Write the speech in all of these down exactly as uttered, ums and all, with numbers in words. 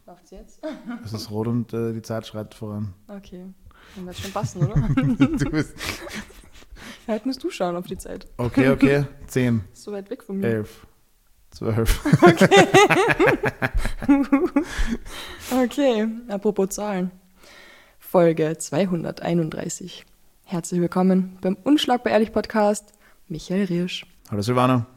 Läuft's jetzt? Es ist rot und äh, die Zeit schreitet voran. Okay, dann wird schon passen, oder? Du bist Vielleicht musst du schauen auf die Zeit. okay, okay. Zehn, So weit weg von mir. elf, zwölf. Okay. Okay, apropos Zahlen. Folge zweihunderteinunddreißig. Herzlich willkommen beim Unschlagbar Ehrlich Podcast. Michael Riersch. Hallo Silvana.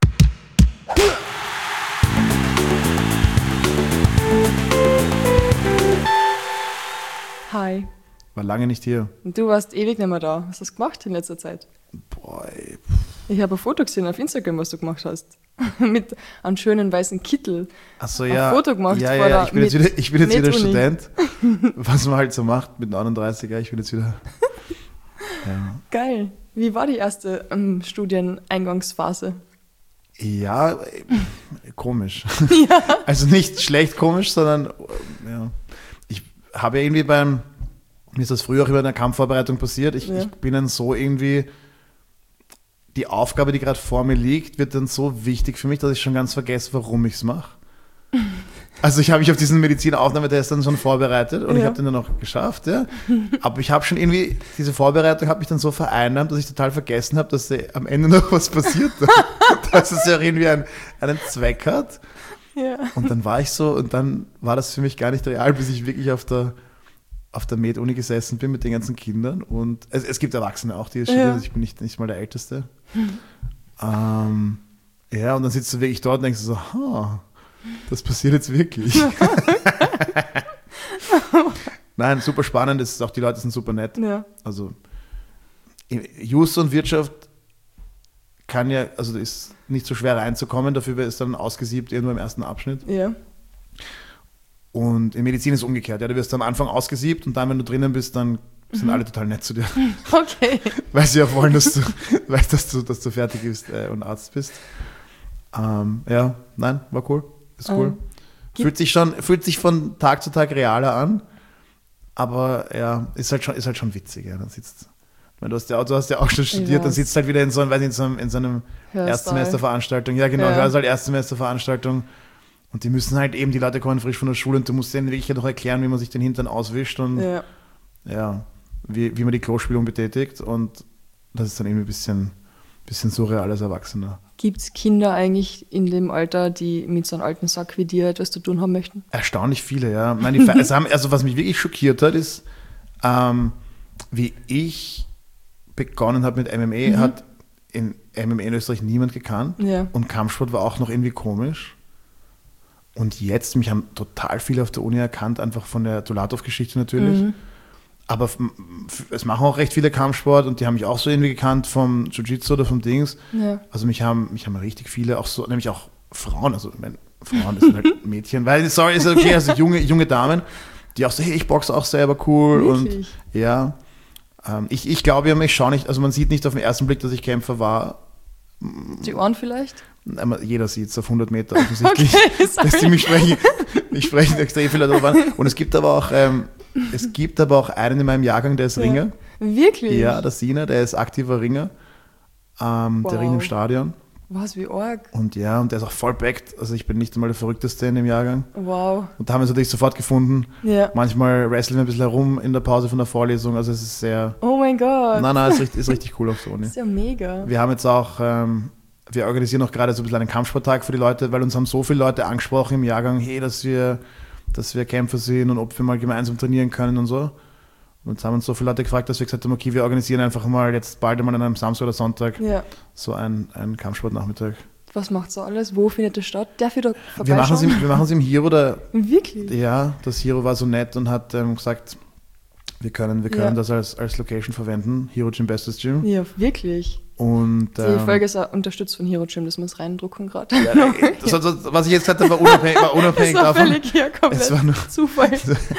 Hi. War lange nicht hier. Und du warst ewig nicht mehr da. Was hast du gemacht in letzter Zeit? Boah, ey. Ich habe ein Foto gesehen auf Instagram, was du gemacht hast. Mit einem schönen weißen Kittel. Achso, Ein ja. Foto gemacht ja, vor ja, der ich bin jetzt Med- wieder, ich bin jetzt wieder Med-Uni. Student. Was man halt so macht mit neununddreißiger. Ich bin jetzt wieder... Ja, Geil. Wie war die erste ähm, Studieneingangsphase? ja äh, komisch. Also nicht schlecht komisch, sondern äh, ja. Ich habe ja irgendwie beim... Mir ist das früher auch über eine Kampfvorbereitung passiert. Ich, Ja. ich bin dann so irgendwie... Die Aufgabe, die gerade vor mir liegt, wird dann so wichtig für mich, dass ich schon ganz vergesse, warum ich es mache. Also ich habe mich auf diesen Medizinaufnahmetest dann schon vorbereitet und Ja. ich habe den dann auch geschafft. Ja. Aber ich habe schon irgendwie, diese Vorbereitung hat mich dann so vereinnahmt, dass ich total vergessen habe, dass am Ende noch was passiert. Dass es ja irgendwie einen, einen Zweck hat. Ja. Und dann war ich so, und dann war das für mich gar nicht real, bis ich wirklich auf der, auf der Med-Uni gesessen bin mit den ganzen Kindern. Und es, es gibt Erwachsene auch, die studieren, Ja. also ich bin nicht, nicht mal der Älteste. Ähm, ja, und dann sitzt du wirklich dort und denkst so, ha, das passiert jetzt wirklich. Nein, super spannend, es ist auch, die Leute sind super nett. Ja. Also Just und Wirtschaft kann ja, also ist nicht so schwer reinzukommen, dafür ist dann ausgesiebt irgendwo im ersten Abschnitt. Ja. Und in Medizin ist es umgekehrt. Ja, du wirst am Anfang ausgesiebt und dann, wenn du drinnen bist, dann sind alle total nett zu dir. Okay. Weil sie ja wollen, dass du, weil, dass du, dass du fertig bist äh, und Arzt bist. Ähm, ja, nein, war cool. Ist cool. Ähm, fühlt sich schon, fühlt sich von Tag zu Tag realer an. Aber ja, ist halt schon, ist halt schon witzig. Ja. Dann sitzt, ich meine, du hast ja, du hast ja auch schon studiert, dann weiß. sitzt halt wieder in so, einem- weiß nicht, in so einem, in so einem Hörsaal. Erstsemesterveranstaltung. Ja, genau, Ja. Hörsaal, Erstsemesterveranstaltung. Und die müssen halt eben, die Leute kommen frisch von der Schule und du musst denen wirklich noch erklären, wie man sich den Hintern auswischt und Ja. ja, wie, wie man die Klospülung betätigt. Und das ist dann irgendwie ein bisschen, bisschen surreal als Erwachsener. Gibt es Kinder eigentlich in dem Alter, die mit so einem alten Sack wie dir etwas zu tun haben möchten? Erstaunlich viele, ja. Nein, die, Fe- es haben, also was mich wirklich schockiert hat, ist, ähm, wie ich begonnen habe mit M M A, hat in M M A in Österreich niemand gekannt. Ja. Und Kampfsport war auch noch irgendwie komisch. Und jetzt, mich haben total viele auf der Uni erkannt, einfach von der Dolatov-Geschichte natürlich. Mhm. Aber f- f- es machen auch recht viele Kampfsport und die haben mich auch so irgendwie gekannt vom Jiu-Jitsu oder vom Dings. Ja. Also mich haben, mich haben richtig viele, auch so, nämlich auch Frauen, also ich meine, Frauen, das sind halt Mädchen, weil, sorry, ist okay, also junge, junge Damen, die auch so, hey, ich boxe auch selber cool. Wirklich? Und ja, ähm, ich, ich glaube ja, ich schaue nicht, also man sieht nicht auf den ersten Blick, dass ich Kämpfer war. Die Ohren vielleicht? Aber jeder sieht es auf hundert Meter offensichtlich. Okay, sorry. dass die mich sprechen. Ich spreche extrem viele darüber an. Und es gibt aber auch, ähm, es gibt aber auch einen in meinem Jahrgang, der ist Ringer. Wirklich? Ja, der Sina, der ist aktiver Ringer. Ähm, Wow. Der ringt im Stadion. Was, wie arg? Und ja, und der ist auch voll backed. Also ich bin nicht einmal der Verrückteste in dem Jahrgang. Wow. Und da haben wir uns natürlich sofort gefunden. Ja. Manchmal wresteln wir ein bisschen herum in der Pause von der Vorlesung. Also es ist sehr... Oh mein Gott. Nein, nein, ist richtig, ist richtig cool auf der Uni. Das ist ja mega. Wir haben jetzt auch... Ähm, wir organisieren auch gerade so ein bisschen einen Kampfsporttag für die Leute, weil uns haben so viele Leute angesprochen im Jahrgang, hey, dass wir, dass wir Kämpfer sind und ob wir mal gemeinsam trainieren können und so. Und jetzt haben uns so viele Leute gefragt, dass wir gesagt haben, okay, wir organisieren einfach mal jetzt bald einmal an einem Samstag oder Sonntag Ja. so einen, einen Kampfsportnachmittag. Was macht so alles? Wo findet das statt? Darf ich da Wir machen es vorbeischauen? im, wir machen es im Hero, der, Wirklich? ja, das Hero war so nett und hat ähm, gesagt, wir können, wir können Ja. das als, als Location verwenden, Hero Gym, bestes Gym. Ja, wirklich. Und, Die ähm, Folge ist auch unterstützt von Hero Gym, das muss reindrucken gerade. ja, das, das, was ich jetzt gesagt habe, war unabhängig, war unabhängig Das war davon. völlig ja, komplett Es war nur, Zufall.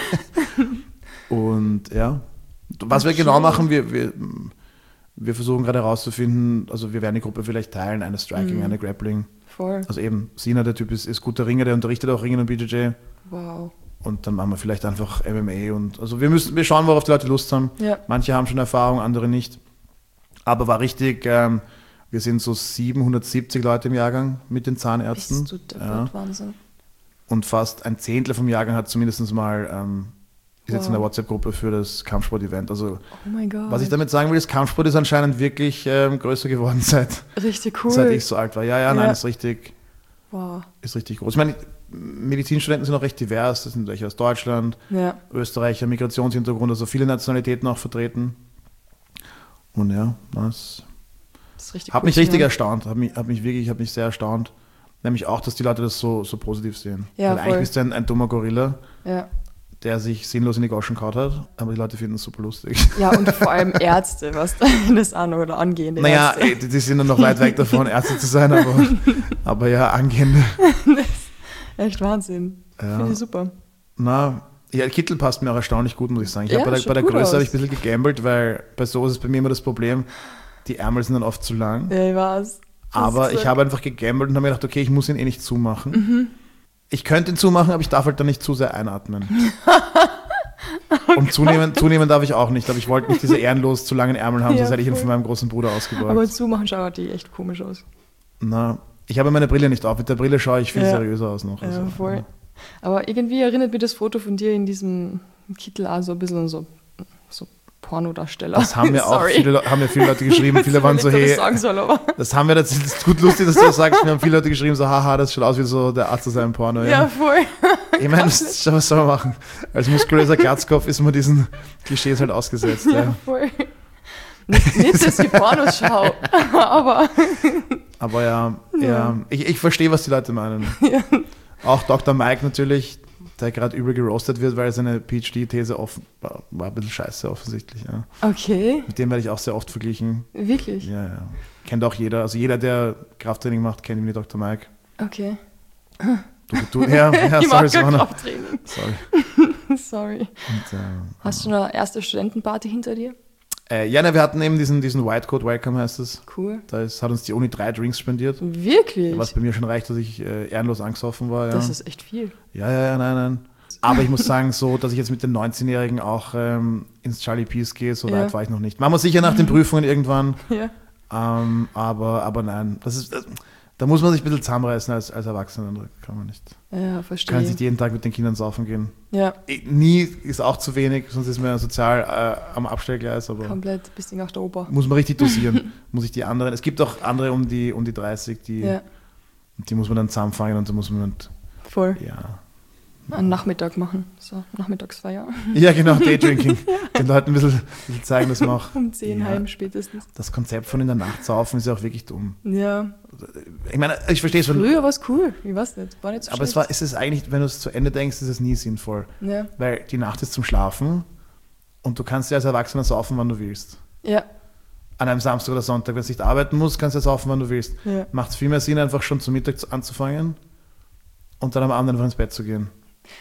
Und ja, was wir Okay. genau machen, wir, wir, wir versuchen gerade herauszufinden, also wir werden die Gruppe vielleicht teilen, eine Striking, Mhm. eine Grappling. Voll. Also eben, Sina, der Typ ist, ist guter Ringer, der unterrichtet auch Ringen und B J J. Wow. Und dann machen wir vielleicht einfach M M A und also wir müssen, wir schauen, worauf die Leute Lust haben. Ja. Manche haben schon Erfahrung, andere nicht. Aber war richtig, ähm, wir sind so siebenhundertsiebzig Leute im Jahrgang mit den Zahnärzten. Bist du der ja. Wahnsinn. und fast ein Zehntel vom Jahrgang hat zumindest mal, ähm, ist Wow. jetzt in der WhatsApp-Gruppe für das Kampfsport-Event. Also Oh mein Gott. was ich damit sagen will, ist, Kampfsport ist anscheinend wirklich ähm, größer geworden seit, Richtig cool. seit ich so alt war. Ja, ja, nein, Ja. ist richtig, Wow. ist richtig groß. Ich meine, Medizinstudenten sind auch recht divers. Das sind welche aus Deutschland, Ja. Österreicher, Migrationshintergrund, also viele Nationalitäten auch vertreten. Und ja, das Das ist richtig hat cool mich zu richtig hören. erstaunt. Hat mich, hat mich wirklich, hat mich sehr erstaunt. Nämlich auch, dass die Leute das so, so positiv sehen. Ja, Weil voll. eigentlich bist du ein, ein dummer Gorilla, Ja. der sich sinnlos in die Goschen kaut hat, aber die Leute finden es super lustig. Ja, und vor allem Ärzte, was das an oder angehende Naja, Ärzte. ey, die die sind dann noch weit weg davon, Ärzte zu sein, aber, aber ja, angehende. Echt Wahnsinn. Ja. Finde ich super. Na, ja, Kittel passt mir auch erstaunlich gut, muss ich sagen. Ich Ja, hab bei der, schaut bei der gut Größe aus. habe ich ein bisschen gegambelt, weil bei sowas ist bei mir immer das Problem, die Ärmel sind dann oft zu lang. Ja, ich weiß. Das Aber ist ich so- habe einfach gegambelt und habe mir gedacht, okay, ich muss ihn eh nicht zumachen. Mhm. Ich könnte ihn zumachen, aber ich darf halt dann nicht zu sehr einatmen. Und zunehmen, zunehmen darf ich auch nicht, aber ich wollte nicht diese ehrenlos zu langen Ärmel haben, Ja, sonst hätte ich ihn voll. von meinem großen Bruder ausgebeugt. Aber zumachen schaut die echt komisch aus. Na, ich habe meine Brille nicht auf. Mit der Brille schaue ich viel Ja. seriöser aus noch. Ja, Also, voll. Aber irgendwie erinnert mich das Foto von dir in diesem Kittel auch so ein bisschen an so, so Pornodarsteller. Das haben mir auch Sorry. viele, Leute- haben mir viele Leute geschrieben. Viele waren Ich so, weiß nicht, ob ich hey, das sagen soll, aber das haben wir, das ist gut lustig, dass du das sagst. Mir haben viele Leute geschrieben, so, haha, das schaut aus wie so der Arzt aus einem Porno. ja, Ja. voll. Ich meine, das- was soll man machen? Als muskulöser Glatzkopf ist man diesen Klischees halt ausgesetzt. Ja, Ja. voll. Nicht, nicht dass ich Pornos schaue, aber Aber ja, ja. Ja. ich, ich verstehe, was die Leute meinen. Ja. Auch Doktor Mike natürlich, der gerade übel geroastet wird, weil seine PhD-These offen war, war ein bisschen scheiße offensichtlich. Ja. okay, Mit dem werde ich auch sehr oft verglichen. wirklich? Ja, ja. Kennt auch jeder. Also jeder, der Krafttraining macht, kennt ihn wie Doktor Mike. Okay. Du, du, ja, ja, ich sorry, mag kein Simona. Krafttraining. Sorry. Sorry. Und, äh, Hast du eine erste Studentenparty hinter dir? äh, ja, ne, wir hatten eben diesen, diesen White Code Welcome, heißt es. Cool. Da ist, hat uns die Uni drei Drinks spendiert. Wirklich? Was bei mir schon reicht, dass ich äh, ehrenlos angesoffen war. Ja. Das ist echt viel. ja, ja, ja, nein, nein. Aber ich muss sagen, so, dass ich jetzt mit den neunzehnjährigen auch ähm, ins Charlie Peace gehe, so Ja. weit war ich noch nicht. Machen wir sicher nach den Prüfungen irgendwann. Ja. Ähm, aber, aber nein, das ist, das, da muss man sich ein bisschen zusammenreißen als, als Erwachsener. Da kann man nicht. Ja, Kann verstehe. nicht jeden Tag mit den Kindern saufen gehen. Ja, Eh, Nie ist auch zu wenig, sonst ist man ja sozial äh, am Abstellgleis. Aber komplett bis nach der Ober. muss man richtig dosieren. Muss ich die anderen. Es gibt auch andere um die, um die dreißig, die, Ja, die muss man dann zusammenfangen und da muss man halt, voll. ja. Einen Nachmittag machen. So, Nachmittagsfeier. Ja, genau, Daydrinking. Den Leuten ein bisschen, ein bisschen zeigen, dass man auch. Um zehn Ja. heim spätestens. Das Konzept von in der Nacht saufen ist ja auch wirklich dumm. Ja. Ich meine, ich verstehe es schon. Früher war es cool. Ich weiß nicht. War nicht so Aber es schlecht. war, es ist eigentlich, wenn du es zu Ende denkst, ist es nie sinnvoll. Ja. Weil die Nacht ist zum Schlafen und du kannst ja als Erwachsener saufen, wann du willst. Ja. An einem Samstag oder Sonntag, wenn du nicht arbeiten musst, kannst du ja saufen, wann du willst. Ja. Macht es viel mehr Sinn, einfach schon zum Mittag zu- anzufangen und dann am Abend einfach ins Bett zu gehen.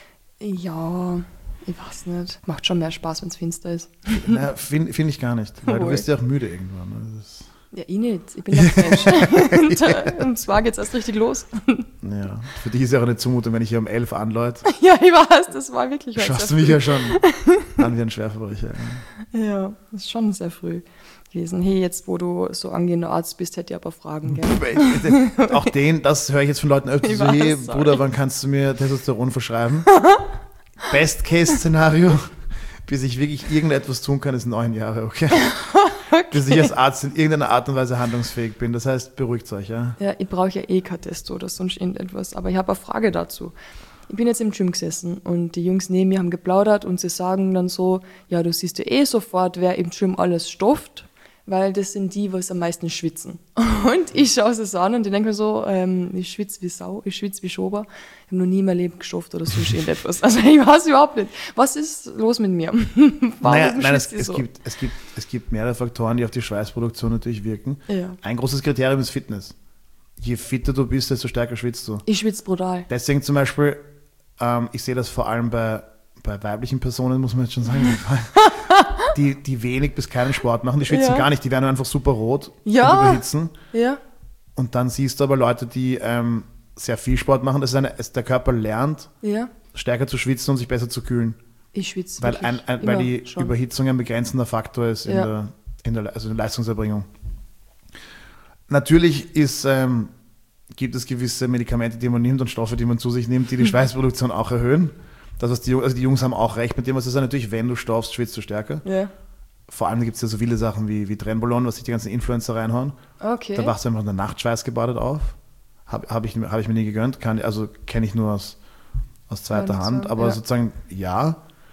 Ja, ich weiß nicht. Macht schon mehr Spaß, wenn es finster ist. Finde find ich gar nicht, weil du Wohl. wirst ja auch müde irgendwann. ne? Das ist, Ja, ich nicht. Ich bin ein Mensch. und, äh, und zwar geht's erst richtig los. ja, für dich ist ja auch eine Zumutung, wenn ich hier um elf anläute. Ja, ich weiß, das war wirklich heute Schaust du sehr mich früh. ja schon an wie ein Schwerverbrecher. Ja, das ist schon sehr früh gewesen. Hey, jetzt wo du so angehender Arzt bist, hätte ich aber Fragen, gell? Auch den, das höre ich jetzt von Leuten öfter Ich so, weiß, hey sorry. Bruder, wann kannst du mir Testosteron verschreiben? Best-Case-Szenario, bis ich wirklich irgendetwas tun kann, ist neun Jahre, okay? Bis ich als Arzt in irgendeiner Art und Weise handlungsfähig bin. Das heißt, beruhigt euch, ja? Ja, ich brauche ja eh kein Testo oder sonst irgendetwas. Aber ich habe eine Frage dazu. Ich bin jetzt im Gym gesessen und die Jungs neben mir haben geplaudert und sie sagen dann so, ja, du siehst ja eh sofort, wer im Gym alles stofft, weil das sind die, was am meisten schwitzen. Und ich schaue sie so an und ich denke mir so, ähm, ich schwitze wie Sau, ich schwitze wie Schober. Ich habe noch nie in meinem Leben gestofft oder sonst irgendetwas. Also ich weiß überhaupt nicht. Was ist los mit mir? Warum Naja, nein, es, schwitze ich es, so? gibt, es, gibt, es gibt mehrere Faktoren, die auf die Schweißproduktion natürlich wirken. Ja. Ein großes Kriterium ist Fitness. Je fitter du bist, desto stärker schwitzt du. Ich schwitze brutal. Deswegen zum Beispiel, ähm, ich sehe das vor allem bei, bei weiblichen Personen, muss man jetzt schon sagen, die, die wenig bis keinen Sport machen, die schwitzen Ja. gar nicht, die werden einfach super rot Ja. und überhitzen. Ja? Und dann siehst du aber Leute, die ähm, sehr viel Sport machen, das ist eine, es, der Körper lernt, Ja? stärker zu schwitzen und sich besser zu kühlen. Ich schwitze Weil, wirklich ein, ein, weil immer die schon. Überhitzung ein begrenzender Faktor ist in, Ja. der, in, der, also in der Leistungserbringung. Natürlich ist ähm, gibt es gewisse Medikamente, die man nimmt und Stoffe, die man zu sich nimmt, die die Schweißproduktion auch erhöhen. Das, was die, also die Jungs haben auch recht mit dem, was es ist natürlich, wenn du stoffst, schwitzt du stärker. Ja. Vor allem gibt es ja so viele Sachen wie, wie Trenbolon, was sich die ganzen Influencer reinhauen. Okay. Da wachst du einfach in der Nacht schweißgebadet auf. Habe hab ich, hab ich mir nie gegönnt, kann, also kenne ich nur aus, aus zweiter Ja, Hand. so, Aber ja. sozusagen, ja,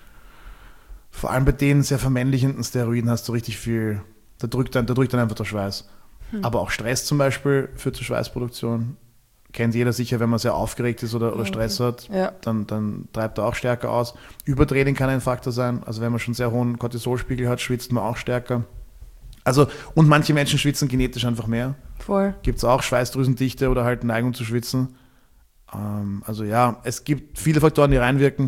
vor allem bei den sehr vermännlichenden Steroiden hast du richtig viel, da drückt dann, da drückt dann einfach der Schweiß. Hm. Aber auch Stress zum Beispiel führt zur Schweißproduktion. Kennt jeder sicher, wenn man sehr aufgeregt ist oder, oder Stress hat, Ja. dann, dann treibt er auch stärker aus. Übertraining kann ein Faktor sein. Also wenn man schon sehr hohen Cortisolspiegel hat, schwitzt man auch stärker. Also, und manche Menschen schwitzen genetisch einfach mehr. Voll. Gibt es auch Schweißdrüsendichte oder halt Neigung zu schwitzen. Ähm, also ja, es gibt viele Faktoren, die reinwirken.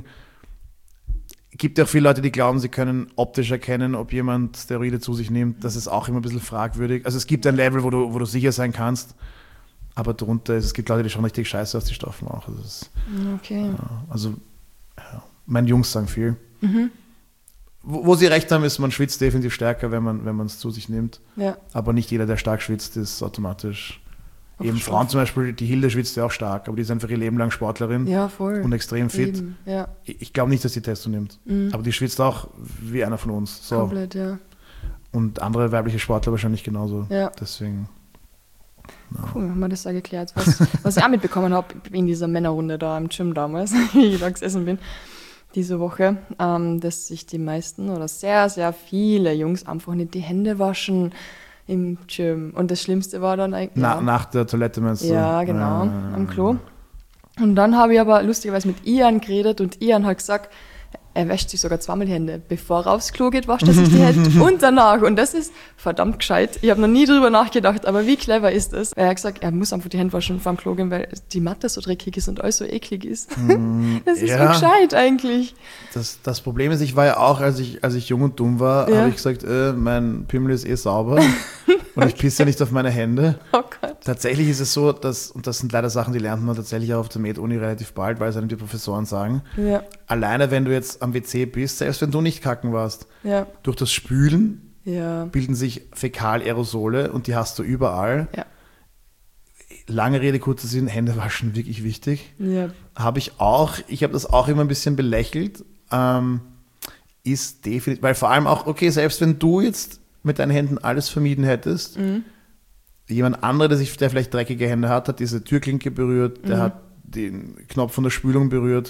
Es gibt ja auch viele Leute, die glauben, sie können optisch erkennen, ob jemand Steroide zu sich nimmt. Das ist auch immer ein bisschen fragwürdig. Also es gibt ein Level, wo du, wo du sicher sein kannst. Aber darunter ist, es gibt Leute, die schon richtig scheiße aus die Stoffen auch. Also, es, Okay. ja, also ja, meine Jungs sagen viel. Mhm. Wo, wo sie recht haben, ist, man schwitzt definitiv stärker, wenn man wenn man es zu sich nimmt. Ja. Aber nicht jeder, der stark schwitzt, ist automatisch. Auf Eben Stoff. Frauen zum Beispiel, die Hilde schwitzt ja auch stark, aber die ist einfach ihr Leben lang Sportlerin Ja, voll. und extrem fit. Eben. Ja. Ich, ich glaube nicht, dass sie Testo nimmt. Mhm. Aber die schwitzt auch wie einer von uns. So. Komplett, ja. Und andere weibliche Sportler wahrscheinlich genauso. Ja. Deswegen. Cool, haben wir das da geklärt. Was, was ich auch mitbekommen habe in dieser Männerrunde da im Gym damals, wie ich da gesessen bin, diese Woche, ähm, dass sich die meisten oder sehr, sehr viele Jungs einfach nicht die Hände waschen im Gym. Und das Schlimmste war dann eigentlich. Na, ja, Nach der Toilette meinst du? ja, genau, Äh, am Klo. Und dann habe ich aber lustigerweise mit Ian geredet und Ian hat gesagt, er wäscht sich sogar zweimal die Hände. Bevor er aufs Klo geht, wascht er sich die Hände und danach. Und das ist verdammt gescheit. Ich habe noch nie drüber nachgedacht, aber wie clever ist das? Er hat gesagt, er muss einfach die Hände waschen vor dem Klo gehen, weil die Matte so dreckig ist und alles so eklig ist. Das ist ja. so gescheit eigentlich. Das, das Problem ist, ich war ja auch, als ich, als ich jung und dumm war, Ja. habe ich gesagt, äh, mein Pimmel ist eh sauber und ich pisse ja nicht auf meine Hände. Oh Gott. Tatsächlich ist es so, dass, und das sind leider Sachen, die lernt man tatsächlich auch auf der Med-Uni relativ bald, weil es einem die Professoren sagen, Ja, alleine wenn du jetzt am W C bist, selbst wenn du nicht kacken warst, ja, durch das Spülen ja, bilden sich Fäkalaerosole und die hast du überall. ja, Lange Rede, kurzer Sinn, Hände waschen, wirklich wichtig. ja. Habe ich auch, ich habe das auch immer ein bisschen belächelt, ähm, ist definitiv, weil vor allem auch, okay, selbst wenn du jetzt mit deinen Händen alles vermieden hättest, Mhm. jemand anderer, der, sich, der vielleicht dreckige Hände hat, hat diese Türklinke berührt, der Mhm. hat den Knopf von der Spülung berührt.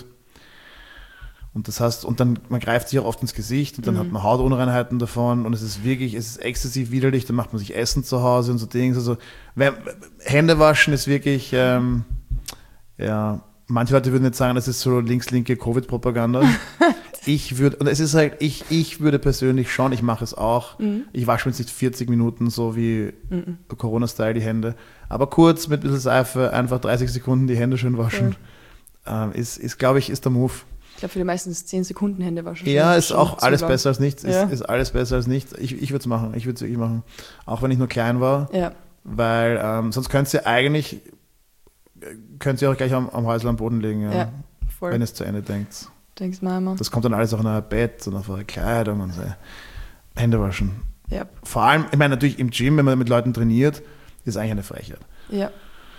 Und das heißt, und dann, man greift sich auch oft ins Gesicht und dann Mhm. hat man Hautunreinheiten davon und es ist wirklich, es ist exzessiv widerlich, dann macht man sich Essen zu Hause und so Dinge. Also, wenn, Hände waschen ist wirklich, ähm, ja, manche Leute würden jetzt sagen, das ist so links-linke Covid-Propaganda. Ich würde, und es ist halt, ich, ich würde persönlich schon, ich mache es auch, Mhm. ich wasche mir jetzt nicht vierzig Minuten so wie Corona-Style die Hände, aber kurz mit ein bisschen Seife, einfach dreißig Sekunden die Hände schön waschen, ähm, ist, ist glaube ich, ist der Move. Ich glaube, für die meisten ist zehn Sekunden Hände waschen. Ja, schon- ist schon auch zu alles lang. besser als nichts, ist, Ja. ist alles besser als nichts. Ich, ich würde es machen, ich würde es wirklich machen, auch wenn ich nur klein war, Ja, weil ähm, sonst könnt ihr eigentlich, könnt ihr auch gleich am, am Häusl am Boden legen, ja, ja, voll. wenn ihr es zu Ende denkt. Denkst du mal immer. Das kommt dann alles auf euer Bett und auf eure Kleidung und so. Hände waschen. Ja, Vor allem, ich meine natürlich im Gym, wenn man mit Leuten trainiert, ist eigentlich eine Frechheit. ja.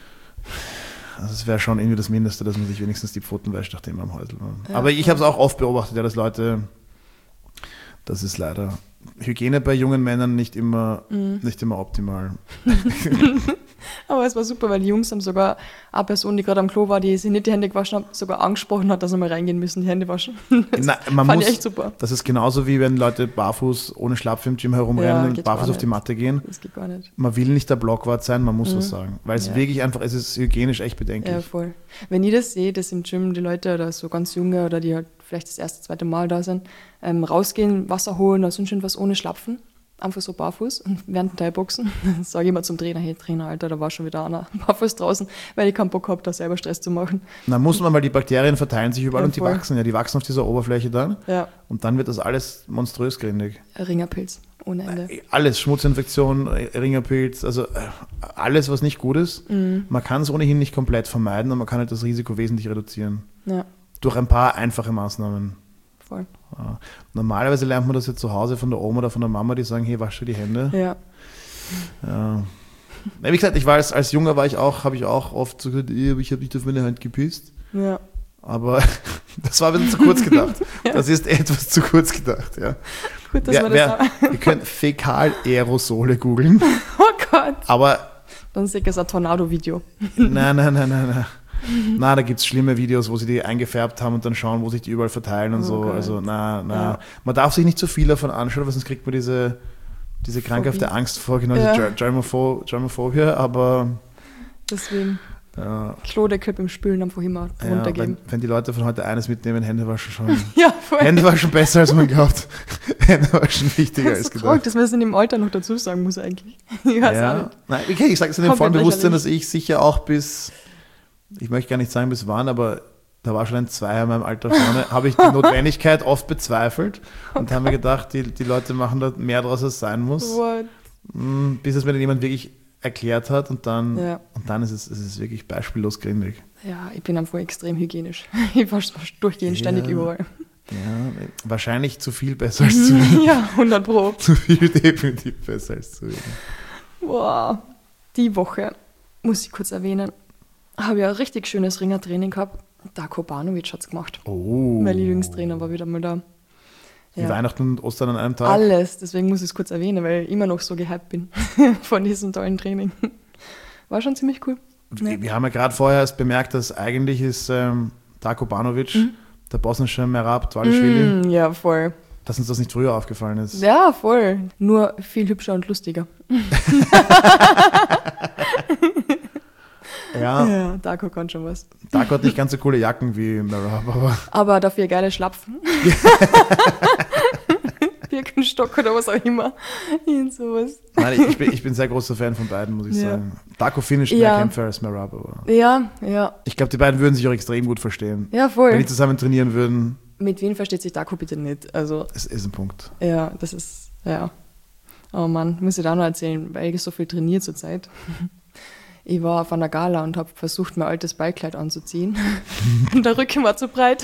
Also es wäre schon irgendwie das Mindeste, dass man sich wenigstens die Pfoten wäscht, nachdem man am Häusl war. Ja, Aber ich habe es auch oft beobachtet, ja, dass Leute, das ist leider Hygiene bei jungen Männern nicht immer, Mhm. nicht immer optimal. Aber es war super, weil die Jungs haben sogar eine Person, die gerade am Klo war, die sich nicht die Hände gewaschen hat, sogar angesprochen hat, dass sie mal reingehen müssen, die Hände waschen. Das Na, man fand muss, ich echt super. Das ist genauso wie wenn Leute barfuß ohne Schlapfe im Gym herumrennen Ja, und geht barfuß gar auf die nicht. Matte gehen. Das geht gar nicht. Man will nicht der Blockwart sein, man muss Mhm. was sagen. Weil es Ja. wirklich einfach, es ist hygienisch echt bedenklich. Ja, voll. Wenn ich das sehe, dass im Gym die Leute oder so ganz junge oder die halt vielleicht das erste, zweite Mal da sind, ähm, rausgehen, Wasser holen, da sind schon was ohne Schlapfen, einfach so barfuß und während dem Thai-Boxen, dann sage ich immer zum Trainer, hey Trainer, Alter, da war schon wieder einer barfuß draußen, weil ich keinen Bock habe, da selber Stress zu machen. Dann muss man, weil die Bakterien verteilen sich überall Ja, und die voll. wachsen, ja, die wachsen auf dieser Oberfläche dann Ja, und dann wird das alles monströs grindig. Ringerpilz, ohne Ende. Alles, Schmutzinfektion, Ringerpilz, also äh, alles, was nicht gut ist. Mhm. Man kann es ohnehin nicht komplett vermeiden, aber man kann halt das Risiko wesentlich reduzieren. Ja, Durch ein paar einfache Maßnahmen. voll. Ja. Normalerweise lernt man das ja zu Hause von der Oma oder von der Mama, die sagen, hey, wasche die Hände. Ja, Ja. Wie gesagt, ich war als, als Junger war ich auch, habe ich auch oft so gesagt, ich habe nicht auf meine Hand gepisst. Ja. Aber das war ein bisschen zu kurz gedacht. Ja. Das ist etwas zu kurz gedacht, ja. Gut, dass wer, wir das wer, haben. ihr könnt Fäkal-Aerosole googeln. Oh Gott. Aber Dann sehe ich ein Tornado-Video. nein, nein, nein, nein, nein. Na, da gibt es schlimme Videos, wo sie die eingefärbt haben und dann schauen, wo sich die überall verteilen und Oh so. Gott. Also, na, na. Ja. Man darf sich nicht zu viel davon anschauen, weil sonst kriegt man diese, diese krankhafte Phobie. Angst vor, genau, Ja. diese Germopho- Germophobie, aber Deswegen ja, Klodeckel beim Spülen einfach immer ja, runtergeben. wenn, wenn die Leute von heute eines mitnehmen, Hände waschen schon. Ja, voll. Hände waschen besser, als man glaubt. Hände waschen wichtiger Das als ist so traurig, gedacht. dass man das in dem Alter noch dazu sagen muss eigentlich. Ich weiß auch Ja. nicht. Nein, okay, ich sage es in dem Komplett vollen Bewusstsein, dass lächerlich. ich sicher auch bis, ich möchte gar nicht sagen bis wann, aber da war schon ein Zweier in meinem Alter vorne, habe ich die Notwendigkeit oft bezweifelt und habe mir gedacht, die, die Leute machen da mehr draus, als es sein muss, What? Mm, bis es mir dann jemand wirklich erklärt hat und dann, Ja. und dann ist es, es ist wirklich beispiellos grindig. Ja, ich bin einfach extrem hygienisch. Ich wasche durchgehend ständig Ja. überall. Ja, wahrscheinlich zu viel besser als zu wenig. Ja, hundert Pro. Zu viel definitiv besser als zu wenig. Boah, die Woche, muss ich kurz erwähnen, habe ich ein richtig schönes Ringertraining gehabt. Darko Banovic hat es gemacht. Oh. Mein Lieblingstrainer war wieder mal da. Wie Ja. Weihnachten und Ostern an einem Tag. Alles, deswegen muss ich es kurz erwähnen, weil ich immer noch so gehypt bin von diesem tollen Training. War schon ziemlich cool. Wir, wir haben ja gerade vorher erst bemerkt, dass eigentlich ist ähm, Darko Banovic, der bosnische Merab Dvalishvili, Mm, ja, voll. dass uns das nicht früher aufgefallen ist. Ja, voll. Nur viel hübscher und lustiger. Ja, Ja, Darko kann schon was. Darko hat nicht ganz so coole Jacken wie Merab, aber Aber dafür geile Schlapfen. Birkenstock oder was auch immer. Irgend sowas. nein, ich, bin, ich bin sehr großer Fan von beiden, muss ich Ja. sagen. Darko finisht Ja. mehr Kämpfer als Merab, aber Ja, ja. ich glaube, die beiden würden sich auch extrem gut verstehen. Ja, Wenn voll. die zusammen trainieren würden, Mit wem versteht sich Darko bitte nicht? Also, es ist ein Punkt. ja, das ist, ja. Oh Mann, muss ich da noch erzählen, weil ich so viel trainiere zurzeit. Ich war auf einer Gala und habe versucht, mein altes Ballkleid anzuziehen. Und der Rücken war zu breit.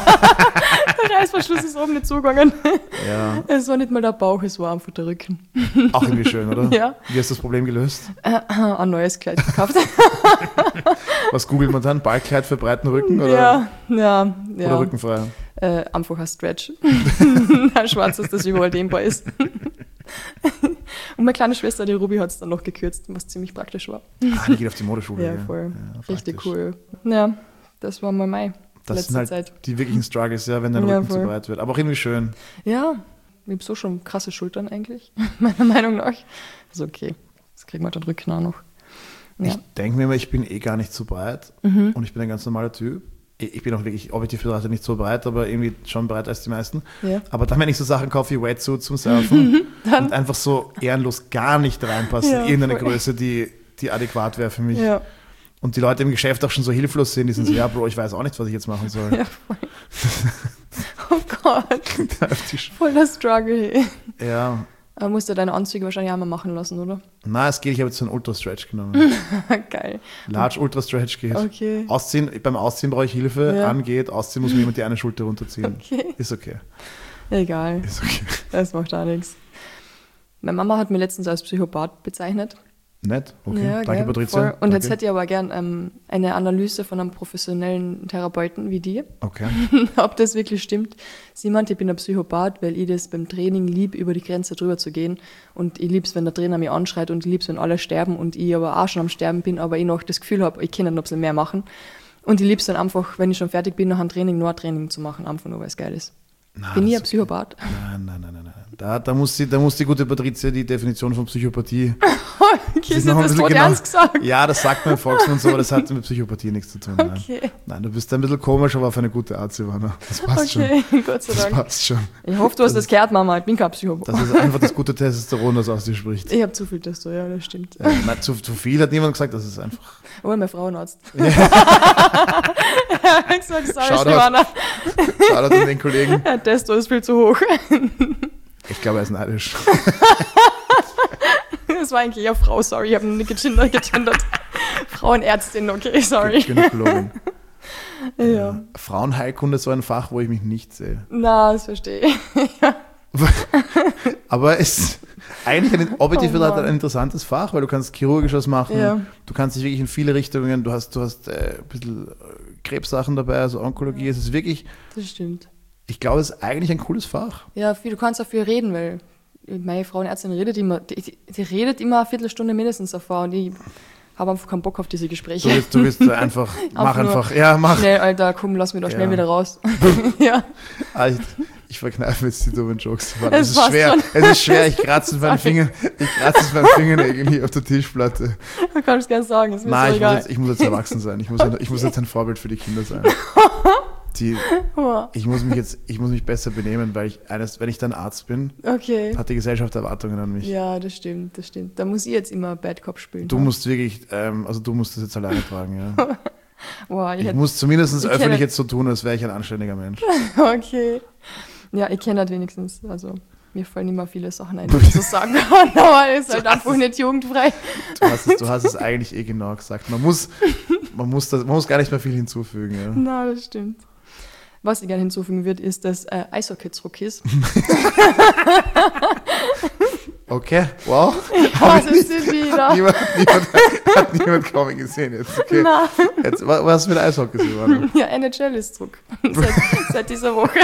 Der Reißverschluss ist oben nicht zugegangen. Ja, Es war nicht mal der Bauch, es war einfach der Rücken. auch irgendwie schön, oder? Ja. Wie hast du das Problem gelöst? Äh, ein neues Kleid gekauft. Was googelt man dann? Ballkleid für breiten Rücken oder, Ja, ja, oder ja. rückenfrei? Äh, einfach ein Stretch. Ein schwarzes, das überall dehnbar ist. Und meine kleine Schwester, die Ruby, hat es dann noch gekürzt, was ziemlich praktisch war. Ah, die geht auf die Modeschule. Ja, gell? voll. Ja, Richtig praktisch. cool. Ja, das war mal mein Das letzte sind halt Zeit. die wirklichen Struggles, ja, wenn dein Ja, Rücken zu voll. breit wird. Aber auch irgendwie schön. Ja, ich habe so schon krasse Schultern eigentlich, meiner Meinung nach. Ist okay. Das kriegen wir den Rücken auch noch. Ja. Ich denke mir immer, ich bin eh gar nicht so breit Mhm. und ich bin ein ganz normaler Typ. Ich ich bin auch wirklich objektiv betrachtet nicht so breit, aber irgendwie schon breiter als die meisten. Ja. Aber dann, wenn ich so Sachen kaufe wie Wetsuit zum Surfen und einfach so ehrenlos gar nicht reinpassen, Ja, irgendeine voll. Größe, die, die adäquat wäre für mich. Ja, Und die Leute im Geschäft auch schon so hilflos sind, die sind so, ja Bro, ich weiß auch nicht, was ich jetzt machen soll. ja, voll. Oh Gott, Auf die Sch- voll der Struggle. Hey. ja, Aber musst du deine Anzüge wahrscheinlich auch mal machen lassen, oder? na, es geht, ich habe jetzt so einen Ultra Stretch genommen. Geil. Large Ultra Stretch geht. Okay. Ausziehen, beim Ausziehen brauche ich Hilfe, Ja. angeht, ausziehen muss mir jemand die eine Schulter runterziehen. Okay. Ist okay. Egal, Ist okay. das macht auch nichts. Meine Mama hat mir letztens als Psychopath bezeichnet. Nett, okay. Ja, Danke, gell, Patricia. voll. Und jetzt Danke. hätte ich aber gern ähm, eine Analyse von einem professionellen Therapeuten wie dir, Okay. ob das wirklich stimmt. Sie meint, ich bin ein Psychopath, weil ich das beim Training lieb, über die Grenze drüber zu gehen. Und ich lieb's, wenn der Trainer mich anschreit und ich lieb's, wenn alle sterben und ich aber auch schon am Sterben bin, aber ich noch das Gefühl habe, ich kann noch ein bisschen mehr machen. Und ich lieb's dann einfach, wenn ich schon fertig bin, nach einem Training nur ein Training zu machen, einfach nur, weil es geil ist. Na, bin ich das ein ist Psychopath? okay. Nein, nein, nein, nein. nein. Da, da, muss die, da muss die gute Patricia die Definition von Psychopathie. Okay, ist ist noch ein das bisschen tot genau- ernst gesagt? Ja, das sagt man im Volksmund so, aber das hat mit Psychopathie nichts zu tun. Nein. Okay, Nein, du bist ein bisschen komisch, aber auf eine gute Art, Silvana. Das passt okay, Gott sei schon. Das Dank. passt schon. Ich hoffe, du hast das gehört, Mama. Ich bin kein Psychopath. Das ist einfach das gute Testosteron, das aus dir spricht. Ich habe zu viel Testo, ja, das stimmt. Ja, nein, zu, zu viel hat niemand gesagt, das ist einfach. Oh, mein Frauenarzt. Ja. Ich sag, sorry, Shoutout. Silvana. Shoutout an den Kollegen. Der Testo ist viel zu hoch. Ich glaube, er ist neidisch. Das war eigentlich eher Frau, sorry, ich habe nicht gegendert. gegendert. Frauenärztin, okay, sorry. Gynäkologin. Ja. Frauenheilkunde ist so ein Fach, wo ich mich nicht sehe. Na, das verstehe ich. Aber es, eigentlich ein, objektiv Oh gesagt Mann. ein interessantes Fach, weil du kannst chirurgisch was machen, Ja. du kannst dich wirklich in viele Richtungen, du hast, du hast äh, ein bisschen äh, Krebssachen dabei, also Onkologie, es ist wirklich, Das stimmt. ich glaube, es ist eigentlich ein cooles Fach. Ja, viel, du kannst auch viel reden, weil meine Frauenärztin redet immer, die, die, die redet immer eine Viertelstunde mindestens davor und ich habe einfach keinen Bock auf diese Du Gespräche. willst, du willst einfach, mach nur einfach, ja, mach. Schnell, Alter, komm, lass mich doch schnell Ja. wieder raus. ja. Ah, ich, ich verkneife jetzt die dummen Jokes. Mann, Es es ist passt schwer, schon. es ist schwer, ich kratze mit meinen Sorry. Fingern, ich kratze mit meinen Fingern irgendwie auf der Tischplatte. Du kannst es gerne sagen, ist mir Nein, so ich muss, egal. jetzt, ich muss jetzt erwachsen sein. Ich muss, ich muss jetzt ein Vorbild für die Kinder sein. Die, ich, muss mich jetzt, ich muss mich besser benehmen, weil ich eines, wenn ich dann Arzt bin, Okay. hat die Gesellschaft Erwartungen an mich. Ja, das stimmt, das stimmt. Da muss ich jetzt immer Bad Cop spielen. Du musst wirklich, ähm, also du musst das jetzt alleine tragen, ja. Boah, ich Ich hätte, muss zumindest ich öffentlich kenne- jetzt so tun, als wäre ich ein anständiger Mensch. okay. Ja, ich kenne das wenigstens. Also, mir fallen immer viele Sachen ein, die ich so sagen kann, aber es ist halt einfach nicht jugendfrei. Du hast es, du hast es eigentlich eh genau gesagt. Man muss, man muss, das, man muss gar nicht mehr viel hinzufügen, ja. Na, das stimmt. Was ich gerne hinzufügen würde, ist, dass äh, Eishockey zurück ist. Okay, wow. Was ist denn wieder? Niemand, niemand, hat niemand kommen gesehen jetzt. Okay. Na. Jetzt, wa- was mit Eishockey, Silvana? Ja, N H L ist zurück. Seit, seit dieser Woche.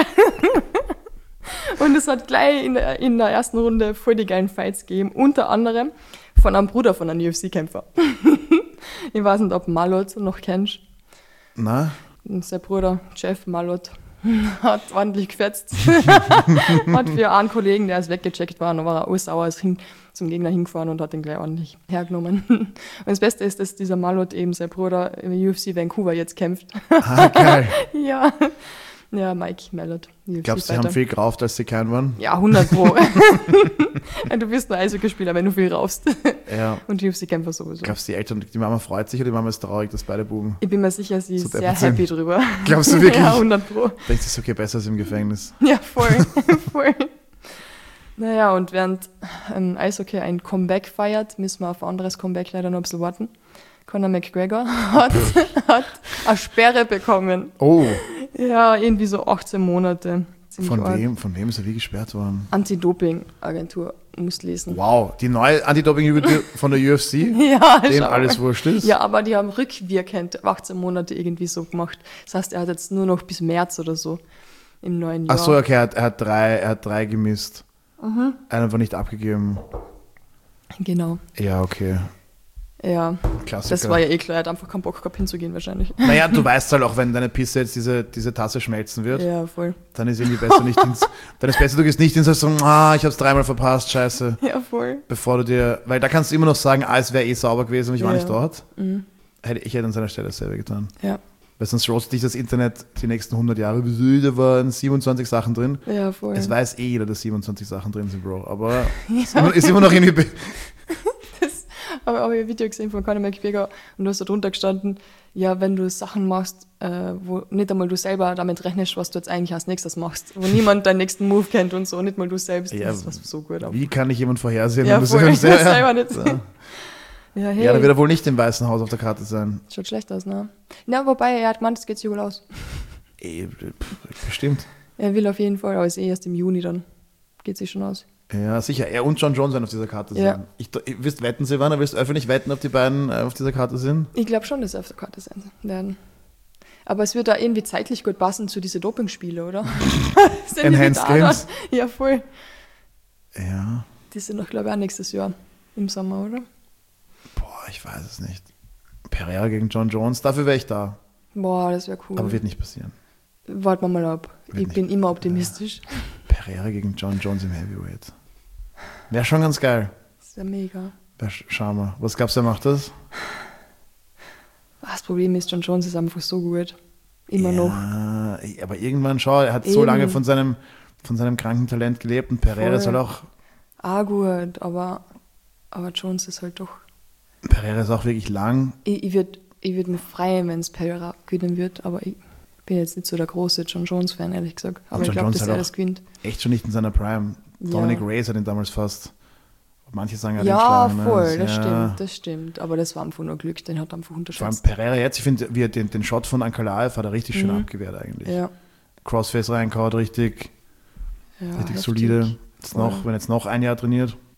Und es hat gleich in der, in der ersten Runde voll die geilen Fights gegeben. Unter anderem von einem Bruder von einem U F C-Kämpfer. Ich weiß nicht, ob Malot noch kennst. Na? Und sein Bruder, Jeff Malot, hat ordentlich gefetzt. Hat für einen Kollegen, der ist weggecheckt war, und war er aussauer, ist hin, zum Gegner hingefahren und hat den gleich ordentlich hergenommen. Und das Beste ist, dass dieser Malot eben sein Bruder im U F C Vancouver jetzt kämpft. Ah, geil. ja. Ja, Mike Malot. U F Glaubst du, sie C-Fighter. haben viel gerauft, als sie klein waren? Ja, hundert Pro. Du bist ein Eishockeyspieler, wenn du viel rauchst. Ja. Und U F C-Kämpfer sowieso. Glaubst du, die Eltern, die Mama freut sich oder die Mama ist traurig, dass beide Buben? Ich bin mir sicher, sie So ist sehr deppert sind. happy drüber. Glaubst du wirklich? Ja, hundert Pro. Denkst du, ist okay, besser als im Gefängnis? Ja, voll. voll. Naja, und während ähm, Eishockey ein Comeback feiert, müssen wir auf ein anderes Comeback leider noch ein bisschen warten. Conor McGregor hat, hat eine Sperre bekommen. Oh, Ja, irgendwie so achtzehn Monate. Ziemlich von arg. wem, von wem ist er wie gesperrt worden? Anti-Doping-Agentur, musst lesen. Wow, die neue Anti-Doping-Agentur von der U F C, Ja, dem schau alles mal. wurscht ist? Ja, aber die haben rückwirkend achtzehn Monate irgendwie so gemacht. Das heißt, er hat jetzt nur noch bis März oder so im neuen Jahr. Ach so, okay, er hat, er hat drei, er hat drei gemisst. Mhm. Einen einfach nicht abgegeben. Genau, Ja, okay. ja. Klassiker. Das war ja eh klar, er hat einfach keinen Bock gehabt hinzugehen wahrscheinlich. Naja, du weißt halt auch, wenn deine Pisse jetzt diese, diese Tasse schmelzen wird, Ja, voll. dann ist irgendwie besser nicht ins, dann ist besser, du gehst nicht ins und sagst so, ah, ich hab's dreimal verpasst, scheiße. Ja, voll. Bevor du dir, weil da kannst du immer noch sagen, ah, es wäre eh sauber gewesen und ich war Ja. nicht dort. Mhm. Hätte ich hätte an seiner Stelle dasselbe getan. Ja, Weil sonst roastet dich das Internet die nächsten hundert Jahre. Da waren siebenundzwanzig Sachen drin. ja, voll. Es weiß eh jeder, dass siebenundzwanzig Sachen drin sind, Bro. Aber ist, immer, ist immer noch irgendwie. be- Das habe hab ich ein Video gesehen von Conor McGregor und da ist da drunter gestanden, ja, wenn du Sachen machst, äh, wo nicht einmal du selber damit rechnest, was du jetzt eigentlich als nächstes machst, wo niemand deinen nächsten Move kennt und so, nicht mal du selbst, Ja, das ist was so gut. Wie kann ich jemand vorhersehen? Ja, wenn du voll. selbst- Ich selber nicht. Ja. Ja, hey, Ja, da wird er wohl nicht im Weißen Haus auf der Karte sein. schaut schlecht aus, ne? Na, wobei, er hat gemeint, es geht sich wohl aus. Eh, pff, Bestimmt. Er will auf jeden Fall, aber ist eh erst im Juni dann. Geht sich schon aus. Ja, sicher. Er und John Jones werden auf dieser Karte sein. Ja. Ich, ihr wisst wetten, Silvana, willst du öffentlich wetten, ob die beiden äh, auf dieser Karte sind? Ich glaube schon, dass sie auf der Karte sein werden. Aber es wird da irgendwie zeitlich gut passen zu diese Dopingspiele, oder? Sind die Enhanced wieder da? Games? Ja, voll. Ja. Die sind doch, glaube ich, auch nächstes Jahr im Sommer, oder? Boah, ich weiß es nicht. Pereira gegen John Jones, dafür wäre ich da. Boah, das wäre cool. Aber wird nicht passieren. Warten wir mal ab. Wird Ich nicht. bin immer optimistisch. Pereira gegen John Jones im Heavyweight. Wäre schon ganz geil. Das wäre mega. Wär, schau mal. Was glaubst du, wer macht das? Das Problem ist, John Jones ist einfach so gut. Immer noch. Ja, aber irgendwann, schau, er hat so Eben. lange von seinem, von seinem kranken Talent gelebt und Pereira Voll. ist halt auch, Ah, gut, aber, aber Jones ist halt doch. Pereira ist auch wirklich lang. Ich, ich würde ich würd mich freuen, wenn es Pereira gewinnen wird, aber ich bin jetzt nicht so der große John Jones-Fan, ehrlich gesagt. Aber Und ich John glaube, Jones dass hat er auch- das gewinnt. Echt schon nicht in seiner Prime. Ja. Dominic Reyes hat ihn damals fast, manche sagen, er hat ihn Ja, geschlagen, ne? voll, das ja. stimmt, das stimmt. Aber das war einfach nur Glück, den hat er einfach Vor allem unterschätzt. Pereira jetzt, ich finde, wie er den, den Shot von Ankalaev hat er richtig schön Mhm. abgewehrt eigentlich. Ja, Crossface reinkaut, richtig, ja richtig heftig. solide. Jetzt Voll. noch, wenn jetzt noch ein Jahr trainiert.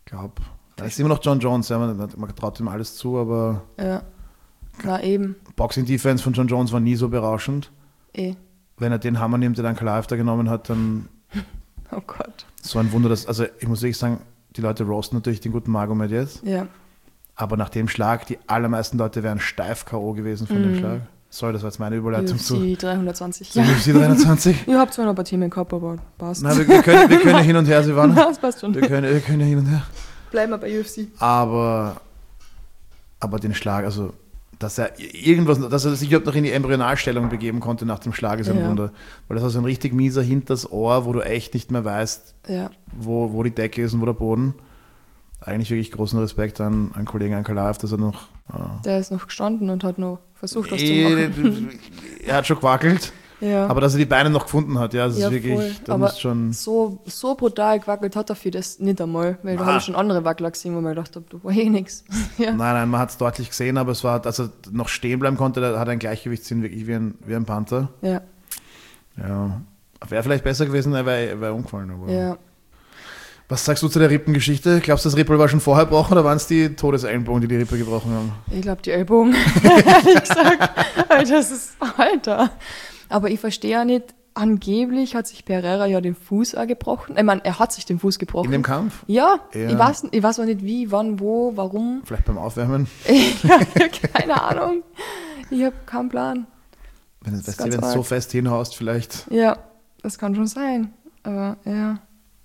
Ich glaube, da ist immer noch John Jones, ja, man, man traut ihm alles zu, aber Ja. Na eben. Boxing-Defense von John Jones war nie so berauschend. Eh. Wenn er den Hammer nimmt, den Ankalaev da genommen hat, dann Oh Gott. so ein Wunder, dass, also ich muss wirklich sagen, die Leute roasten natürlich den guten Magomed jetzt, Ja. aber nach dem Schlag, die allermeisten Leute wären steif K O gewesen von Mhm. dem Schlag. Sorry, das war jetzt meine Überleitung zu, U F C dreihundertzwanzig. zu U F C dreiundzwanzig. Ich habe zwar noch ein paar Themen gehabt, aber passt. Na, wir, wir, können, wir können hin und her, Silvana. Das passt schon. Wir können, wir können hin und her. Bleiben wir bei U F C. Aber, aber den Schlag, also dass er irgendwas, dass er sich überhaupt noch in die Embryonalstellung begeben konnte nach dem Schlag, ist ein Ja. Wunder. Weil das war so ein richtig mieser hinters Ohr, wo du echt nicht mehr weißt, Ja. wo, wo die Decke ist und wo der Boden. Eigentlich wirklich großen Respekt an, an Kollegen Ankalaev, dass er noch... Äh, Der ist noch gestanden und hat noch versucht, was zu machen. er hat schon gewackelt, Ja. aber dass er die Beine noch gefunden hat, ja, das Ja, ist wirklich... voll. Da Aber muss schon... so, so brutal gewackelt hat er für das nicht einmal, weil da Ah. habe ich schon andere Wackler gesehen, wo man gedacht habe, da war eh nichts. Ja. Nein, nein, man hat es deutlich gesehen, aber es war, dass er noch stehen bleiben konnte, da hat er ein Gleichgewichtssinn wirklich wie ein, wie ein Panther. Ja. Ja, wäre vielleicht besser gewesen, er wäre wär umgefallen. Aber Ja. was sagst du zu der Rippengeschichte? Glaubst du, das Rippel war schon vorher gebrochen oder waren es die Todesellenbogen, die die Rippe gebrochen haben? Ich glaube, die Ellbogen, ehrlich gesagt. Alter, das ist, Alter. Aber ich verstehe ja nicht, angeblich hat sich Pereira ja den Fuß auch gebrochen. Ich meine, er hat sich den Fuß gebrochen. In dem Kampf? Ja, Ja. Ich, weiß, ich weiß auch nicht wie, wann, wo, warum. Vielleicht beim Aufwärmen? Ja, keine Ahnung. Ich habe keinen Plan. Wenn ist du ganz es arg. so fest hinhaust, vielleicht. Ja, das kann schon sein. Aber ja.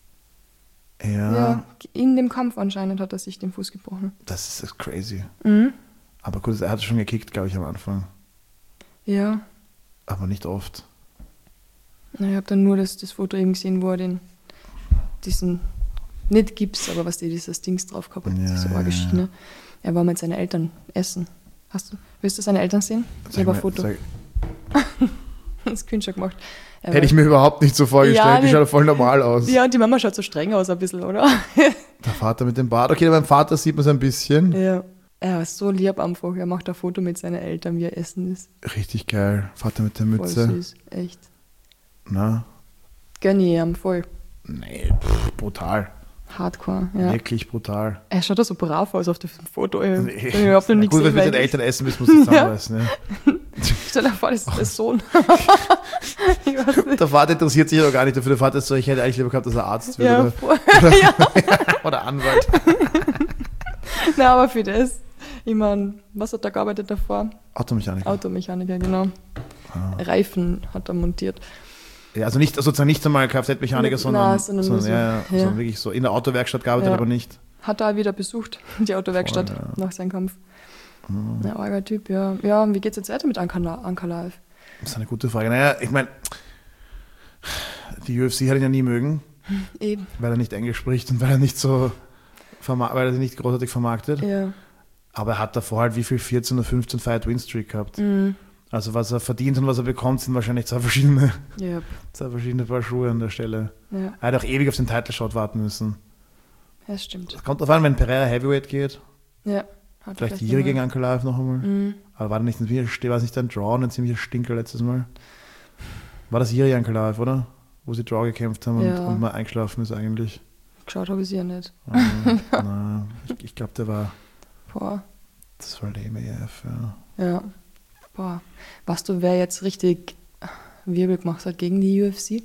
Ja, ja, in dem Kampf anscheinend hat er sich den Fuß gebrochen. das ist das crazy. Mhm. Aber gut, er hat schon gekickt, glaube ich, am Anfang. Ja, Aber nicht oft. na, ich habe dann nur das, das Foto eben gesehen, wo er den, diesen, nicht Gips, aber was die dieses Dings drauf gehabt hat, Ja, diese ja, Orgelschiene. Er war mit seinen Eltern essen. Hast du, willst du seine Eltern sehen? Ich Sag habe ein mal, Foto, sag- ein Screenshot gemacht. Er Hätte ich war- mir überhaupt nicht so vorgestellt. Ja, die nicht- schaut voll normal aus. Ja, und die Mama schaut so streng aus ein bisschen, oder? Der Vater mit dem Bart. Okay, beim Vater sieht man es ein bisschen. Ja. Er ist so lieb einfach. Er macht ein Foto mit seinen Eltern, wie er essen ist. Richtig geil. Vater mit der Voll Mütze. süß, echt. Na? Gönn ich ihm voll. Nee, pff, brutal. Hardcore, ja. Wirklich brutal. Er schaut da so brav aus auf dem Foto. Ich Nee. nee. überhaupt noch Na nichts gut, wenn du mit den Eltern essen bist, musst du zusammenreißen. Ja. Stell dir vor, das ist der Sohn. Ich weiß nicht. Der Vater interessiert sich ja gar nicht dafür. Der Vater ist so, ich hätte eigentlich lieber gehabt, dass er Arzt wird Ja, oder, voll. oder Anwalt. Na, aber für das. Ich meine, was hat er gearbeitet davor? Automechaniker. Automechaniker, genau. Ah. Reifen hat er montiert. Ja, also nicht, sozusagen nicht einmal Kfz-Mechaniker, Na, sondern, sondern sondern, nur so. ja, ja, Ja. sondern wirklich so in der Autowerkstatt gearbeitet, Ja. aber nicht. Hat er auch wieder besucht, die Autowerkstatt, Voll, ja. nach seinem Kampf. Mhm. Ja, arger Typ, ja. Ja, und wie geht's jetzt weiter mit Ankala- Ankalaev? Das ist eine gute Frage. Naja, ich meine, die U F C hat ihn ja nie mögen, Eben, weil er nicht Englisch spricht und weil er nicht so, verma- weil er sich nicht großartig vermarktet. ja. Aber er hat davor halt wie viel vierzehn oder fünfzehn Fight-Win-Streak gehabt. Mhm. Also was er verdient und was er bekommt, sind wahrscheinlich zwei verschiedene, Ja, zwei verschiedene Paar Schuhe an der Stelle. ja, Er hat auch ewig auf den Title-Shot warten müssen. das stimmt. Es kommt drauf an, wenn Pereira Heavyweight geht, Ja. Hat vielleicht die noch Jiri mal- gegen Ankalaev noch einmal. Mhm. Aber war da nicht ein, war es nicht ein Draw und ein ziemlicher Stinker letztes Mal? War das Jiri Ankalaev, oder? Wo sie Draw gekämpft haben und, Ja. und mal eingeschlafen ist eigentlich. Geschaut habe ich sie ja nicht. Ähm, na, ich ich glaube, der war, Boah. das war der M A F, ja. Ja. Boah. Weißt du, wer jetzt richtig Wirbel gemacht hat gegen die U F C?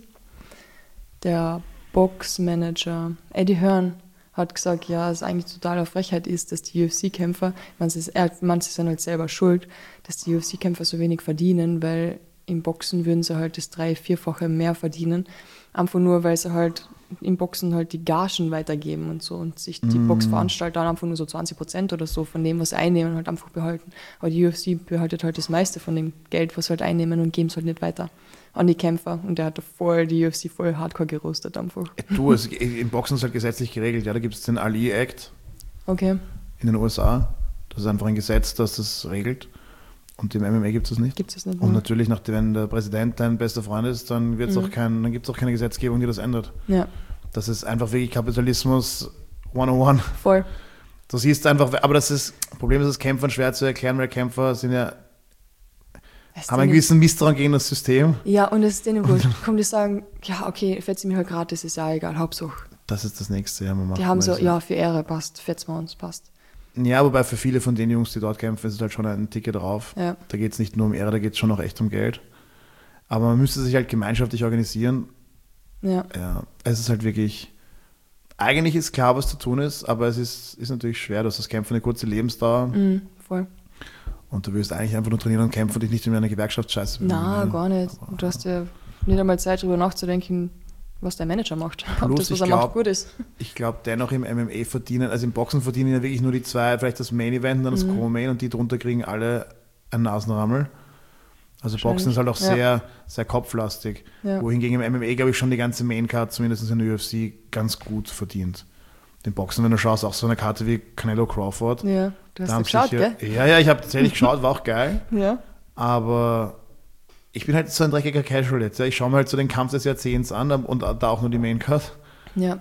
Der Boxmanager Eddie Hearn hat gesagt, ja, es eigentlich totaler Frechheit ist, dass die U F C-Kämpfer, manche sind halt selber schuld, dass die U F C-Kämpfer so wenig verdienen, weil im Boxen würden sie halt das drei-, vierfache mehr verdienen. Einfach nur, weil sie halt im Boxen halt die Gagen weitergeben und so und sich die Mm. Boxveranstalter dann einfach nur so zwanzig Prozent oder so von dem, was sie einnehmen, halt einfach behalten. Aber die U F C behaltet halt das meiste von dem Geld, was sie halt einnehmen und geben es halt nicht weiter an die Kämpfer. Und der hat da voll die U F C voll hardcore gerostet einfach. Du, es, im Boxen ist halt gesetzlich geregelt. Ja, da gibt es den Ali Act Okay, in den U S A. Das ist einfach ein Gesetz, das das regelt. Und im M M A gibt es das nicht. gibt es das nicht Und mehr. natürlich, nach, wenn der Präsident dein bester Freund ist, dann, wird's Mhm. auch kein, dann gibt es auch keine Gesetzgebung, die das ändert. Ja, Das ist einfach wirklich Kapitalismus hunderteins. voll. Du siehst einfach, aber das ist, Problem ist es Kämpfern schwer zu erklären, weil Kämpfer sind ja, Es haben einen denen- gewissen Misstrauen gegen das System. Ja, und es ist denen wurscht. Kommen die sagen, ja, okay, fährt sie mir halt gratis, ist ja egal, Hauptsache Das ist das Nächste, ja. Man macht Die haben so, meistens- ja, für Ehre passt, fetzen wir uns, passt. Ja, wobei für viele von den Jungs, die dort kämpfen, ist es halt schon ein Ticket drauf. Ja. Da geht es nicht nur um Ehre, da geht es schon auch echt um Geld. Aber man müsste sich halt gemeinschaftlich organisieren. Ja, Ja, es ist halt wirklich, eigentlich ist klar, was zu tun ist, aber es ist, ist natürlich schwer. Du hast das Kämpfen eine kurze Lebensdauer mhm, voll. und du willst eigentlich einfach nur trainieren und kämpfen und dich nicht in einer Gewerkschaftsscheiße Na, bemühen, gar nicht. Aber- Du hast ja nicht einmal Zeit, darüber nachzudenken, was dein Manager macht. Ob Plus, das, was ich er glaub- macht, gut ist. Ich glaube, dennoch im M M A verdienen, also im Boxen verdienen ja wirklich nur die zwei, vielleicht das Main Event und dann das Mhm. Co-Main und die drunter kriegen alle einen Nasenrammel. Also Boxen ist halt auch Wahrscheinlich, sehr, sehr kopflastig. Ja. Wohingegen im M M A, glaube ich, schon die ganze Main-Card, zumindest in der U F C, ganz gut verdient. Den Boxen, wenn du schaust, auch so eine Karte wie Canelo Crawford. Ja, du hast Da ja haben geschaut, sicher- gell? Ja, ja, ich habe tatsächlich geschaut, war auch geil. Ja. Aber ich bin halt so ein dreckiger Casual jetzt. Ja. Ich schaue mir halt so den Kampf des Jahrzehnts an und da auch nur die Main-Card. Ja,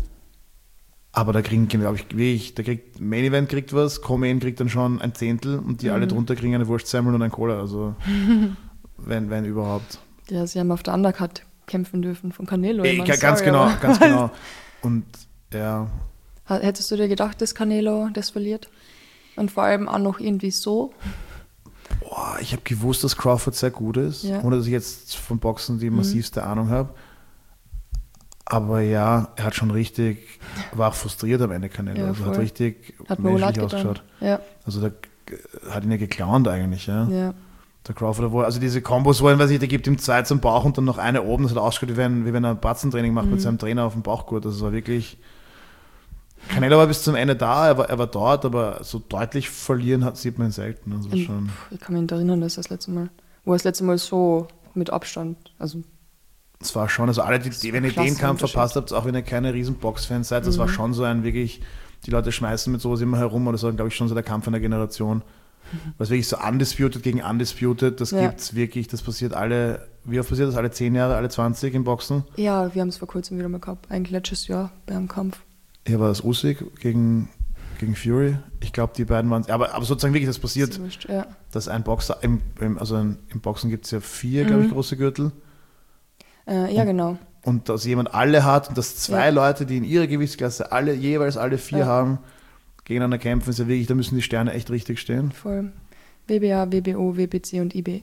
Aber da kriegen, glaube ich, wie ich, da kriegt Main Event kriegt was, Co-Main kriegt dann schon ein Zehntel und die alle drunter kriegen eine Wurstsemmel und ein Cola. Also wenn, wenn überhaupt. ja, sie haben auf der Undercard kämpfen dürfen von Canelo. Ey, Ich mein, ga- ganz sorry, genau, aber- ganz genau. Und ja, Hättest du dir gedacht, dass Canelo das verliert? Und vor allem auch noch irgendwie so? boah, ich habe gewusst, dass Crawford sehr gut ist, Ja. ohne dass ich jetzt von Boxen die massivste Ahnung habe. Aber ja, er hat schon richtig, war auch frustriert am Ende, Canelo. Ja, also hat voll. richtig Hat mir wohl leid menschlich getan. ausgeschaut. Ja, Also da g- hat ihn ja geklaunt eigentlich, ja. ja. Der Crawford, wo, also diese Kombos, wo er, weiß ich, der gibt ihm zwei zum Bauch und dann noch eine oben, das hat ausgeschaut, wie wenn, wie wenn er ein Batzentraining macht Mhm. mit seinem Trainer auf dem Bauchgurt. Das war wirklich. Canelo war bis zum Ende da, er war, er war dort, aber so deutlich verlieren hat, sieht man ihn selten. Also Und, schon. pff, ich kann mich nicht erinnern, dass das letzte Mal, wo er das letzte Mal so mit Abstand, also Es war schon, also alle, die, die wenn ihr klasse den Kampf Unterschied. verpasst habt, auch wenn ihr keine riesen Box-Fans seid, das war schon so ein wirklich, die Leute schmeißen mit sowas immer herum, oder so, glaube ich, schon so der Kampf einer Generation. Was wirklich so Undisputed gegen Undisputed, das Ja. gibt's wirklich, das passiert alle, wie oft passiert das? Alle zehn Jahre, alle zwanzig im Boxen? ja, wir haben es vor kurzem wieder mal gehabt, eigentlich letztes Jahr beim Kampf. Hier war das Usyk gegen, gegen Fury. Ich glaube, die beiden waren aber, aber sozusagen wirklich, das passiert, Ist wurscht, ja. dass ein Boxer, im, im, also im, im Boxen gibt es ja vier, glaube ich, Mhm. große Gürtel. Äh, ja, genau. Und dass jemand alle hat und dass zwei Ja. Leute, die in ihrer Gewichtsklasse alle, jeweils alle vier Ja. haben, gegeneinander kämpfen, ist ja wirklich, da müssen die Sterne echt richtig stehen. Voll. W B A, W B O, W B C und I B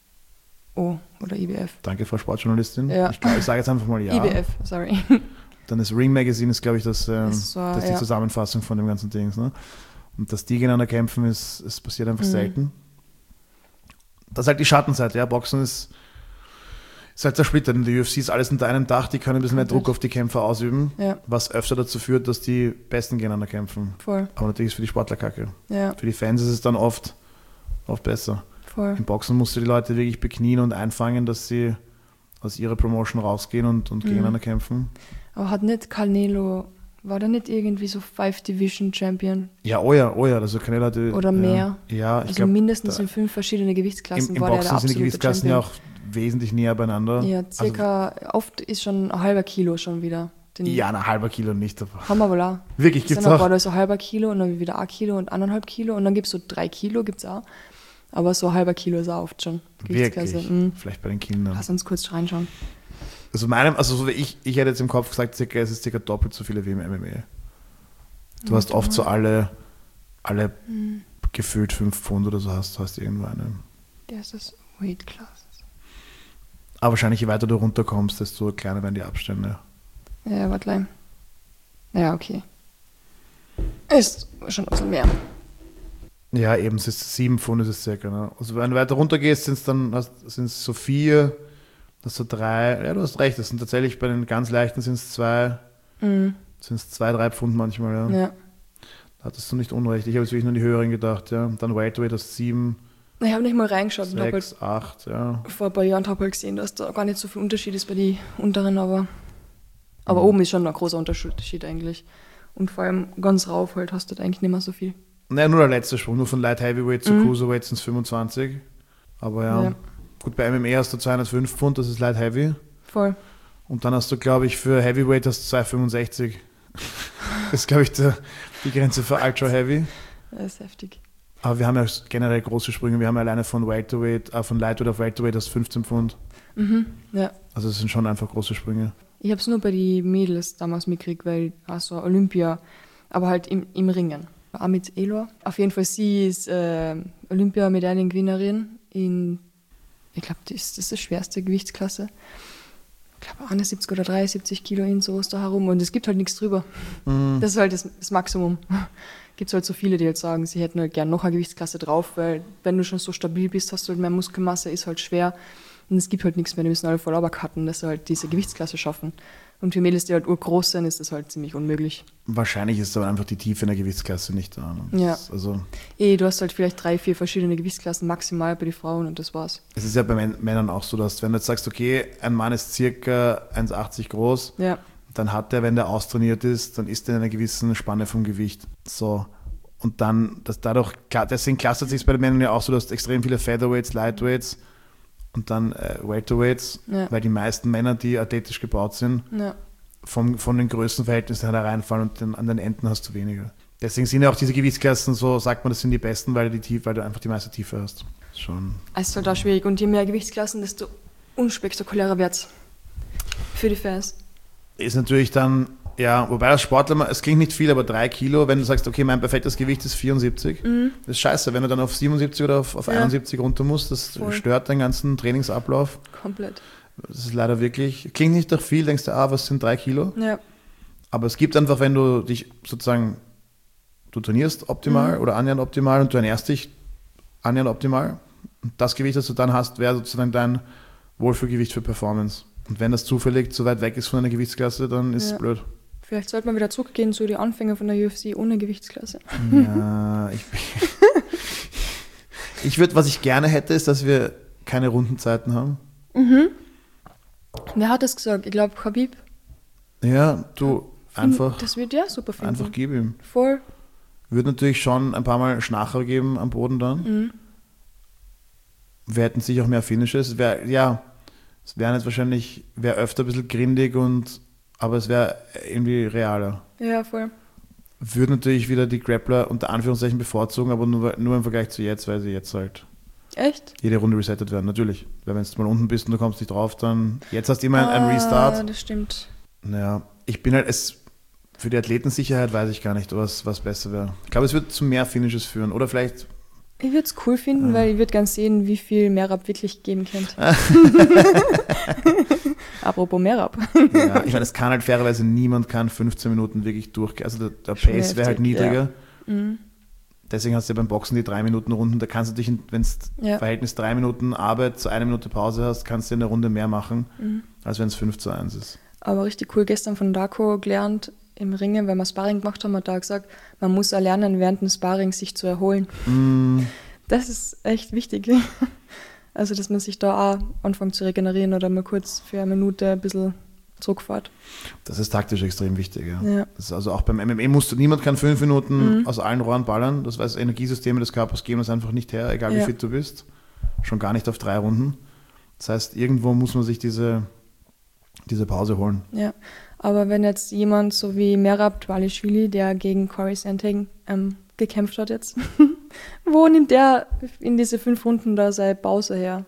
O oder I B F. Danke, Frau Sportjournalistin. Ja. Ich, glaub, ich sage jetzt einfach mal ja. I B F, sorry. Dann das Ring Magazine ist, glaube ich, das, ähm, Das war, das ist die ja. Zusammenfassung von dem ganzen Ding. Ne? Und dass die gegeneinander kämpfen, ist, es passiert einfach Mhm. selten. Das ist halt die Schattenseite, ja. Boxen ist, ist halt zersplittert. In der U F C ist alles unter einem Dach, die können ein bisschen mehr Komplett. Druck auf die Kämpfer ausüben, Ja, was öfter dazu führt, dass die Besten gegeneinander kämpfen. voll. Aber natürlich ist es für die Sportler kacke. Ja, Für die Fans ist es dann oft, oft besser. voll. Im Boxen musst du die Leute wirklich beknien und einfangen, dass sie aus ihrer Promotion rausgehen und, und Mhm. gegeneinander kämpfen. Aber hat nicht Canelo, war der nicht irgendwie so Five Division Champion? Ja, oh ja, oh ja, also Canelo hatte, Oder ja, mehr. Ja, ich Also glaube, mindestens da- in fünf verschiedene Gewichtsklassen im, im war der Boxen der sind die absolute Gewichtsklassen ja Champion. auch wesentlich näher beieinander. Ja, circa, oft ist schon ein halber Kilo schon wieder. Den Also, ja, ein halber Kilo nicht. Aber haben wir wohl auch. wirklich, Es gibt's sind auch auch. gerade so ein halber Kilo und dann wieder ein Kilo und anderthalb Kilo und dann gibt es so drei Kilo, gibt es auch. Aber so ein halber Kilo ist auch oft schon. Gewichtsklasse. Wirklich, Mhm. vielleicht bei den Kindern. Lass uns kurz reinschauen. Also meinem, also so wie ich, ich hätte jetzt im Kopf gesagt, circa, es ist circa doppelt so viele wie im M M A. Du hast oft so alle, alle Mhm. gefühlt fünf Pfund oder so hast, hast irgendwo eine. Der ist das Weight Class. Aber wahrscheinlich, je weiter du runterkommst, desto kleiner werden die Abstände. Ja, warte gleich. Ja, okay. Ist schon ein bisschen mehr. Ja, eben, es ist sieben Pfund ist es circa. Ne? Also wenn du weiter runter gehst, sind es dann sind es so vier, das so drei. Ja, du hast recht, das sind tatsächlich bei den ganz leichten sind es zwei, Mhm. sind es zwei, drei Pfund manchmal. Ja. Ja. Da hattest du nicht unrecht. Ich habe jetzt wirklich nur an die höheren gedacht. Ja. Dann Welterweight hast sieben, Ich habe nicht mal reingeschaut. Ich habe halt sechs, acht. Ja. vor ein paar Jahren hab halt gesehen, dass da gar nicht so viel Unterschied ist bei den unteren, aber, aber Mhm. oben ist schon ein großer Unterschied eigentlich. Und vor allem ganz rauf halt hast du da eigentlich nicht mehr so viel. Naja, nur der letzte Sprung. Nur von Light Heavyweight zu Mhm. Cruiserweight sind es fünfundzwanzig. Aber ja. Ja. Gut, bei M M A hast du zweihundertfünf Pfund, das ist Light Heavy. Voll. Und dann hast du, glaube ich, für Heavyweight hast du zweihundertfünfundsechzig. Das ist, glaube ich, der, die Grenze für Ultra Heavy. Das ist heftig. Aber wir haben ja generell große Sprünge. Wir haben ja alleine von Welterweight, äh, von Lightweight auf Welterweight das fünfzehn Pfund. Mhm. Ja. Also das sind schon einfach große Sprünge. Ich habe es nur bei den Mädels damals mitgekriegt, weil also Olympia, aber halt im, im Ringen. Auch mit Elor. Auf jeden Fall, sie ist äh, Olympiamedaillengewinnerin in, ich glaube, das ist, das ist die schwerste Gewichtsklasse. Ich glaube, einundsiebzig oder dreiundsiebzig Kilo in sowas da herum und es gibt halt nichts drüber. Mhm. Das ist halt das, das Maximum. Gibt es halt so viele, die halt sagen, sie hätten halt gern noch eine Gewichtsklasse drauf, weil wenn du schon so stabil bist, hast du halt mehr Muskelmasse, ist halt schwer. Und es gibt halt nichts mehr, die müssen alle voll cutten, dass sie halt diese Gewichtsklasse schaffen. Und für Mädels, die halt urgroß sind, ist das halt ziemlich unmöglich. Wahrscheinlich ist aber einfach die Tiefe in der Gewichtsklasse nicht da. Ne? Ja. Ist, also eh, du hast halt vielleicht drei, vier verschiedene Gewichtsklassen maximal bei den Frauen und das war's. Es ist ja bei Männern auch so, dass wenn du jetzt sagst, okay, ein Mann ist circa eins Komma achtzig groß, ja. dann hat er, wenn der austrainiert ist, dann ist er in einer gewissen Spanne vom Gewicht. So. Und dann, das dadurch, deswegen clustert sich es bei den Männern ja auch so, dass extrem viele Featherweights, Lightweights und dann äh, Welterweights, ja. weil die meisten Männer, die athletisch gebaut sind, ja. vom, von den Größenverhältnissen her reinfallen und den, an den Enden hast du weniger. Deswegen sind ja auch diese Gewichtsklassen so, sagt man, das sind die besten, weil du, die, weil du einfach die meiste Tiefe hast. Schon. Es ist halt auch schwierig und je mehr Gewichtsklassen, desto unspektakulärer wird's für die Fans. Ist natürlich dann, ja, wobei als Sportler, es klingt nicht viel, aber drei Kilo, wenn du sagst, okay, mein perfektes Gewicht ist vierundsiebzig, mhm. das ist scheiße, wenn du dann auf siebenundsiebzig oder auf, auf ja. einundsiebzig runter musst, das Voll. Stört deinen ganzen Trainingsablauf. Komplett. Das ist leider wirklich, klingt nicht nach viel, denkst du, ah, was sind drei Kilo? Ja. Aber es gibt einfach, wenn du dich sozusagen, du trainierst optimal mhm. oder annähernd optimal und du ernährst dich annähernd optimal, und das Gewicht, das du dann hast, wäre sozusagen dein Wohlfühlgewicht für Performance. Und wenn das zufällig zu weit weg ist von einer Gewichtsklasse, dann ist es ja. blöd. Vielleicht sollte man wieder zurückgehen zu den Anfängen von der U F C ohne Gewichtsklasse. Ja, ich, ich würde, was ich gerne hätte, ist, dass wir keine Rundenzeiten haben. Mhm. Wer hat das gesagt? Ich glaube, Khabib. Ja, du, einfach. Das wird ja super finden. Einfach gib ihm. Voll. Würde natürlich schon ein paar Mal Schnacher geben am Boden dann. Mhm. Wir hätten sicher auch mehr Finishes. Wär, ja, es wäre jetzt wahrscheinlich, wäre öfter ein bisschen grindig und, aber es wäre irgendwie realer. Ja, voll. Würde natürlich wieder die Grappler unter Anführungszeichen bevorzugen, aber nur, nur im Vergleich zu jetzt, weil sie jetzt halt Echt? jede Runde resettet werden, natürlich. Weil wenn du mal unten bist und du kommst nicht drauf, dann jetzt hast du immer ah, einen Restart. Ja, das stimmt. Naja, ich bin halt, es, für die Athletensicherheit weiß ich gar nicht, was, was besser wäre. Ich glaube, es wird zu mehr Finishes führen oder vielleicht... Ich würde es cool finden, ja. weil ich würde gerne sehen, wie viel Merab wirklich geben könnt. Apropos Merab. Ja, ich meine, es kann halt fairerweise niemand kann fünfzehn Minuten wirklich durchgehen. Also der, der Pace wäre halt niedriger. Ja. Mhm. Deswegen hast du ja beim Boxen die drei Minuten Runden. Da kannst du dich, wenn es ja. Verhältnis drei Minuten Arbeit zu einer Minute Pause hast, kannst du in der Runde mehr machen, mhm. als wenn es fünf zu eins ist. Aber richtig cool, gestern von Darko gelernt, im Ringen, wenn wir Sparring gemacht haben, hat er gesagt, man muss auch lernen, während dem Sparring sich zu erholen. Mm. Das ist echt wichtig. Also, dass man sich da auch anfängt zu regenerieren oder mal kurz für eine Minute ein bisschen zurückfährt. Das ist taktisch extrem wichtig, ja. ja. Das ist also auch beim M M A musst du, niemand kann fünf Minuten mhm. aus allen Rohren ballern. Das heißt, Energiesysteme des Körpers geben das einfach nicht her, egal wie ja. fit du bist. Schon gar nicht auf drei Runden. Das heißt, irgendwo muss man sich diese, diese Pause holen. Ja. Aber wenn jetzt jemand so wie Merab Dvalishvili, der gegen Corey Sandhagen ähm, gekämpft hat jetzt, wo nimmt der in diese fünf Runden da seine Pause her?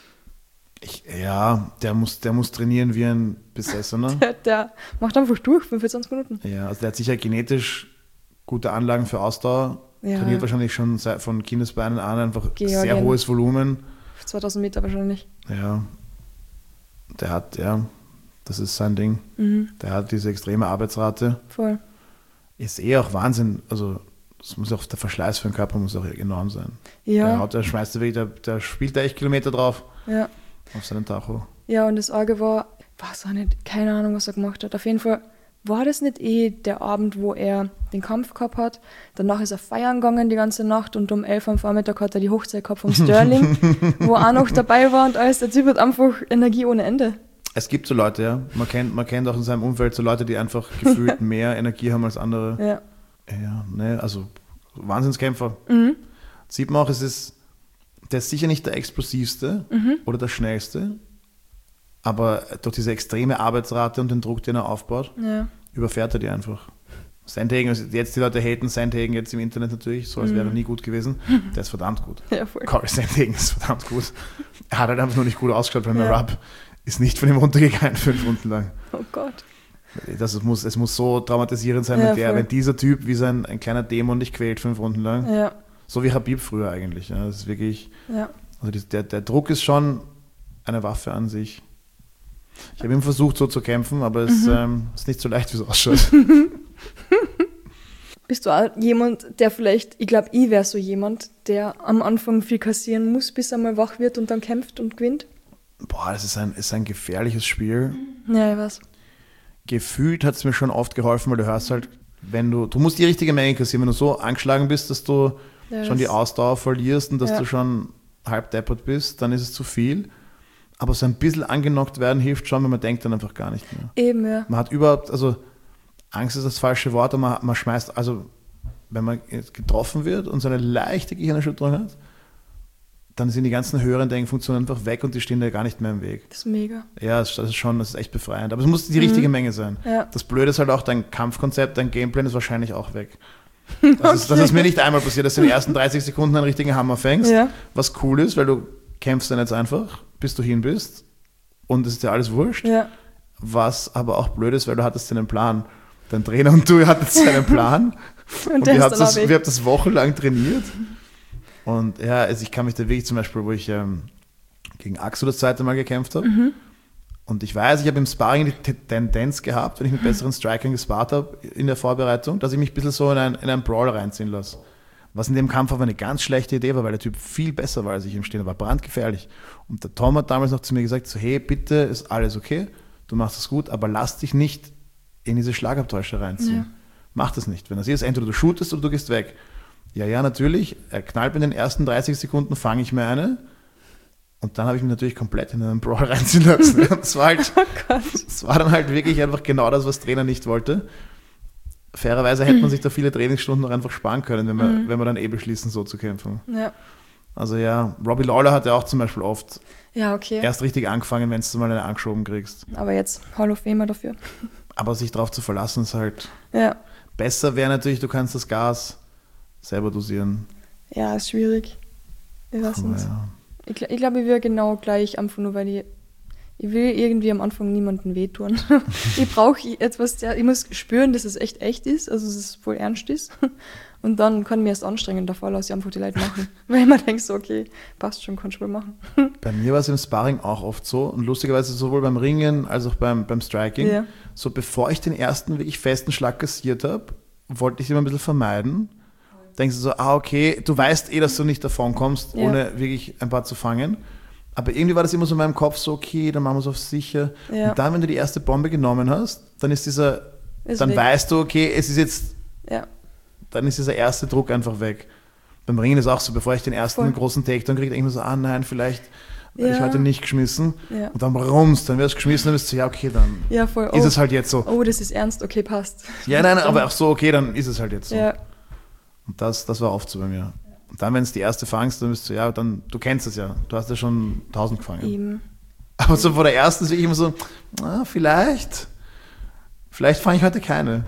Ich, ja, der muss, der muss trainieren wie ein Besessener. Der, der macht einfach durch, fünfundzwanzig Minuten. Ja, also der hat sicher genetisch gute Anlagen für Ausdauer, ja. trainiert wahrscheinlich schon seit, von Kindesbeinen an einfach Georgien. Sehr hohes Volumen. zweitausend Meter wahrscheinlich. Ja, der hat, ja... Das ist sein Ding. Mhm. Der hat diese extreme Arbeitsrate. Voll. Ist eh auch Wahnsinn. Also, das muss auch, der Verschleiß für den Körper muss auch enorm sein. Ja. Der, haut, der schmeißt der, der, der spielt da echt Kilometer drauf. Ja. Auf seinen Tacho. Ja, und das Arge war, weiß auch nicht, keine Ahnung, was er gemacht hat. Auf jeden Fall war das nicht eh der Abend, wo er den Kampf gehabt hat. Danach ist er feiern gegangen die ganze Nacht und um elf am Vormittag hat er die Hochzeit gehabt vom Sterling, wo er auch noch dabei war und alles. Der Typ hat einfach Energie ohne Ende. Es gibt so Leute, ja. Man kennt, man kennt auch in seinem Umfeld so Leute, die einfach gefühlt mehr Energie haben als andere. Ja. Ja, ne, also Wahnsinnskämpfer. Mhm. Sieht man auch, es ist, der ist sicher nicht der explosivste mhm. oder der schnellste, aber durch diese extreme Arbeitsrate und den Druck, den er aufbaut, ja. überfährt er die einfach. Sandhagen, also jetzt die Leute haten Sandhagen jetzt im Internet natürlich, so als mhm. wäre er nie gut gewesen. Der ist verdammt gut. Ja, voll. Corey Sandhagen ist verdammt gut. Er hat halt einfach nur nicht gut ausgeschaut, weil ja. Merab ist nicht von ihm runtergegangen fünf Runden lang. Oh Gott. Das es muss, es muss so traumatisierend sein, Ja, wenn, der, voll. wenn dieser Typ wie sein ein kleiner Dämon dich quält, fünf Runden lang. Ja, So wie Habib früher eigentlich. Ja. Das ist wirklich, ja. also die, der, der Druck ist schon eine Waffe an sich. Ich habe ihm versucht, so zu kämpfen, aber es Mhm. ähm, ist nicht so leicht, wie es ausschaut. Bist du auch jemand, der vielleicht, ich glaube, ich wäre so jemand, der am Anfang viel kassieren muss, bis er mal wach wird und dann kämpft und gewinnt? Boah, das ist ein, ist ein gefährliches Spiel. Ja, ich weiß. Gefühlt hat es mir schon oft geholfen, weil du hörst halt, wenn du, du musst die richtige Menge kassieren, wenn du so angeschlagen bist, dass du Ja, schon die das- Ausdauer verlierst und dass Ja. du schon halb deppert bist, dann ist es zu viel. Aber so ein bisschen angenockt werden hilft schon, weil man denkt dann einfach gar nicht mehr. Eben, ja. Man hat überhaupt, also Angst ist das falsche Wort, aber man, man schmeißt, also wenn man jetzt getroffen wird und so eine leichte Gehirnerschütterung hat, dann sind die ganzen höheren Denkfunktionen einfach weg und die stehen da gar nicht mehr im Weg. Das ist mega. Ja, das ist schon, das ist echt befreiend. Aber es muss die richtige Menge sein. Ja. Das Blöde ist halt auch, dein Kampfkonzept, dein Gameplan ist wahrscheinlich auch weg. Das, ist, das ist mir nicht einmal passiert, dass du in den ersten dreißig Sekunden einen richtigen Hammer fängst, Ja. was cool ist, weil du kämpfst dann jetzt einfach, bis du hin bist und es ist dir alles wurscht. Ja. Was aber auch blöd ist, weil du hattest einen Plan. Dein Trainer und du hattet einen Plan Und, und der wir ist haben dann das, auch weg. wir haben das wochenlang trainiert. Und ja, also ich kann mich da wirklich zum Beispiel, wo ich ähm, gegen Axel das zweite Mal gekämpft habe. Mhm. Und ich weiß, ich habe im Sparring die T- Tendenz gehabt, wenn ich mit besseren Strikern gespart habe in der Vorbereitung, dass ich mich ein bisschen so in, ein, in einen Brawl reinziehen lasse. Was in dem Kampf aber eine ganz schlechte Idee war, weil der Typ viel besser war als ich im Stehen. Er war brandgefährlich. Und der Tom hat damals noch zu mir gesagt, so hey, bitte, ist alles okay, du machst es gut, aber lass dich nicht in diese Schlagabtäusche reinziehen. Ja. Mach das nicht. Wenn das ist, entweder du shootest oder du gehst weg. Ja, ja, natürlich. Er knallt mir in den ersten dreißig Sekunden, fange ich mir eine. Und dann habe ich mich natürlich komplett in einen Brawl reinziehen lassen. Das war, halt, Oh Gott. das war dann halt wirklich einfach genau das, was Trainer nicht wollte. Fairerweise hätte man sich da viele Trainingsstunden noch einfach sparen können, wenn wir, Mhm. wenn wir dann eh beschließen, so zu kämpfen. Ja. Also ja, Robbie Lawler hat ja auch zum Beispiel oft Ja, okay. erst richtig angefangen, wenn du mal eine angeschoben kriegst. Aber jetzt Hall of Famer dafür. Aber sich darauf zu verlassen ist halt Ja. besser wäre natürlich, du kannst das Gas selber dosieren. Ja, ist schwierig. Ich weiß Aber nicht. ja. Ich, gl- ich glaube, ich will genau gleich einfach nur, weil ich, ich will irgendwie am Anfang niemandem wehtun. Ich brauche etwas, der, ich muss spüren, dass es echt echt ist, also dass es voll ernst ist. Und dann kann ich mir erst anstrengen, davor lasse ich einfach die Leute machen. Weil man denkt so, okay, passt schon, kannst du wohl machen. Bei mir war es im Sparring auch oft so und lustigerweise sowohl beim Ringen als auch beim, beim Striking. Ja. So bevor ich den ersten wirklich festen Schlag kassiert habe, wollte ich es immer ein bisschen vermeiden. Denkst du so, ah okay, du weißt eh, dass du nicht davon kommst, Ja. ohne wirklich ein paar zu fangen. Aber irgendwie war das immer so in meinem Kopf so, okay, dann machen wir es auf sicher. Ja. Und dann, wenn du die erste Bombe genommen hast, dann ist dieser, Ist dann weg. weißt du, okay, es ist jetzt, Ja. dann ist dieser erste Druck einfach weg. Beim Ringen ist auch so, bevor ich den ersten Voll. großen Takedown kriege, denke ich mir so, ah nein, vielleicht habe ich Ja. heute nicht geschmissen. Ja. Und dann rums, dann wirst du geschmissen, dann bist du, ja okay, dann Ja, voll. ist Oh, es halt jetzt so. oh, das ist ernst, okay, passt. Ja, nein, nein, aber auch so, okay, dann ist es halt jetzt so. Ja. Und das, das war oft so bei mir. Und dann, wenn es die erste fangst, dann bist du, ja, dann, du kennst es ja, du hast ja schon tausend gefangen. Eben. Aber so vor der ersten ist wirklich immer so, ah, vielleicht, vielleicht fange ich heute keine.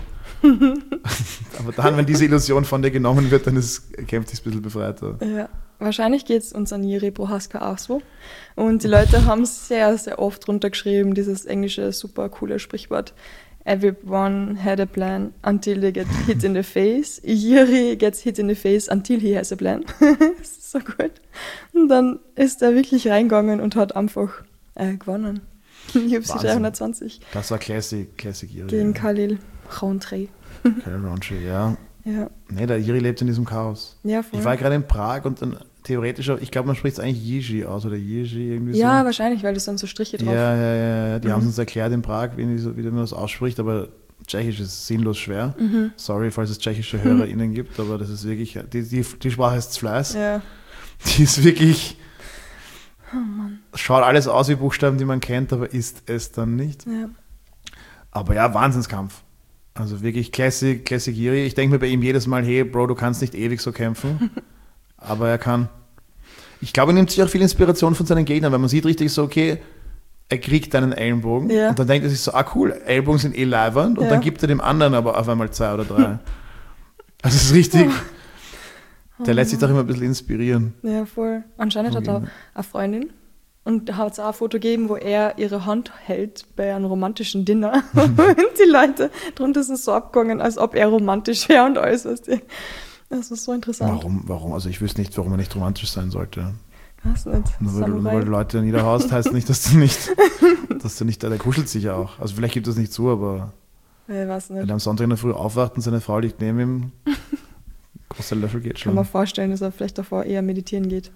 Aber dann, wenn diese Illusion von dir genommen wird, dann ist, kämpft es ein bisschen befreiter. Ja. Wahrscheinlich geht es uns an Jiri Prohaska auch so. Und die Leute haben sehr, sehr oft runtergeschrieben, dieses englische, super coole Sprichwort. Everyone had a plan until they get hit in the face. Jiri gets hit in the face until he has a plan. Das ist so gut. Und dann ist er wirklich reingegangen und hat einfach äh, gewonnen. U F C Wahnsinn. dreihundertzwanzig Das war Classic, Classic Iri. gegen ja. Khalil Rountree. Kyle Rountree, ja. Ja, Nee, der Iri lebt in diesem Chaos. ja, voll. Ich war gerade in Prag und dann theoretisch, ich glaube, man spricht es eigentlich Yiji aus oder Yiji irgendwie ja, so. wahrscheinlich, weil das dann so Striche drauf. Ja, ja, ja, ja. Die Mhm. haben es uns erklärt in Prag, wie, so, wie man das ausspricht, aber Tschechisch ist sinnlos schwer. Mhm. Sorry, falls es tschechische HörerInnen gibt, aber das ist wirklich, die, die, die Sprache ist Fleiß. Ja. Die ist wirklich, Oh Mann. schaut alles aus wie Buchstaben, die man kennt, aber ist es dann nicht. Ja. Aber ja, Wahnsinnskampf. Also wirklich Classic, Classic Iri. Ich denke mir bei ihm jedes Mal, hey Bro, du kannst nicht ewig so kämpfen. Aber er kann. Ich glaube, er nimmt sich auch viel Inspiration von seinen Gegnern, weil man sieht richtig so, okay, er kriegt einen Ellenbogen Ja. und dann denkt er sich so, ah cool, Ellbogen sind eh leibernd und Ja. dann gibt er dem anderen aber auf einmal zwei oder drei. Also es ist richtig, der lässt sich doch immer ein bisschen inspirieren. Ja, voll. Anscheinend hat er eine Freundin Und da hat es auch ein Foto gegeben, wo er ihre Hand hält bei einem romantischen Dinner. Und die Leute drunter sind so abgegangen, als ob er romantisch wäre und alles, weißt du. Das ist so interessant. Warum? Warum? Also ich wüsste nicht, warum er nicht romantisch sein sollte. Weiß nicht. Nur weil, nur weil du Leute niederhaust, heißt nicht, dass du nicht, dass du nicht, der kuschelt sich ja auch. Also vielleicht gibt es nicht zu, aber Ich weiß nicht. wenn er am Sonntag in der Früh aufwacht und seine Frau liegt neben ihm, großer Löffel geht schon. Kann man vorstellen, dass er vielleicht davor eher meditieren geht.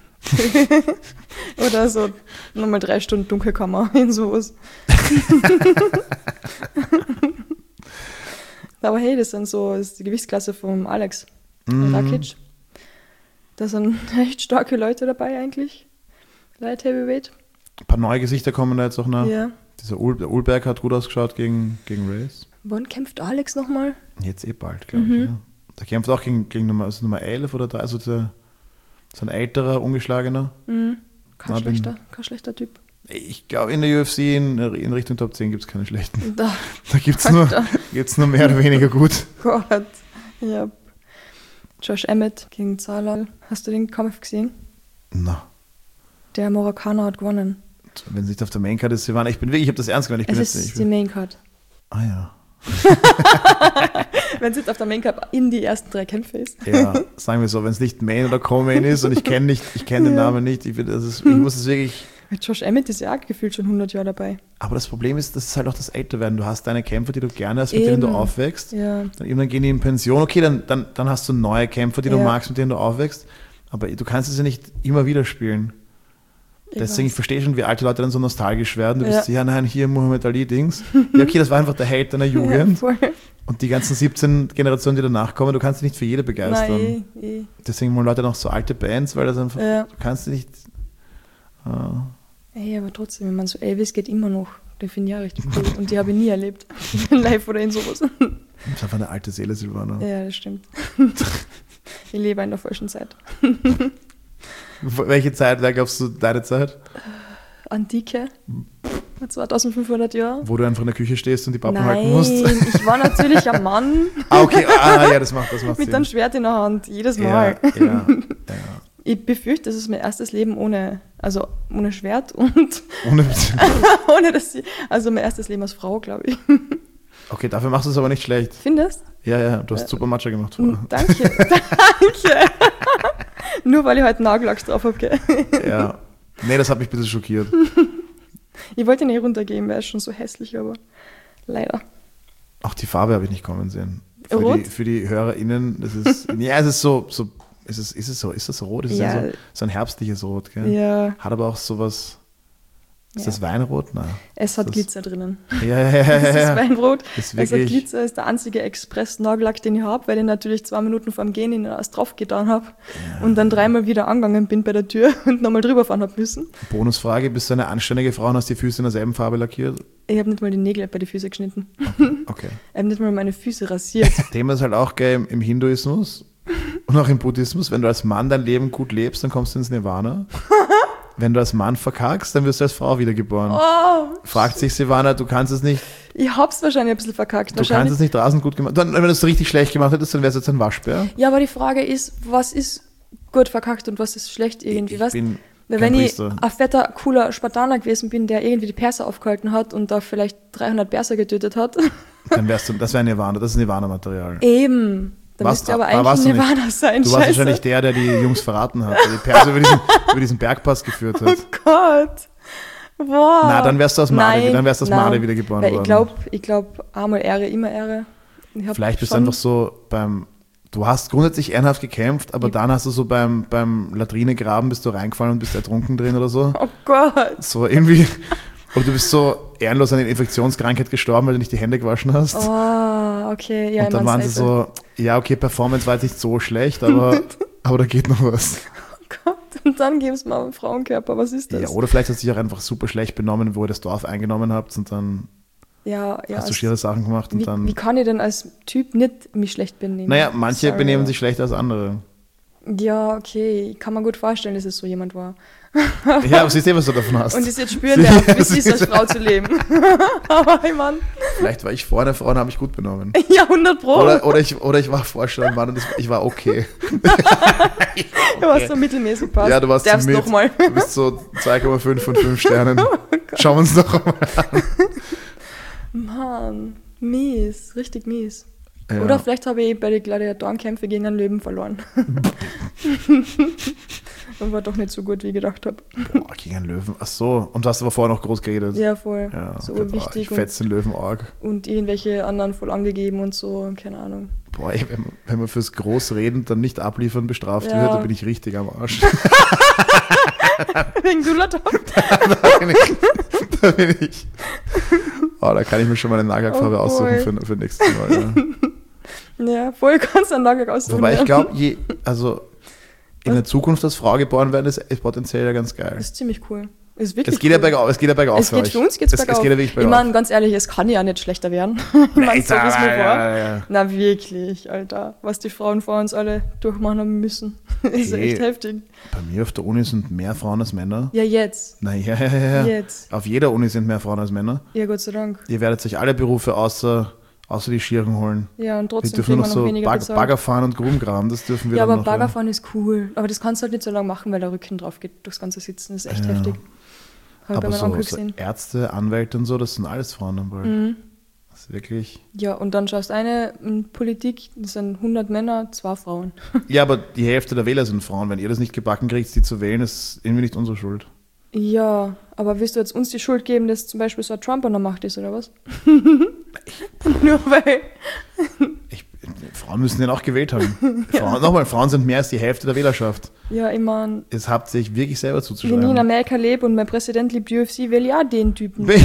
Oder so nochmal drei Stunden Dunkelkammer in sowas. Aber hey, das sind so, das ist die Gewichtsklasse vom Alex Mhm. Rakic. Da sind echt starke Leute dabei eigentlich. Light Heavyweight. Ein paar neue Gesichter kommen da jetzt auch nach. Ja. Dieser Ul der Ulberg hat gut ausgeschaut gegen, gegen Race. Wann kämpft Alex nochmal? Jetzt eh bald, glaube Mhm. ich. Ja. Der kämpft auch gegen, gegen Nummer, also Nummer elf oder drei, also der, so ein älterer, ungeschlagener. Mhm. Kein, Na, bin- schlechter, kein schlechter Typ. Ich glaube, in der U F C in, in Richtung Top zehn gibt es keine schlechten. Da, Da gibt es nur, Alter. gibt's nur mehr oder weniger gut. Gott. Ja. Josh Emmett gegen Zalal. Hast du den Kampf gesehen? Na, Der Marokkaner hat gewonnen. wenn es nicht auf der Maincard ist, Silvana, ich bin wirklich, ich habe das ernst gemeint. Ich bin Es jetzt, ist ich die bin, Maincard. ah ja. Wenn es jetzt auf der Maincard in die ersten drei Kämpfe ist. Ja, sagen wir so, wenn es nicht Main oder Co-Main ist und ich kenne nicht, ich kenne den Ja. Namen nicht, ich, will, das ist, ich muss es wirklich. Josh Emmett ist ja auch gefühlt schon hundert Jahre dabei. Aber das Problem ist, das ist halt auch das Älterwerden. Du hast deine Kämpfer, die du gerne hast, mit denen du Eben. aufwächst. Ja. Dann irgendwann gehen die in Pension. Okay, dann, dann, dann hast du neue Kämpfer, die du Ja. magst, mit denen du aufwächst. Aber du kannst es ja nicht immer wieder spielen. Ich Deswegen, ich weiß. verstehe schon, wie alte Leute dann so nostalgisch werden. Du Ja. bist, ja, nein, hier Muhammad Ali-Dings. Ja, okay, das war einfach der Held deiner Jugend. Ja, voll. Und die ganzen siebzehn Generationen, die danach kommen, du kannst dich nicht für jede begeistern. Nein, eh, eh. Deswegen wollen Leute noch so alte Bands, weil das einfach, Ja. du kannst nicht. ah. Ey, aber trotzdem, wenn man so Elvis geht immer noch. Den finde ich auch richtig cool. Und die habe ich nie erlebt. Live oder in sowas. Das ist einfach eine alte Seele, Silvana. Ja, das stimmt. Ich lebe in der falschen Zeit. Welche Zeit wäre, glaubst du, deine Zeit? Antike. zweitausendfünfhundert Jahre. Wo du einfach in der Küche stehst und die Pappen Nein, halten musst? ich war natürlich ein Mann Ah, okay, ah, ja, das macht, das macht mit Sinn. einem Schwert in der Hand, jedes ja, Mal. ja, ja. Ich befürchte, das ist mein erstes Leben ohne, also ohne Schwert und Ohne, ohne dass ich, also mein erstes Leben als Frau, glaube ich. okay, dafür machst du es aber nicht schlecht. Findest? Ja, ja, du hast Ja. super Matcha gemacht Hm, vorher. Danke, danke. Nur weil ich heute Nagellacks drauf habe, gell? Ja. Nee, das hat mich ein bisschen schockiert. Ich wollte ihn eh runtergeben, weil er ist schon so hässlich, aber leider. Auch die Farbe habe ich nicht kommen sehen. Für Rot? die, für die HörerInnen, das ist, ja, es ist so, so ist, es, ist es so, ist das so rot? Es ist ja, Ja. so, so ein herbstliches Rot, gell? Ja, Hat aber auch sowas, ist Ja. das Weinrot? Nein. es hat Das- Glitzer drinnen. Ja, ja, ja, Das ist ja, ja. Weinbrot. Ist Also wirklich, Glitzer ist der einzige Express-Nagellack, den ich habe, weil ich natürlich zwei Minuten vor dem Gehen in erst drauf getan habe und dann dreimal wieder angegangen bin bei der Tür und nochmal drüber fahren habe müssen. Bonusfrage, bist du eine anständige Frau und hast die Füße in derselben Farbe lackiert? Ich habe nicht mal die Nägel bei den Füßen geschnitten. Okay. Ich habe nicht mal meine Füße rasiert. Thema ist halt auch geil im- im Hinduismus und auch im Buddhismus, wenn du als Mann dein Leben gut lebst, dann kommst du ins Nirvana. Wenn du als Mann verkackst, dann wirst du als Frau wiedergeboren. Oh, Fragt sich Silvana, du kannst es nicht, ich hab's wahrscheinlich ein bisschen verkackt. du kannst Wahrscheinlich. es nicht rasend gut gemacht. Dann, wenn du es richtig schlecht gemacht hättest, dann wärst du jetzt ein Waschbär. Ja, aber die Frage ist, was ist gut verkackt und was ist schlecht irgendwie, ich weißt? bin Weil kein wenn ich Priester. ein fetter, cooler Spartaner gewesen bin, der irgendwie die Perser aufgehalten hat und da vielleicht dreihundert Perser getötet hat, Dann wärst du, das wäre Nirvana, das ist Nirvana-Material. eben. Dann Was- müsste aber aber warst eigentlich du nicht? Nirvana sein, Du warst scheiße. wahrscheinlich der, der die Jungs verraten hat, der die Perser über diesen, über diesen Bergpass geführt Oh hat. Gott. Wow. Na, dann wärst du aus Mali, Nein, dann wärst du aus nein. Mali wiedergeboren Weil worden. ich glaube, ich glaub, einmal Ehre, immer Ehre. Ich hab Vielleicht bist du schon- einfach so beim, du hast grundsätzlich ehrenhaft gekämpft, aber Ich- dann hast du so beim, beim Latrinegraben bist du reingefallen und bist ertrunken drin oder so. Oh Gott. So irgendwie, oder du bist so ehrenlos an einer Infektionskrankheit gestorben, weil du nicht die Hände gewaschen hast. Oh, okay. Ja, und dann ich waren mein's sie selber. so, ja okay, Performance war jetzt nicht so schlecht, aber, aber da geht noch was. Oh Gott. Und dann geben es mal einen Frauenkörper. Was ist das? Ja, oder vielleicht hast du dich auch einfach super schlecht benommen, wo ihr das Dorf eingenommen habt und dann ja, ja, hast du als- schiere Sachen gemacht und wie, dann... wie kann ich denn als Typ nicht mich schlecht benehmen? Naja, manche Sorry, benehmen aber- sich schlechter als andere. Ja, okay, ich kann mir gut vorstellen, dass es so jemand war. Ja, aber siehst du, was du davon hast. Und das jetzt spüren darf, wie es ist, als Frau zu leben. Aber ich meine, Vielleicht war ich vor einer Frau und habe mich gut benommen. ja, hundert Pro. Oder, oder, ich, oder ich war Vorstand Mann und das, ich war okay. Du warst so mittelmäßig passt. Ja, du warst Darfst mit, noch mal. du bist so zwei Komma fünf von fünf Sternen. Oh Schauen wir uns noch einmal an. Mann, mies, richtig mies. Ja. Oder vielleicht habe ich bei den Gladiatorenkämpfen gegen einen Löwen verloren. Und war doch nicht so gut, wie ich gedacht habe. Boah, gegen einen Löwen. Ach so, und du hast aber vorher noch groß geredet. Ja, voll. Ja, so okay, boah, wichtig. ich fetz den Löwen arg. Und, und irgendwelche anderen voll angegeben und so, keine Ahnung. Boah, ey, wenn, wenn man fürs Großreden dann nicht abliefern bestraft Ja. wird, dann bin ich richtig am Arsch. Wegen Dulatop. da bin ich. Da bin ich. Oh, da kann ich mir schon mal eine Nagellackfarbe Oh, aussuchen boy. für, für nächstes Mal. Ja. Ja, voll kannst du einen Lager aussuchen. Wobei ich ja. glaube, je, also in der Zukunft als Frau geboren werden, ist, ist potenziell ja ganz geil. Das ist ziemlich cool. Ist wirklich Es geht cool. ja bergauf, es geht ja bergauf Es für geht euch. für uns geht's es, bergauf. es geht ja wirklich Ich bergauf. meine, ganz ehrlich, es kann ja nicht schlechter werden. Ich meine, so wie es mir war. Ja, ja, ja. Na wirklich, Alter. Was die Frauen vor uns alle durchmachen haben müssen. ist Okay. echt heftig. Bei mir auf der Uni sind mehr Frauen als Männer. Ja, jetzt. Na ja, ja, ja, ja. Jetzt. Auf jeder Uni sind mehr Frauen als Männer. Ja, Gott sei Dank. Ihr werdet euch alle Berufe außer, außer die Schieren holen. Ja, und Wir trotzdem dürfen kriegen nur wir noch noch so weniger Bag bezahlt. Bagger fahren und Grubengraben, das dürfen wir Ja, dann aber noch. Baggerfahren ist cool. Aber das kannst du halt nicht so lange machen, weil der Rücken drauf geht, durchs ganze Sitzen. Das ist echt Ja. heftig. Habe ich bei Aber meinem so, Onkel so gesehen. Ärzte, Anwälte und so, das sind alles Frauen dann bald. Mhm. Das ist wirklich... Ja, und dann schaust du eine in Politik, das sind hundert Männer, zwei Frauen. Ja, aber die Hälfte der Wähler sind Frauen. Wenn ihr das nicht gebacken kriegt, die zu wählen, ist irgendwie nicht unsere Schuld. Ja, aber willst du jetzt uns die Schuld geben, dass zum Beispiel so ein Trump an der Macht ist, oder was? Nur weil... Ich, Frauen müssen den auch gewählt haben. Frauen, nochmal, Frauen sind mehr als die Hälfte der Wählerschaft. Ja, ich mein, Es habt sich wirklich selber wenn ich in zuzuschreiben. Amerika lebe und mein Präsident liebt U F C, will ja den Typen. Wel-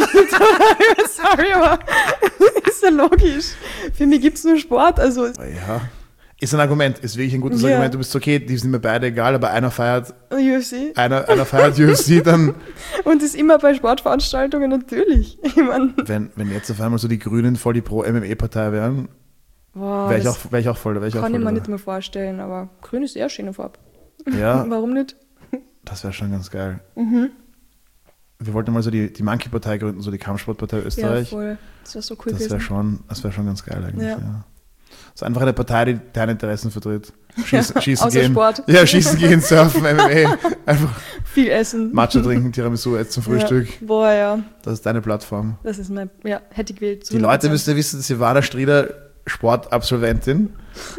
Sorry, aber ist ja logisch. Für mich gibt es nur Sport, also... Ja. Ist ein Argument, ist wirklich ein gutes Ja. Argument. Du bist okay, die sind mir beide egal, aber einer feiert, U F C. einer, einer feiert U F C, dann, Und das immer bei Sportveranstaltungen natürlich. Ich mein, wenn, wenn jetzt auf einmal so die Grünen voll die Pro-M M A-Partei wären, wow, wäre ich, das auch- wär ich auch voll, wär ich auch kann voll ich mir dabei. nicht mehr vorstellen, aber grün ist eher schöne Farbe. Ja, Warum nicht? das wäre schon ganz geil. Mhm. Wir wollten mal so die, die Monkey-Partei gründen, so die Kampfsportpartei Ja, Österreich. voll. Das wäre so cool das wäre gewesen. schon, das wär schon ganz geil eigentlich. Ja. Ja. Das ist einfach eine Partei, die deine Interessen vertritt. Schießen, Ja, schießen außer gehen. Sport. Ja, schießen gehen, surfen, M M A. Einfach Viel essen. Matcha trinken, Tiramisu essen zum Frühstück. Ja. Boah, ja. Das ist deine Plattform. Das ist mein... Ja, hätte ich gewählt. zu Die Leute hundert müssen ja wissen, dass Silvana Strieder Sportabsolventin,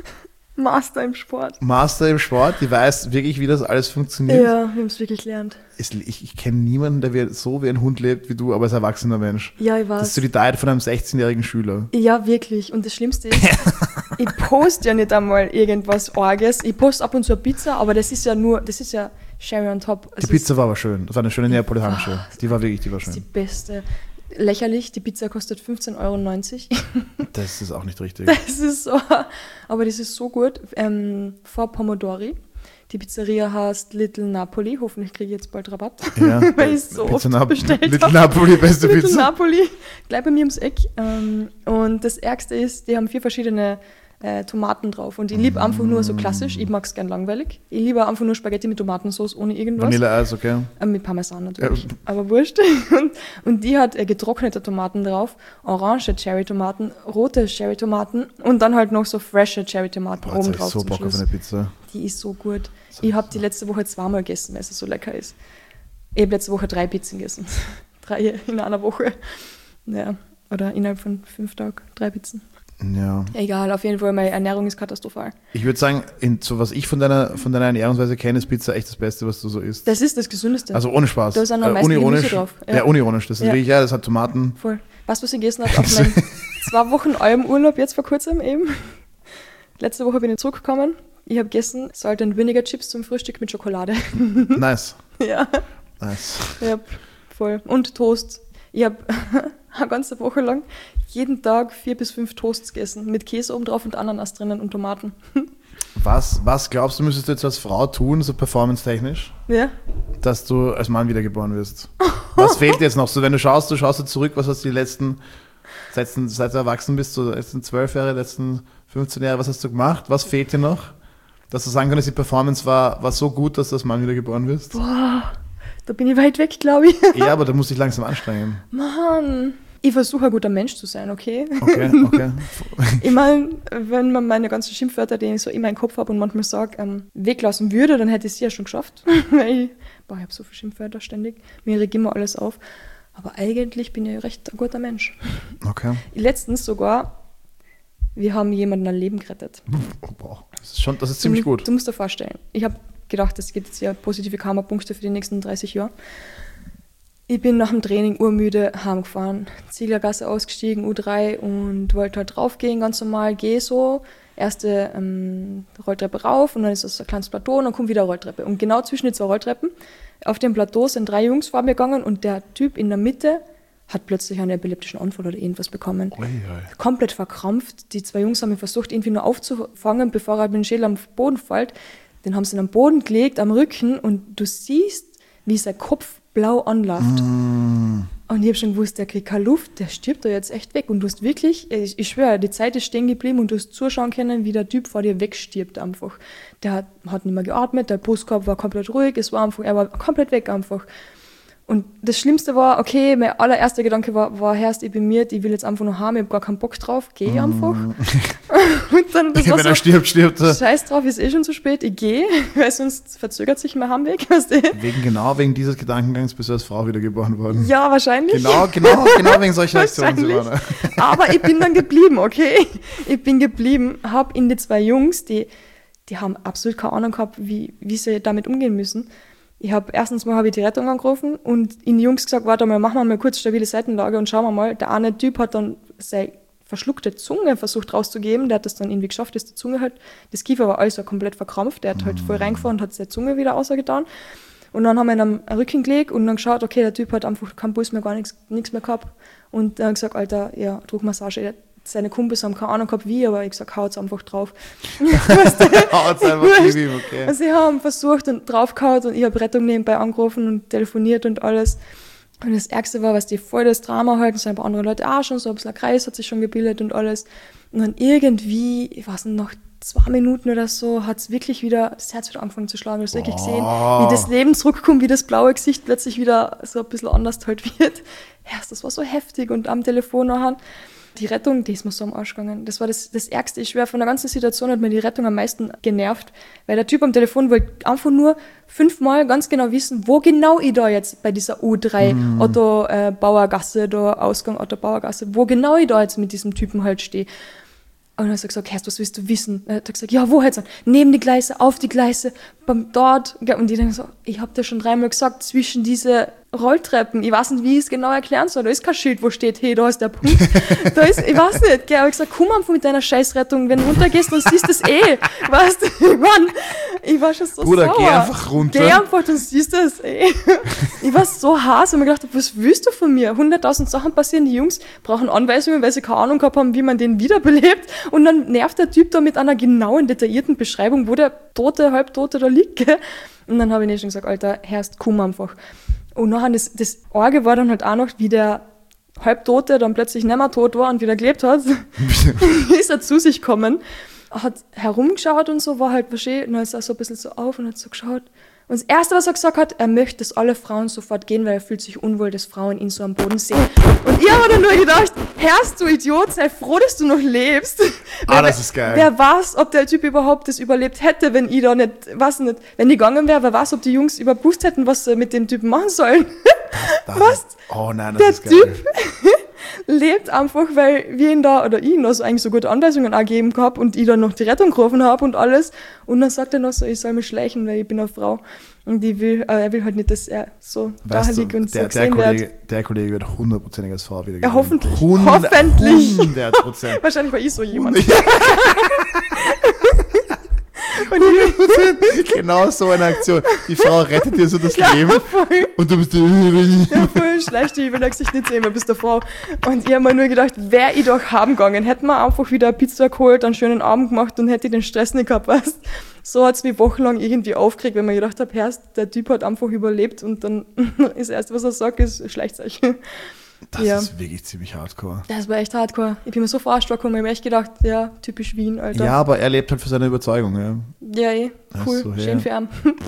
Master im Sport. Master im Sport, die weiß wirklich, wie das alles funktioniert. Ja, wir haben es wirklich gelernt. Es- Ich, ich kenne niemanden, der wie, so wie ein Hund lebt wie du, aber als erwachsener Mensch. Ja, ich Das weiß. ist so die Diet von einem sechzehnjährigen Schüler. Ja, wirklich. Und das Schlimmste ist, ich poste ja nicht einmal irgendwas Orges. Ich poste ab und zu eine Pizza, aber das ist ja nur, das ist ja Sherry on top. Die Pizza war aber schön. Das war eine schöne neapolitanische. Die war wirklich, die war ist die schön. beste. Lächerlich, die Pizza kostet fünfzehn Euro neunzig. Das ist auch nicht richtig. Das ist so, aber das ist so gut. Ähm, vor Pomodori. Die Pizzeria heißt Little Napoli. Hoffentlich kriege ich jetzt bald Rabatt. Ja, Weil ich so oft Nap bestellt Little habe. Napoli, beste Little Pizza. Napoli, gleich bei mir ums Eck. Ähm, und das Ärgste ist, die haben vier verschiedene äh, Tomaten drauf. Und ich liebe einfach nur so klassisch. Ich mag es gern langweilig. Ich liebe einfach nur Spaghetti mit Tomatensauce ohne irgendwas. Vanilleeis, okay. Äh, mit Parmesan natürlich. Ja. Aber wurscht. Und, und die hat äh, getrocknete Tomaten drauf, orange Cherry-Tomaten, rote Cherry-Tomaten und dann halt noch so frische Cherry-Tomaten Boah, jetzt oben hab drauf. ich so zum Bock auf Schluss. eine Pizza. Die ist so gut. Ich habe die letzte Woche zweimal gegessen, weil es so lecker ist. Ich habe letzte Woche drei Pizzen gegessen. drei in einer Woche. Ja. Oder innerhalb von fünf Tagen drei Pizzen. Ja. Egal, auf jeden Fall, meine Ernährung ist katastrophal. Ich würde sagen, in, so was ich von deiner, von deiner Ernährungsweise kenne, ist Pizza echt das Beste, was du so isst. Das ist das Gesündeste. Also ohne Spaß. Da ist am meisten unironisch. Gemüse drauf. Ja, Ja. unironisch. Das ist Ja. wirklich, ja, das hat Tomaten. Voll. Weißt du, was ich gegessen habe auf meinen zwei Wochen Almurlaub jetzt vor kurzem eben? Letzte Woche bin ich zurückgekommen. Ich habe gegessen Salt and Vinegar Chips zum Frühstück mit Schokolade. Nice. Ja, Nice. ja, voll. Und Toast. Ich habe eine ganze Woche lang jeden Tag vier bis fünf Toasts gegessen. Mit Käse oben drauf und Ananas drinnen und Tomaten. Was, was glaubst du, müsstest du jetzt als Frau tun, so performance-technisch, Ja. dass du als Mann wiedergeboren wirst? Was fehlt jetzt noch? So, wenn du schaust, du schaust du zurück, was hast du die letzten, seit, seit du erwachsen bist, so die letzten zwölf Jahre, die letzten fünfzehn Jahre, was hast du gemacht? Was fehlt dir noch? dass du sagen kannst, die Performance war, war so gut, dass das Mann wieder geboren wirst? Boah, da bin ich weit weg, glaube ich. Ja, aber da musst du dich langsam anstrengen. Mann, ich versuche ein guter Mensch zu sein, okay? Okay, okay. Ich meine, wenn man meine ganzen Schimpfwörter, die ich so in meinem Kopf habe und manchmal sage, ähm, weglassen würde, dann hätte ich sie ja schon geschafft. Weil ich, boah, ich habe so viele Schimpfwörter ständig. Mir regt immer alles auf. Aber eigentlich bin ich recht ein guter Mensch. Okay. Letztens sogar, wir haben jemanden ein Leben gerettet. Oh, boah. Das ist, schon, das ist ziemlich du, gut. Du musst dir vorstellen, ich habe gedacht, das gibt jetzt ja positive Karma-Punkte für die nächsten dreißig Jahre. Ich bin nach dem Training urmüde heimgefahren, Zieglergasse ausgestiegen, U drei und wollte halt draufgehen, ganz normal, gehe so, erste ähm, Rolltreppe rauf und dann ist das ein kleines Plateau und dann kommt wieder eine Rolltreppe. Und genau zwischen den zwei Rolltreppen, auf dem Plateau sind drei Jungs vor mir gegangen und der Typ in der Mitte hat plötzlich einen epileptischen Anfall oder irgendwas bekommen. Ui, ui. Komplett verkrampft. Die zwei Jungs haben ihn versucht, irgendwie nur aufzufangen, bevor er mit dem Schädel am Boden fällt. Den haben sie dann am Boden gelegt, am Rücken und du siehst, wie sein Kopf blau anläuft. Mm. Und ich habe schon gewusst, der kriegt keine Luft, der stirbt da jetzt echt weg. Und du hast wirklich, ich, ich schwöre, die Zeit ist stehen geblieben und du hast zuschauen können, wie der Typ vor dir wegstirbt einfach. Der hat, hat nicht mehr geatmet, der Brustkorb war komplett ruhig, es war einfach, er war komplett weg einfach. Und das Schlimmste war, okay, mein allererster Gedanke war, war Herrst, ich bin mir, ich will jetzt einfach noch heim, ich habe gar keinen Bock drauf, geh mm. einfach. Und dann, das ja, war wenn so, er stirbt, stirbt er. Scheiß drauf, ist eh schon zu spät, ich gehe, weil sonst verzögert sich mein Heimweg, weißt du? Wegen, genau wegen dieses Gedankengangs bist du als Frau wieder geboren worden. Ja, wahrscheinlich. Genau, genau, genau wegen solcher Aktionen, Simone. Aber ich bin dann geblieben, okay? Ich bin geblieben, habe in die zwei Jungs, die, die haben absolut keine Ahnung gehabt, wie, wie sie damit umgehen müssen. Ich habe erstens mal hab ich die Rettung angerufen und in die Jungs gesagt, warte mal, machen wir mal kurz stabile Seitenlage und schauen wir mal. Der eine Typ hat dann seine verschluckte Zunge versucht rauszugeben, der hat das dann irgendwie geschafft, dass die Zunge halt, das Kiefer war alles so komplett verkrampft, der hat halt voll reingefahren und hat seine Zunge wieder rausgetan. Und dann haben wir ihn am Rücken gelegt und dann geschaut, okay, der Typ hat einfach keinen Puls mehr, gar nichts, nichts mehr gehabt. Und dann gesagt, Alter, ja, Druckmassage. Seine Kumpels haben keine Ahnung gehabt, wie, aber ich gesagt, haut's einfach drauf. Haut's einfach wie, okay. Also sie haben versucht und draufgehaut und ich habe Rettung nebenbei angerufen und telefoniert und alles. Und das Ärgste war, was die voll das Drama halten, so ein paar andere Leute auch schon, so ein bisschen ein Kreis hat sich schon gebildet und alles. Und dann irgendwie, ich weiß nicht, nach zwei Minuten oder so, hat es wirklich wieder, das Herz wieder angefangen zu schlagen. Du hast wirklich gesehen, wie das Leben zurückkommt, wie das blaue Gesicht plötzlich wieder so ein bisschen anders halt wird. Ja, das war so heftig und am Telefon nachher. Die Rettung, die ist mir so am Arsch gegangen. Das war das, das Ärgste. Ich schwöre, von der ganzen Situation hat mir die Rettung am meisten genervt, weil der Typ am Telefon wollte einfach nur fünfmal ganz genau wissen, wo genau ich da jetzt bei dieser U drei mm. Otto äh, Bauergasse, da Ausgang Otto Bauergasse, wo genau ich da jetzt mit diesem Typen halt stehe. Und dann hat er gesagt, Herst, was willst du wissen? Er hat gesagt, ja, wo jetzt? Neben die Gleise, auf die Gleise, beim dort. Und ich denke so, ich habe dir schon dreimal gesagt, zwischen diese Rolltreppen, ich weiß nicht, wie ich es genau erklären soll. Da ist kein Schild, wo steht, hey, da ist der Punkt. Da ist, ich weiß nicht, gell, aber ich gesagt, komm einfach mit deiner Scheißrettung, wenn du runtergehst, dann siehst du es eh. Weißt du, ich, mein, ich war schon so Bruder, sauer. geh einfach runter. Geh einfach, dann siehst du es eh. Ich war so heiß und mir gedacht, was willst du von mir? hunderttausend Sachen passieren, die Jungs brauchen Anweisungen, weil sie keine Ahnung gehabt haben, wie man den wiederbelebt. Und dann nervt der Typ da mit einer genauen, detaillierten Beschreibung, wo der Tote, Halbtote da liegt. Gell? Und dann habe ich nicht schon gesagt, Alter, Herst, komm einfach. Und nachher, das, das Orge war dann halt auch noch, wie der Halbtote dann plötzlich nicht mehr tot war und wieder gelebt hat, ist er zu sich gekommen, hat herumgeschaut und so, war halt wahrscheinlich, und dann ist er so ein bisschen so auf und hat so geschaut. Und das Erste, was er gesagt hat, er möchte, dass alle Frauen sofort gehen, weil er fühlt sich unwohl, dass Frauen ihn so am Boden sehen. Und ich habe dann nur gedacht, Herrst, du Idiot, sei froh, dass du noch lebst. Ah, wer, das ist geil. Wer weiß, ob der Typ überhaupt das überlebt hätte, wenn ich da nicht, weiß nicht, wenn ich gegangen wäre, wer weiß, ob die Jungs überhaupt gewusst hätten, was sie mit dem Typen machen sollen. Das, das was? Ist, oh nein, das der ist geil. Typ lebt einfach, weil wir ihn da, oder ich ihn da so eigentlich so gute Anweisungen gegeben habe und ich dann noch die Rettung gerufen habe und alles. Und dann sagt er noch so, ich soll mich schleichen, weil ich bin eine Frau. Und ich will, äh, er will halt nicht, dass er so da liegt und der, so gesehen der Kollege, wird. Der Kollege wird hundertprozentig als Frau wieder Ja, hoffentlich. hundert, hoffentlich. hundert Prozent. Wahrscheinlich war ich so jemand. Und ich, genau so eine Aktion. Die Frau rettet dir so das ja, Leben. Voll. Und du bist ja, voll schlecht, ich will sich nicht sehen, weil bist der Frau. Und ich habe mir nur gedacht, wäre ich doch haben gegangen, hätte man einfach wieder eine Pizza geholt, einen schönen Abend gemacht und hätte ich den Stress nicht gehabt, weißt. So hat es mich wochenlang irgendwie aufgeregt, wenn man gedacht hat, Herrst, der Typ hat einfach überlebt und dann ist das Erste, was er sagt, ist Schleichzeichen. Das ja. ist wirklich ziemlich hardcore. Das war echt hardcore. Ich bin mir so verarscht gekommen, ich habe echt gedacht, ja, typisch Wien, Alter. Ja, aber er lebt halt für seine Überzeugung, ja. Ja, eh, cool, so, schön ja. für ihn.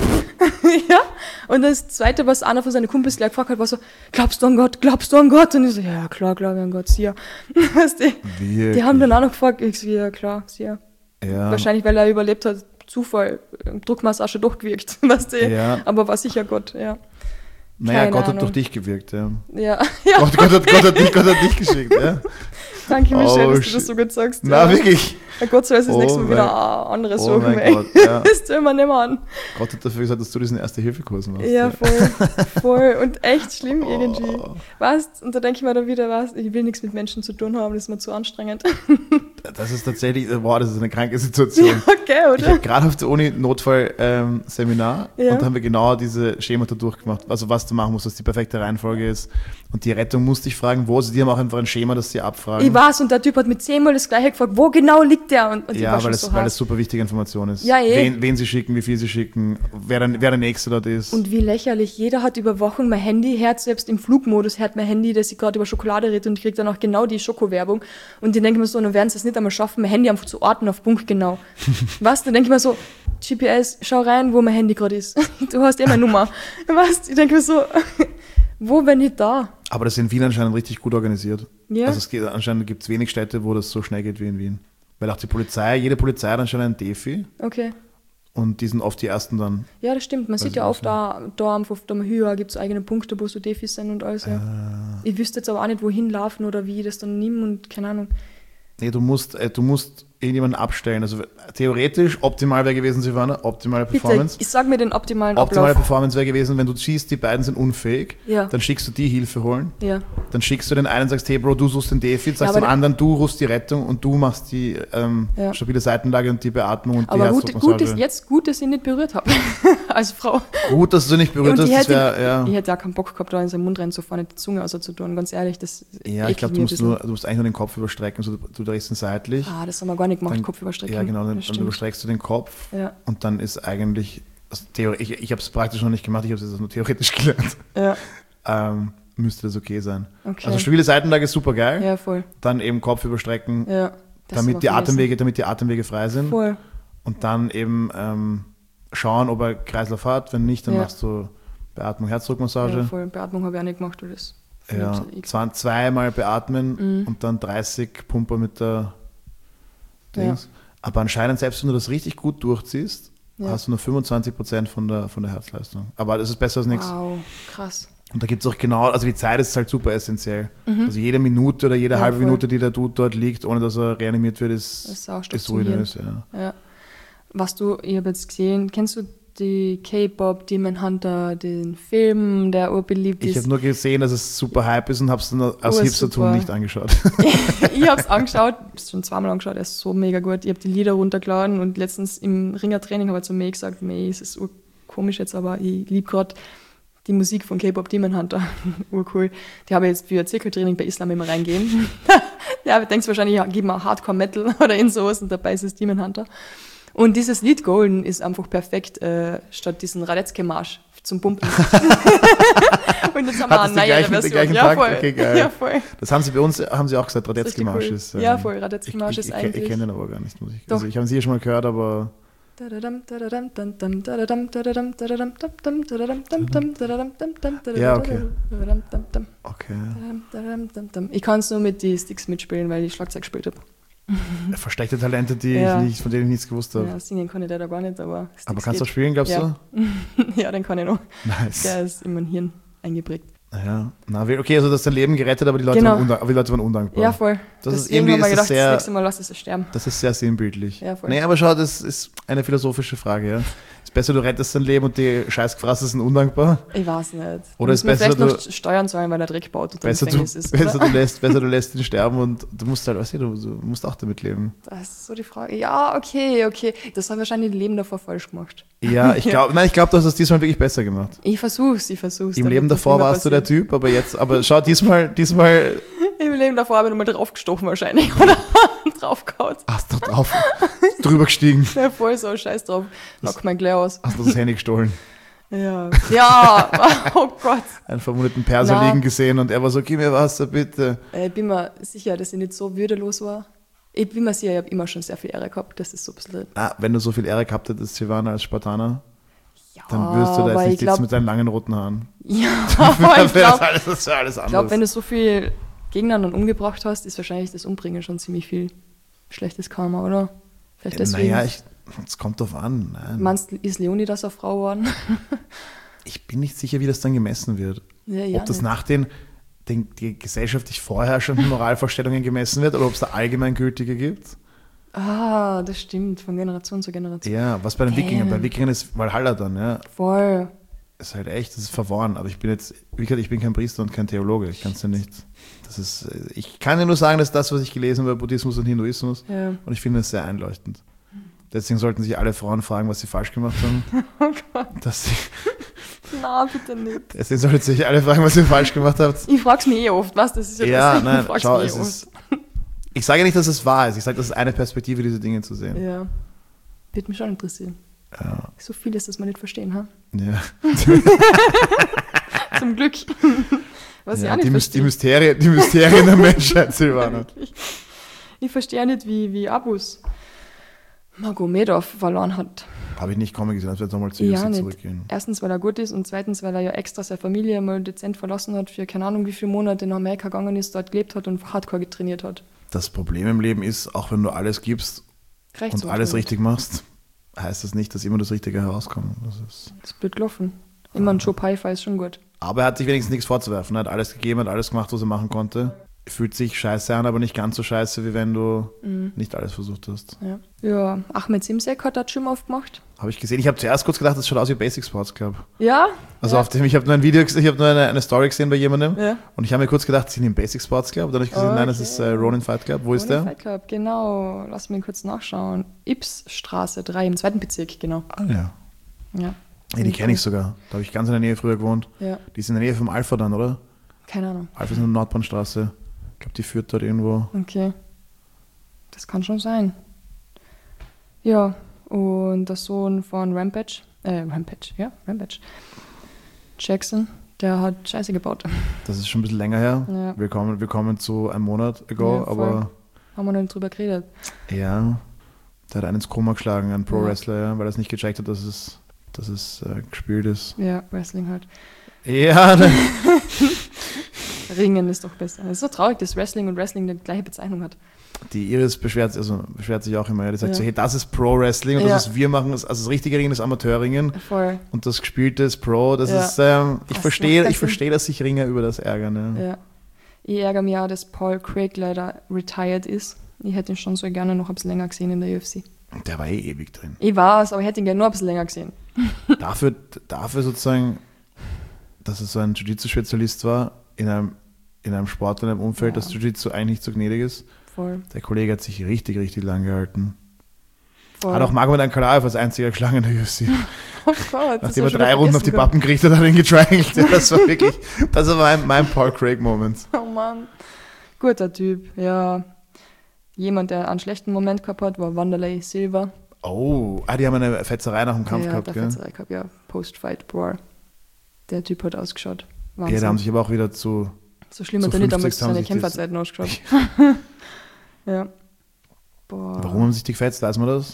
Ja, und das Zweite, was einer von seinen Kumpels gleich gefragt hat, war so, glaubst du an Gott, glaubst du an Gott? Und ich so, ja, klar, glaube ich an Gott, sicher. Weißt du, Wirklich? die haben dann auch noch gefragt, ich so, ja, klar, sicher. Ja. Wahrscheinlich, weil er überlebt hat, Zufall, Druckmassage durchgewirkt, weißt du, Ja. aber war sicher Gott, ja. Naja, Keine Gott hat Ahnung. durch dich gewirkt, ja. Ja, ja. Gott, Gott, hat, Gott, hat dich, Gott hat dich geschickt, ja. Danke, Michelle, Oh, dass du shit. das so gut sagst. Na, ja. wirklich. Ja, Gott soll es das Oh nächste Mal mein- wieder ein anderes oh suchen, mein ey. Gott, ja. Das tun wir nicht mehr an. Gott hat dafür gesagt, dass du diesen Erste-Hilfe-Kurs machst. Ja, voll, voll. Und echt schlimm irgendwie. Oh. Weißt, und da denke ich mir dann wieder, was, ich will nichts mit Menschen zu tun haben, das ist mir zu anstrengend. Das ist tatsächlich, wow, das ist eine kranke Situation. Okay, Ich oder? habe gerade auf der Uni Notfall-Seminar Ja. und da haben wir genau diese Schemata durchgemacht. Also was du machen musst, was die perfekte Reihenfolge ist. Und die Rettung musste ich fragen, wo. Also die haben auch einfach ein Schema, das sie abfragen. Ich weiß, und der Typ hat mir zehnmal das gleiche gefragt, wo genau liegt der? Und, und ich Ja, war weil schon das, so weil heiß. das super wichtige Information ist. Ja, eh. wen, wen sie schicken, wie viel sie schicken, wer der, wer der Nächste dort ist. Und wie lächerlich. Jeder hat über Wochen mein Handy, hört selbst im Flugmodus, hört mein Handy, dass ich gerade über Schokolade rede und ich kriege dann auch genau die Schoko-Werbung. Und die denken mir so, dann werden sie es nicht einmal schaffen, mein Handy einfach zu orten auf Punkt genau. Was? Dann denke ich mir so, G P S, schau rein, wo mein Handy gerade ist. Du hast eh meine Nummer. Was? Ich denke mir so, wo bin ich da? Aber das ist in Wien anscheinend richtig gut organisiert. Ja. Also es geht, anscheinend gibt es wenig Städte, wo das so schnell geht wie in Wien. Weil auch die Polizei, jede Polizei hat anscheinend einen Defi Okay. und die sind oft die ersten dann. Ja, das stimmt. Man sieht ich ja auch oft da, da am auf der Höhe gibt es eigene Punkte, wo so Defis sind und alles. Ja. Ah. Ich wüsste jetzt aber auch nicht, wohin laufen oder wie ich das dann nehme und keine Ahnung. Nee, du musst, äh, du musst irgendjemanden abstellen. Also theoretisch, optimal wäre gewesen, Silvana, optimale Bitte, Performance. ich sag mir den optimalen Optimale Ablauf. Performance wäre gewesen, wenn du siehst, die beiden sind unfähig, Ja. dann schickst du die Hilfe holen. Ja. Dann schickst du den einen, sagst, hey Bro, du suchst den Defizit, sagst aber dem der- anderen, du rufst die Rettung und du machst die ähm, Ja. stabile Seitenlage und die Beatmung und Aber die gut, gut Herzdruckmassage. ist, jetzt gut, dass ich ihn nicht berührt habe. Als Frau. Gut, dass du nicht berührt Und hast, ich das hätte, wäre, ja. ich hätte auch keinen Bock gehabt, da in seinen Mund reinzufahren, die Zunge außer zu tun. Ganz ehrlich, das Ja, ich ekelt glaube, mich du ein musst bisschen. nur, du musst eigentlich nur den Kopf überstrecken, so du, du drehst ihn seitlich. Ah, das haben wir gar nicht gemacht, Dann- Kopf überstrecken. Ja, genau, dann, Das dann stimmt. überstreckst du den Kopf Ja. und dann ist eigentlich, also Theorie, ich, ich habe es praktisch noch nicht gemacht, ich habe es jetzt nur theoretisch gelernt, Ja, ähm, müsste das okay sein. okay. Also stabile Seitenlage ist super geil, ja, voll. dann eben Kopf überstrecken, Ja. Das damit, war die vergessen. Atemwege, damit die Atemwege frei sind Voll. und dann eben ähm, schauen, ob er Kreislauf hat, wenn nicht, dann Ja. machst du Beatmung, Ja, Herzdruckmassage. voll. Beatmung habe ich auch nicht gemacht, weil das finde ich Ja, ein bisschen eklig. zwei, zweimal beatmen Mhm. und dann dreißig Pumper mit der Dings. Aber anscheinend, selbst wenn du das richtig gut durchziehst, Ja. hast du nur fünfundzwanzig Prozent von der, von der Herzleistung. Aber das ist besser als nichts. Wow, krass. Und da gibt es auch genau, also die Zeit ist halt super essentiell. Also jede Minute oder jede Mhm. Ja, halbe voll. Minute, die der Dude dort liegt, ohne dass er reanimiert wird, ist, Das ist Sauerstoff ist zum ruinös. Ja. Ja. Was du, ich habe jetzt gesehen, kennst du die K-Pop Demon Hunter, den Film, der urbeliebt Ich ist? habe nur gesehen, dass es super Hype ist und habe es dann aus Oh, Hipstertum super. nicht angeschaut. Ich habe es angeschaut, schon zweimal angeschaut, er ist so mega gut. Ich habe die Lieder runtergeladen und letztens im Ringertraining habe ich zu May gesagt, May, es ist komisch jetzt, aber ich liebe gerade die Musik von K-Pop Demon Hunter. Urcool. Die habe ich jetzt für Zirkeltraining bei Islam immer reingehen. Ja, du denkst wahrscheinlich, ja, gib mal Hardcore Metal oder in sowas und dabei ist es Demon Hunter. Und dieses Lied Golden ist einfach perfekt, äh, statt diesen Radetzky-Marsch zum Pumpen. Und jetzt haben wir Hat eine das den neuere gleichen- den Version. gleichen Ja, Takt? voll. Okay, geil. Ja, voll. Das haben sie bei uns, haben sie auch gesagt, Das ist richtig Radetzky-Marsch cool. ist. Ja, ähm, voll, Radetzky-Marsch ich, ist ich, eigentlich- Ich kenne den aber gar nicht, muss ich. Doch. Also ich habe ihn sicher schon mal gehört, aber Ja, okay. okay. Ich kann es nur mit den Sticks mitspielen, weil ich Schlagzeug gespielt habe. Versteckte Talente, die Ja. ich nicht, von denen ich nichts gewusst habe. Ja, singen kann ich leider gar nicht, aber Sticks aber kannst du auch geht. spielen, glaubst Ja. du? Ja, den kann ich noch. Nice. Der ist in mein Hirn eingeprägt. Ja. Na, wie- okay, also du hast dein Leben gerettet, aber die Leute, Genau. waren, undank, aber die Leute waren undankbar. Ja, voll. Das ist Deswegen irgendwie haben wir ist das gedacht, das sehr- nächste Mal lass es sterben. Das ist sehr sinnbildlich. Ja, voll. Nee, aber schau, das ist eine philosophische Frage. Ja. Ist besser, du rettest dein Leben und die Scheißgefrasse sind undankbar? Ich weiß nicht. Oder ist Muss man besser, vielleicht noch du- Steuern zahlen, weil er Dreck baut und Besser, im du, Gefängnis ist. besser, oder? du lässt, besser du lässt ihn sterben und du musst halt, weißt du, du, du musst auch damit leben. Das ist so die Frage. Ja, okay, okay. Das haben wahrscheinlich die Leben davor falsch gemacht. Ja, ich glaube, nein, ich glaube, du hast es diesmal wirklich besser gemacht. Ich versuch's, ich versuch's. Im Da Leben wird das davor immer warst du der passieren. Typ, aber jetzt, aber schau, diesmal, diesmal Im Leben davor habe ich nochmal draufgestochen wahrscheinlich, oder? Draufgehauen. hast du drauf, drüber gestiegen, Ja, voll so, scheiß drauf. Lock mein Glär aus. hast du das Handy gestohlen, Ja. Ja, oh Gott. einen verwundeten Perser Na. liegen gesehen und er war so, gib mir Wasser, bitte. Äh, Ich bin mir sicher, dass ich nicht so würdelos war. Ich bin mir sicher, ich habe immer schon sehr viel Ehre gehabt. Das ist so ein bisschen... Ah, wenn du so viel Ehre gehabt hättest, Silvana, als Spartaner, Ja, dann würdest du da jetzt aber nicht ich glaub, sitzen mit deinen langen roten Haaren. Ja, Dann aber ich wäre das glaube, alles, das wäre alles glaub, anders. wenn du so viel Gegner dann umgebracht hast, ist wahrscheinlich das Umbringen schon ziemlich viel schlechtes Karma, oder? Vielleicht deswegen. Naja, ich, es kommt drauf an. Nein. Meinst du, ist Leonidas eine Frau geworden? Ich bin nicht sicher, wie das dann gemessen wird. Ja, ja, ob das nicht. nach den, den die gesellschaftlich vorherrschenden Moralvorstellungen gemessen wird oder ob es da allgemeingültige gibt. Ah, das stimmt, von Generation zu Generation. Ja, was bei den Damn. Wikingern. Bei Wikingern ist Valhalla dann, ja. Voll. Ist halt echt, das ist verworren. Aber ich bin jetzt, wie gesagt, ich bin kein Priester und kein Theologe. Ich kann es ja nicht. Das ist, ich kann ja nur sagen, dass das, was ich gelesen habe, Buddhismus und Hinduismus, Ja. und ich finde es sehr einleuchtend. Deswegen sollten sich alle Frauen fragen, was sie falsch gemacht haben. Oh Gott, Dass sie, na bitte nicht. deswegen sollten sich alle fragen, was ihr falsch gemacht habt. Ich frag's mich eh oft, was das ist ja, Ja, das. nein, ich frag's schau, mich es eh oft. ist, ich sage nicht, dass es wahr ist. Ich sage, das ist eine Perspektive, diese Dinge zu sehen. Ja, wird mich schon interessieren. Ja. So viel ist, dass wir nicht verstehen, ha? Ja. Zum Glück. Was ich Ja, auch nicht die, Mys- die, verstehe. Mysterien, die Mysterien der Menschheit, Silvana. Ich verstehe nicht, wie, wie Abus Magomedov verloren hat. Habe ich nicht kommen gesehen, als wir jetzt nochmal zu Ja, Jussi nicht. zurückgehen. Erstens, weil er gut ist und zweitens, weil er ja extra seine Familie mal dezent verlassen hat, für keine Ahnung wie viele Monate in Amerika gegangen ist, dort gelebt hat und Hardcore getrainiert hat. Das Problem im Leben ist, auch wenn du alles gibst Reicht und so alles nicht. richtig machst, heißt das nicht, dass immer das Richtige herauskommt. Das ist Das ist blöd gelaufen. Immer ein Joe Pfeiffer ist schon gut. Aber er hat sich wenigstens nichts vorzuwerfen. Er hat alles gegeben, hat alles gemacht, was er machen konnte. Fühlt sich scheiße an, aber nicht ganz so scheiße, wie wenn du Mhm. nicht alles versucht hast. Ja, ja Ahmed Simsek hat da Gym aufgemacht. Habe ich gesehen. Ich habe zuerst kurz gedacht, das schaut aus wie Basic Sports Club. Ja? Also ja. auf dem, ich habe nur ein Video, ich habe nur eine, eine Story gesehen bei jemandem. Ja. Und ich habe mir kurz gedacht, sie sind im Basic Sports Club. Dann habe ich gesehen, nein, das Okay. ist äh, Ronin Fight Club. Wo ist Ohne der? Fight Club, genau. Lass mich kurz nachschauen. Ibsstraße drei im zweiten Bezirk, genau. Ah ja. Ja. Nee, die kenne ich sogar. Da habe ich ganz in der Nähe früher gewohnt. Ja, Die ist in der Nähe vom Alpha dann, oder? keine Ahnung. Alpha ist in der Nordbahnstraße. Ich glaube, die führt dort irgendwo. Okay. Das kann schon sein. Ja, und der Sohn von Rampage, äh, Rampage, ja, Rampage, Jackson, der hat Scheiße gebaut. Das ist schon ein bisschen länger her. Ja. Willkommen, willkommen zu einem Monat ago. Ja, voll. aber Haben wir noch nicht drüber geredet. ja, der hat einen ins Koma geschlagen, ein Pro-Wrestler, ja, weil er es nicht gecheckt hat, dass es, dass es äh, gespielt ist. Ja, Wrestling halt. Ja, ne? Ringen ist doch besser. Es ist so traurig, dass Wrestling und Wrestling die gleiche Bezeichnung hat. Die Iris beschwert, also beschwert sich auch immer. Ja. Die sagt Ja. so, hey, das ist Pro-Wrestling und Ja. das, was wir machen, ist, also das richtige Ringen ist Amateurringen Voll. und das Gespielte ist Pro. Das Ja. ist, ähm, ich Das verstehe, macht keinen ich verstehe, dass sich Ringer über das ärgern. Ja. Ja. Ich ärgere mich auch, dass Paul Craig leider retired ist. Ich hätte ihn schon so gerne noch ein bisschen länger gesehen in der U F C. Der war eh ewig drin. Ich weiß, aber ich hätte ihn gerne noch ein bisschen länger gesehen. dafür, dafür sozusagen, dass er so ein Jiu-Jitsu-Spezialist war, in einem, in einem Sport, in einem Umfeld, Ja. das Jiu-Jitsu eigentlich nicht so gnädig ist. Voll. Der Kollege hat sich richtig, richtig lang gehalten. Voll. Hat auch Magomed Ankalaev als einziger geschlagen in der U F C. Oh Gott, das Nachdem er hab ich drei schon Runden auf die vergessen Pappen gekriegt hat, hat er ihn getriangelt. Das war wirklich, das war mein, mein Paul Craig-Moment. gehabt. Oh Mann. Guter Typ, ja. Jemand, der einen schlechten Moment gehabt hat, war Wanderlei Silva. Oh, ah, die haben eine Fetzerei nach dem Kampf ja, gehabt, der gell? Fetzerei gehabt, ja. Post-Fight Brawl. Der Typ hat ausgeschaut. Ja, Wahnsinn. die haben sich aber auch wieder zu. so schlimm zu hat er nicht damals fünfzig haben seine sich das- Kämpferzeiten ausgeschaut. ja. Boah. Warum haben sich die gefetzt? Weiß man das?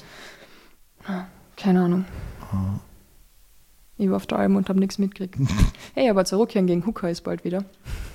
Keine Ahnung. Ah. Ich war auf der Alm und habe nichts mitgekriegt. Hey, aber Zarukian gegen Hooker ist bald wieder.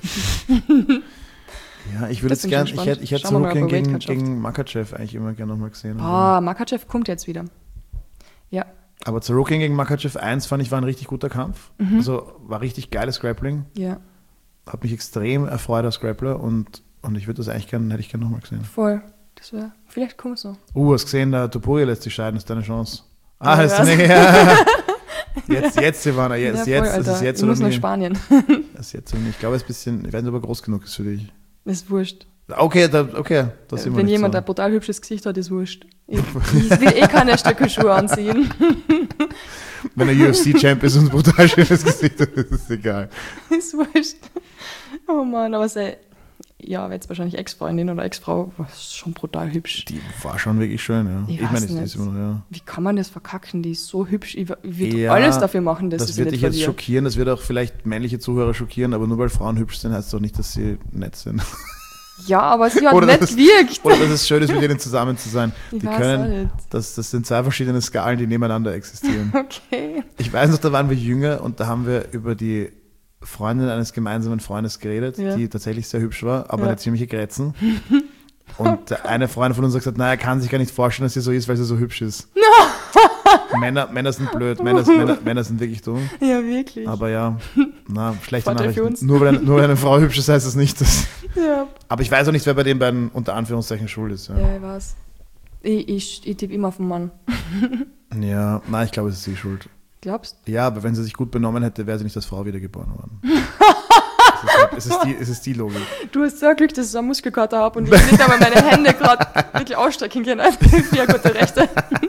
Ja, ich würde Das jetzt bin gern, ich ich gespannt. hätte, ich hätte Schauen wir mal, Sarukian ob er gegen, Weightcut schafft. gegen Makachev eigentlich immer gerne nochmal gesehen. Ah, Makachev kommt jetzt wieder. Ja, Aber Sarukian gegen Makachev eins fand ich war ein richtig guter Kampf. Mhm. Also war richtig geiles Grappling. ja, Hat mich extrem erfreut als Grappler und, und ich würde das eigentlich gerne, hätte ich gerne nochmal gesehen. voll. Das wäre, vielleicht kommt es noch. Uh, hast gesehen, der Topuria lässt sich scheiden, ist deine Chance. Ah, Ja, ist was? deine, ja. Jetzt, jetzt, Silvana, jetzt, ja, voll, jetzt, das Alter. ist jetzt ich oder muss nach nie. Spanien. Das ist jetzt oder nie. Ich glaube, es ist ein bisschen, ich weiß nicht, ob er groß genug ist für dich. Ist wurscht. Okay, da, okay, das sind wir Wenn nicht jemand so. ein brutal hübsches Gesicht hat, ist wurscht. Ich, ich will eh keine Stöckelschuhe anziehen. Wenn er U F C-Champ ist und ein brutal schönes Gesicht hat, ist es egal. ist wurscht. Oh Mann, aber sei, ja, jetzt wahrscheinlich Ex-Freundin oder Ex-Frau, war schon brutal hübsch. Die war schon wirklich schön, ja. Ich Ich, meine, weiß die ist nicht. immer noch, ja. Wie kann man das verkacken? Die ist so hübsch. Ich, ich würde Ja, alles dafür machen, dass Das sie wird nicht dich jetzt verliert. schockieren, das wird auch vielleicht männliche Zuhörer schockieren, aber nur weil Frauen hübsch sind, heißt es doch nicht, dass sie nett sind. Ja, aber sie hat Oder nicht das- gewirkt. Oder dass es schön ist, mit denen zusammen zu sein. Ich Die weiß können, auch nicht. das, das sind zwei verschiedene Skalen, die nebeneinander existieren. Okay. Ich weiß noch, da waren wir jünger und da haben wir über die Freundin eines gemeinsamen Freundes geredet, Ja. die tatsächlich sehr hübsch war, aber Ja. eine ziemliche Grätzen. Und der eine Freund von uns hat gesagt, naja, er kann sich gar nicht vorstellen, dass sie so ist, weil sie so hübsch ist. Männer, Männer sind blöd, Männer, Männer, Männer sind wirklich dumm. Ja, wirklich. Aber ja, na, schlechte Vorteil für Nachrichten. uns. Nur weil, eine, nur weil eine Frau hübsch ist, heißt das nicht, dass... ja. Aber ich weiß auch nicht, wer bei den beiden unter Anführungszeichen schuld ist. Ja, ja, ich weiß. Ich, ich, ich tippe immer auf den Mann. ja nein, ich glaube, es ist sie schuld. Glaubst Ja, aber wenn sie sich gut benommen hätte, wäre sie nicht als Frau wiedergeboren worden. es, ist, halt- es, ist die, es ist die Logik. du? Du hast so ein Glück, dass ich so einen Muskelkater habe und ich nicht einmal meine Hände gerade wirklich ausstrecken kann. Vier gute Rechte.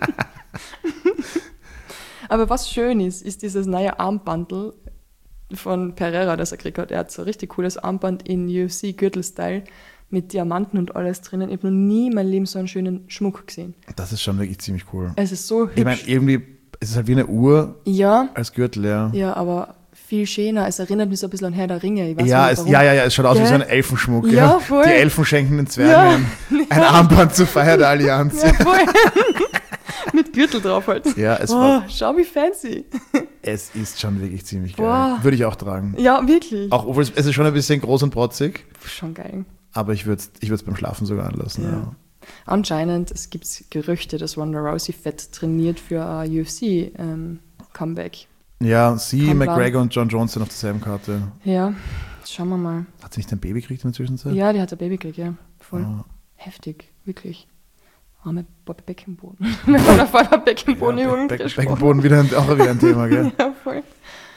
Aber was schön ist, ist dieses neue Armbandel von Pereira, das er gekriegt hat. Er hat so ein richtig cooles Armband in U F C-Gürtel-Style mit Diamanten und alles drinnen. Ich habe noch nie in meinem Leben so einen schönen Schmuck gesehen. Das ist schon wirklich ziemlich cool. Es ist so hübsch. Ich meine, irgendwie, es ist halt wie eine Uhr ja, als Gürtel, ja. ja, aber viel schöner. Es erinnert mich so ein bisschen an Herr der Ringe. Ich weiß Ja, nicht, es, warum. ja, ja, ja, es schaut aus wie Gell? so ein Elfenschmuck. Ja, Ja, voll. Die Elfen schenken den Zwergen ein, ein Armband zur Feier der Allianz. Ja, voll. Mit Gürtel drauf halt. Ja, es, Oh, war, schau wie fancy. es ist schon wirklich ziemlich geil. Boah. Würde ich auch tragen. Ja, wirklich. Auch obwohl es, es ist schon ein bisschen groß und protzig, Schon geil. aber ich würde es ich würd's beim Schlafen sogar anlassen. Ja. Ja. Anscheinend, es gibt Gerüchte, dass Ronda Rousey fett trainiert für ein U F C-Comeback. Ja, sie, Kein McGregor Plan. und John Jones sind auf derselben Karte. ja, schauen wir mal. Hat sie nicht ein Baby gekriegt in der Zwischenzeit? Ja, die hat ein Baby gekriegt, ja. Voll Ah. heftig, wirklich. Arme Bobby Beckenboden. Wir haben davor über Beckenboden Ja, Jugend Be Be gesprochen. Beckenboden wieder ein, auch wieder ein Thema, gell? Ja, voll.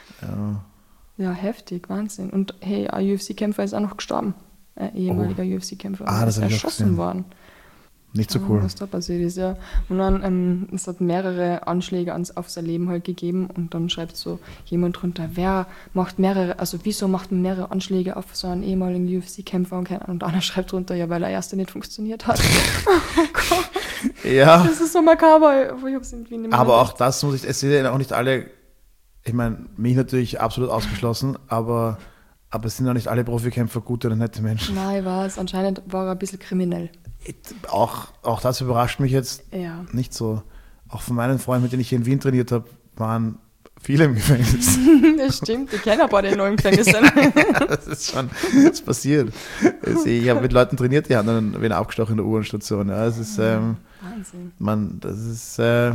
Ja. Ja, heftig, Wahnsinn. Und hey, ein U F C-Kämpfer ist auch noch gestorben. Ein ehemaliger U F C-Kämpfer. Ah, das ist hab ich auch erschossen gesehen. worden. Nicht so Ah, cool. Was da passiert ist, ja. Und dann, ähm, es hat mehrere Anschläge ans, auf sein Leben halt gegeben und dann schreibt so jemand drunter, wer macht mehrere, also wieso macht man mehrere Anschläge auf so einen ehemaligen U F C-Kämpfer und keine Ahnung. Und einer schreibt drunter, ja, weil der erste nicht funktioniert hat. Oh Gott, Ja, das ist so makaber. Ich hab's irgendwie nicht mehr aber auch erlebt. das muss ich, es sind ja auch nicht alle, ich meine, mich natürlich absolut ausgeschlossen, aber, aber es sind auch nicht alle Profikämpfer gute oder nette Menschen. Nein, war es. Anscheinend war er ein bisschen kriminell. Auch, auch das überrascht mich jetzt Ja. nicht so. Auch von meinen Freunden, mit denen ich hier in Wien trainiert habe, waren viele im Gefängnis. Das stimmt, ich kenne ein paar, die in neuen Gefängnis sind. Das ist schon, das passiert. Es- Ich habe mit Leuten trainiert, die haben dann wen abgestochen in der U-Bahn-Station. Ja, es ist, ähm, Wahnsinn. man, das ist, äh,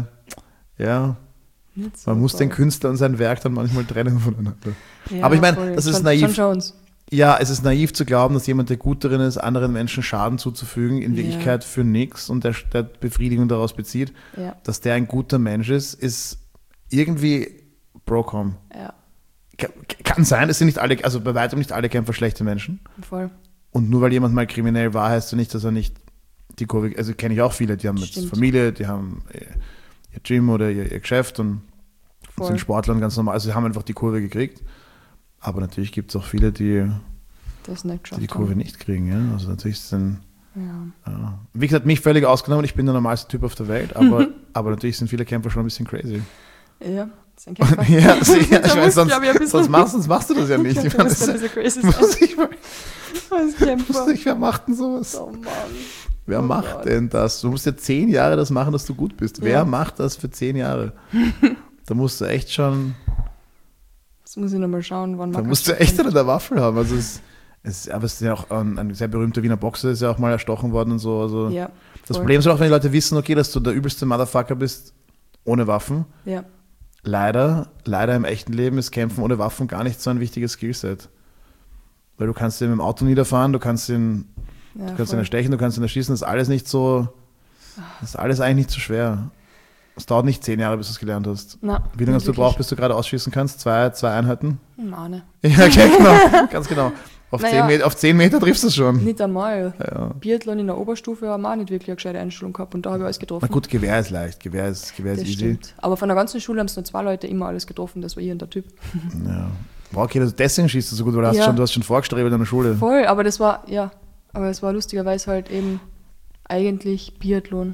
ja, Nicht so man muss den toll. Künstler und sein Werk dann manchmal trennen voneinander. Ja, aber ich meine, voll. das ist John, naiv. John Jones. Ja, es ist naiv zu glauben, dass jemand, der gut darin ist, anderen Menschen Schaden zuzufügen, in Ja. Wirklichkeit für nichts und der, der Befriedigung daraus bezieht, Ja, dass der ein guter Mensch ist, ist irgendwie Brocom. ja, Kann sein, es sind nicht alle, also bei weitem nicht alle Kämpfer schlechte Menschen. voll. Und nur weil jemand mal kriminell war, heißt ja nicht, dass er nicht die Kurve, also kenne ich auch viele, die haben jetzt Stimmt. Familie, die haben ihr, ihr Gym oder ihr, ihr Geschäft und, und Voll. sind Sportler und ganz normal, also sie haben einfach die Kurve gekriegt. Aber natürlich gibt es auch viele, die, Das nicht die geschafft die Kurve nicht kriegen. Ja? Also natürlich sind, haben. ja. Wie gesagt, mich völlig ausgenommen, ich bin der normalste Typ auf der Welt, aber, aber natürlich sind viele Kämpfer schon ein bisschen crazy. Ja, ja, das ist ein Kämpfer. ja, sicher, Da ich meine, muss, sonst, glaub ich, ein bisschen- sonst, machst, sonst machst du das ja nicht. Ich Ich glaub, meine, du das, musst ein bisschen crazy muss sein. ich mal, Als Kämpfer. muss ich, wer macht denn sowas? Oh Mann. Wer Oh macht Gott. denn das? Du musst ja zehn Jahre das machen, dass du gut bist. Ja. Wer macht das für zehn Jahre? Da musst du echt schon, Das muss ich nochmal schauen, wann da Markus musst du kommt. echt an der Waffel haben. Also es, es, aber es ist ja auch ein, ein sehr berühmter Wiener Boxer, ist ja auch mal erstochen worden und so. Also Ja, das voll. Problem ist auch, wenn die Leute wissen, okay, dass du der übelste Motherfucker bist, ohne Waffen. Ja, Leider, leider im echten Leben ist Kämpfen ohne Waffen gar nicht so ein wichtiges Skillset. Weil du kannst ihn mit dem Auto niederfahren, du kannst ihn, ja, du kannst ihn voll. erstechen, du kannst ihn erschießen, das ist alles nicht so, das ist alles eigentlich nicht so schwer. Es dauert nicht zehn Jahre, bis du es gelernt hast. Na, Wie lange hast du wirklich. gebraucht, bis du gerade ausschießen kannst? Zwei, zwei Einheiten? Hm, auch nicht. Ja, okay, genau, ganz genau. Auf, Naja. zehn Meter, auf zehn Meter triffst du es schon. Nicht einmal. Ja. Biathlon in der Oberstufe haben wir auch nicht wirklich eine gescheite Einstellung gehabt und da habe ich alles getroffen. Na gut, Gewehr ist leicht, Gewehr ist, Gewehr ist das easy. stimmt. Aber von der ganzen Schule haben es nur zwei Leute immer alles getroffen, das war ich und der Typ. Ja. Wow, okay, also deswegen schießt du so gut, weil du, hast Ja. schon, du hast schon vorgestrebt in der Schule. Voll, aber das war, ja, aber es war lustigerweise halt eben eigentlich Biathlon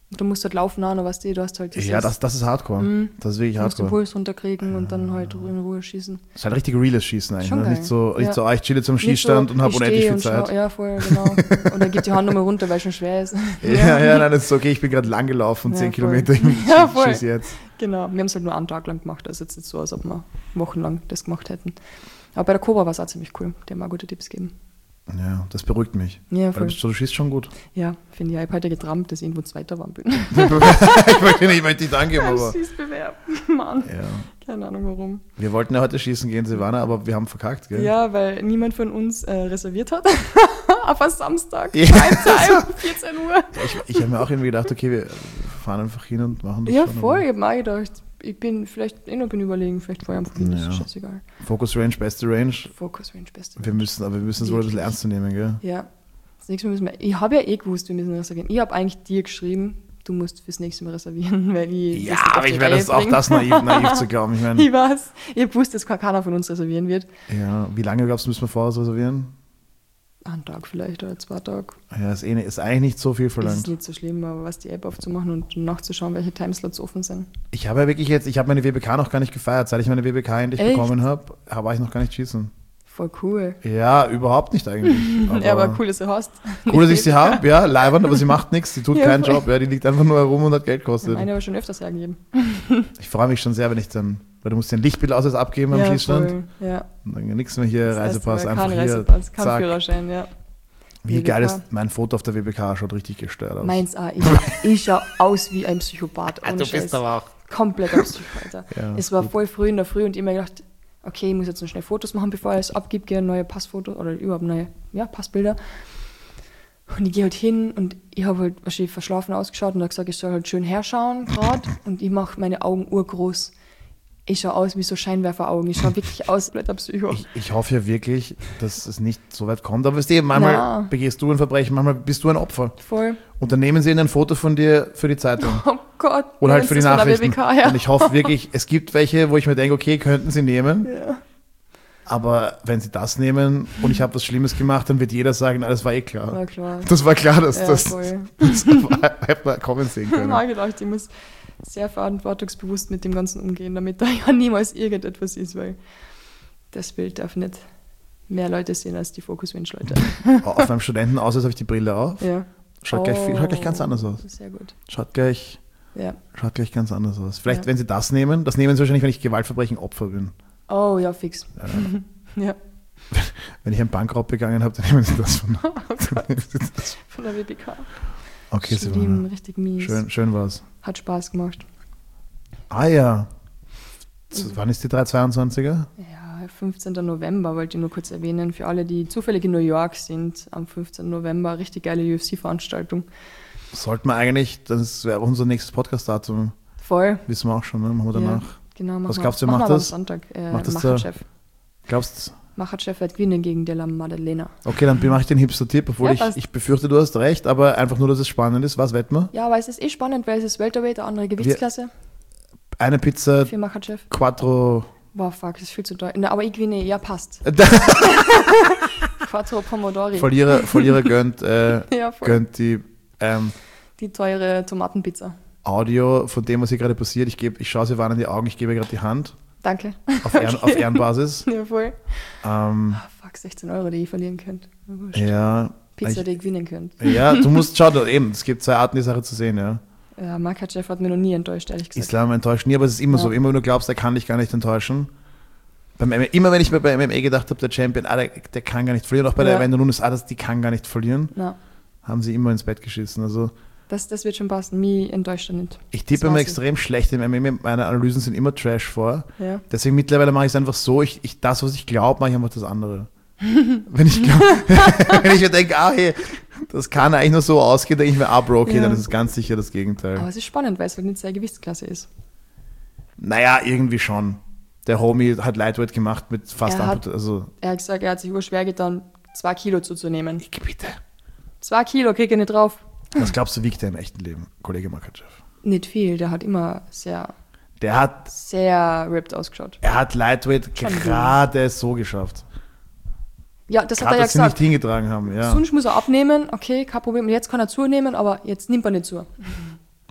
Du musst halt laufen an, weißt du, du hast halt Ja, das, das ist Hardcore. Mhm. Das ist wirklich Du musst den Hardcore. Puls runterkriegen und dann halt in Ruhe schießen. Das ist halt richtig reales Schießen eigentlich. Schon Ne? geil. Nicht so, nicht Ja. so, ah, ich chille zum Nicht Schießstand so, und habe ich unendlich steh viel und Zeit. schau- Ja, voll, genau. Und dann geht die Hand nochmal runter, weil es schon schwer ist. Ja, ja, nein, das ist okay, ich bin gerade lang gelaufen, Ja, zehn voll. Kilometer, ich Ja, voll. schieße jetzt. Genau, wir haben es halt nur einen Tag lang gemacht, also jetzt nicht so, als ob wir wochenlang das gemacht hätten. Aber bei der Cobra war es auch ziemlich cool, die haben auch gute Tipps gegeben. Ja, das beruhigt mich. Ja, Weil voll. du, du schießt schon gut. Ja, finde ich, ich habe heute getrampt, dass ich irgendwo Zweiter war bin. ich möchte nicht, ich möchte nicht angeben, aber... Schießbewerb, Mann. Ja. Keine Ahnung warum. Wir wollten ja heute schießen gehen, Silvana, aber wir haben verkackt, gell? Ja, weil niemand von uns äh, reserviert hat. Auf einen Samstag, Ja. Primetime, vierzehn Uhr. Ich, ich habe mir auch irgendwie gedacht, okay, wir fahren einfach hin und machen das Ja, schon, voll, aber- ich habe mir auch gedacht, ich bin vielleicht eh noch bin überlegen, vielleicht vorher am Vorhin, das Ja. ist scheißegal. Focus Range, beste Range. Focus Range, beste. Wir müssen, aber wir müssen es wohl ein bisschen ernst nehmen, gell? Ja, das nächste Mal müssen wir, ich habe ja eh gewusst, wir müssen reservieren. Ich habe eigentlich dir geschrieben, du musst fürs nächste Mal reservieren, weil ich... Ja, das nicht auf aber die ich werde Reihe das auch bringe. das naiv, naiv zu glauben. Ich meine, Ich weiß, ich habe gewusst, dass keiner von uns reservieren wird. ja, wie lange glaubst du, müssen wir voraus reservieren? Einen Tag vielleicht oder zwei Tage. Ja, ist, eh, nicht- ist eigentlich nicht so viel Das verlangt. ist nicht so schlimm, aber was die App aufzumachen und nachzuschauen, welche Timeslots offen sind. Ich habe ja wirklich jetzt, ich habe meine W B K noch gar nicht gefeiert. Seit ich meine W B K endlich Echt? bekommen habe, war ich noch gar nicht schießen. Voll cool. Ja, überhaupt nicht eigentlich. Aber ja, aber cool, dass du hast. Cool, dass ich sie habe, ja, leibend, aber sie macht nichts, sie tut Ja, keinen voll. Job, ja, die liegt einfach nur herum und hat Geld Ich gekostet. meine aber schon öfters hergegeben. Ich freue mich schon sehr, wenn ich dann, weil du musst den Lichtbildausweis abgeben am Ja, Schießstand. voll. Ja. Und dann nichts mehr hier, Das heißt, Reisepass, aber einfach kein hier, Reisepass, kein zack. Führerschein, ja. Wie W B K. geil ist, mein Foto auf der W B K schaut richtig gestört aus. Meins auch. Ich, ich schaue aus wie ein Psychopath. Ohne Scheiß. auch. Komplett ein Psycho, Alter. Ja, es war gut. voll früh in der Früh und ich mir gedacht, okay, ich muss jetzt noch schnell Fotos machen, bevor ich es abgebe, gehe neue Passfotos oder überhaupt neue ja, Passbilder. Und ich gehe halt hin und ich habe halt wahrscheinlich verschlafen ausgeschaut und habe gesagt, ich soll halt schön herschauen gerade und ich mache meine Augen urgroß. Ich schaue aus wie so Scheinwerferaugen. Ich schaue wirklich aus wie ein Psycho. Ich, ich hoffe ja wirklich, dass es nicht so weit kommt. Aber weißt du, manchmal Na. begehst du ein Verbrechen, manchmal bist du ein Opfer. Voll. Und dann nehmen sie ihnen ein Foto von dir für die Zeitung. Oh Gott. Oder halt jetzt für die ist von der Nachrichten. W B K, ja. Und ich hoffe wirklich, es gibt welche, wo ich mir denke, okay, könnten sie nehmen. Ja. Aber wenn sie das nehmen und ich habe was Schlimmes gemacht, dann wird jeder sagen, na, das war eh klar. War klar. Das war klar, dass Ja, das, voll. das hätte man kommen sehen Ich können. habe gedacht, ich muss sehr verantwortungsbewusst mit dem Ganzen umgehen, damit da ja niemals irgendetwas ist, weil das Bild darf nicht mehr Leute sehen als die Focus-Range-Leute. Auf meinem Studentenausweis habe ich die Brille auf. Ja. Schaut, gleich, viel- schaut gleich ganz anders aus. Sehr gut. Schaut gleich, Ja. schaut gleich ganz anders aus. Vielleicht, Ja. wenn sie das nehmen, das nehmen sie wahrscheinlich, wenn ich Gewaltverbrechen Opfer bin. Oh, ja, fix. Ja. Wenn ich einen Bankraub begangen habe, dann nehmen sie das von. Oh dann nehmen sie das. Von der W B K. Okay, Schlimm, Silvana. richtig mies. Schön, schön war's. Hat Spaß gemacht. Ah ja. Z- Wann ist die dreihundertzweiundzwanziger? Ja, fünfzehnten November wollte ich nur kurz erwähnen. Für alle, die zufällig in New York sind, am fünfzehnten November, richtig geile U F C-Veranstaltung. Sollten wir eigentlich, das wäre unser nächstes Podcast-Datum, Voll. wissen wir auch schon, ne? Machen wir Ja, danach. genau. machen Was wir- glaubst du, machen macht wir am das? Sonntag. Äh, Macht das der- Macherchef. Glaubst Macherchef wird gewinnen gegen De La Maddalena. okay, dann mache ich den Hipster-Tipp, obwohl Ja, ich, passt. ich befürchte, du hast recht, aber einfach nur, dass es spannend ist. Was wetten wir? Ja, aber es ist eh spannend, weil es ist Welterweight, eine andere Gewichtsklasse Eine Pizza für Macherchef. Quattro. Boah, fuck, das ist viel zu teuer. Na, aber ich gewinne, ja, passt. Quattro Pomodori. Verlierer, Verlierer gönnt, äh, Ja, voll. gönnt die ähm, Die teure Tomatenpizza. Audio von dem, was hier gerade passiert. Ich, geb, ich schaue sie warm in die Augen, ich gebe ihr gerade die Hand Danke. auf, Ehren, auf Ehrenbasis. Ja, voll. Ähm, Ah, fuck, sechzehn Euro, die ihr verlieren könnt. Na, wurscht. ja, Pizza, ich, die ihr gewinnen könnt. ja, du musst, schau, da eben, es gibt zwei Arten, die Sache zu sehen. Ja. Ja, Macherchef hat mir noch nie enttäuscht, ehrlich gesagt. Islam enttäuscht nie, aber es ist immer Ja. so. Immer wenn du glaubst, er kann dich gar nicht enttäuschen. Beim M M A, immer wenn ich mir bei M M A gedacht habe, der Champion, ah, der, der kann gar nicht verlieren. Auch bei der Ja. Amanda Nunes, ah, das, die kann gar nicht verlieren. Na, Haben sie immer ins Bett geschissen. Also das, das wird schon passen. Mich enttäuscht er nicht. ich tippe Das immer weiß ich. extrem schlecht im M M A. Meine Analysen sind immer Trash vor. Ja. Deswegen mittlerweile mache ich es einfach so, ich, ich, das, was ich glaube, mache ich einfach das andere. wenn ich glaub, wenn ich mir denke, ah, hey, das kann eigentlich nur so ausgehen, denke ich mir, ah, Bro, okay, Ja. dann ist es ganz sicher das Gegenteil. Aber es ist spannend, weil es halt nicht seine Gewichtsklasse ist. Naja, irgendwie schon. Der Homie hat Lightweight gemacht mit fast Er hat- Amput- also Er hat gesagt, er hat sich urschwer getan, zwei Kilo zuzunehmen. bitte. Zwei Kilo krieg ich nicht drauf. Was glaubst du, wiegt er im echten Leben, Kollege Makachev? Nicht viel, der hat immer sehr, Der hat, sehr ripped ausgeschaut. er hat Lightweight Schon gerade so geschafft. Ja, das hat Gerade, er ja dass sie nicht gesagt. hingetragen haben, ja. Sonst muss er abnehmen, okay, kein Problem. Und jetzt kann er zunehmen, aber jetzt nimmt er nicht zu.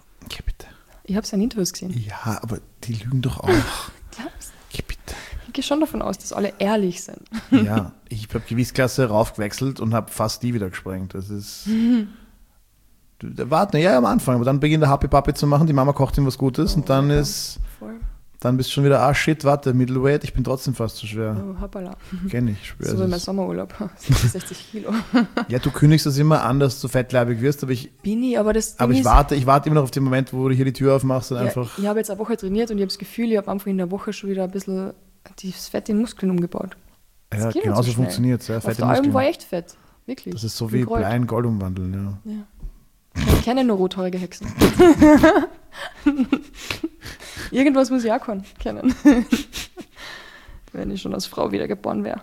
Ich habe seine Interviews gesehen. Ja, aber die lügen doch auch. Glaubst Ja, bitte. Ich gehe schon davon aus, dass alle ehrlich sind. Ja, ich habe Gewichtsklasse raufgewechselt und habe fast die wieder gesprengt. Das ist... Da warten, ja, am Anfang, aber dann beginnt der Happy Papi zu machen, die Mama kocht ihm was Gutes Oh, und dann ja, ist, voll. dann bist du schon wieder, ah shit, warte, Middleweight, ich bin trotzdem fast zu schwer. Oh, hoppala. Kenn ich, schwer. So wie mein Sommerurlaub. sechzig Kilo. Ja, du kündigst das immer an, dass du fettleibig wirst, aber ich, Bin ich, aber das aber Ding ich ist, warte, ich warte immer noch auf den Moment, wo du hier die Tür aufmachst und ja, einfach, ich habe jetzt eine Woche trainiert und ich habe das Gefühl, ich habe einfach in der Woche schon wieder ein bisschen das Fett in Muskeln umgebaut. Das ja, geht nicht genauso so schnell. funktioniert es, ja, Auf fette der Alm Muskeln. war echt fett. Wirklich. Das ist so Wie wie Gold. Blei in Gold umwandeln, ja. Ja. Ich kenne nur rothaarige Hexen. Irgendwas muss ich auch können, kennen. Wenn ich schon als Frau wiedergeboren wäre.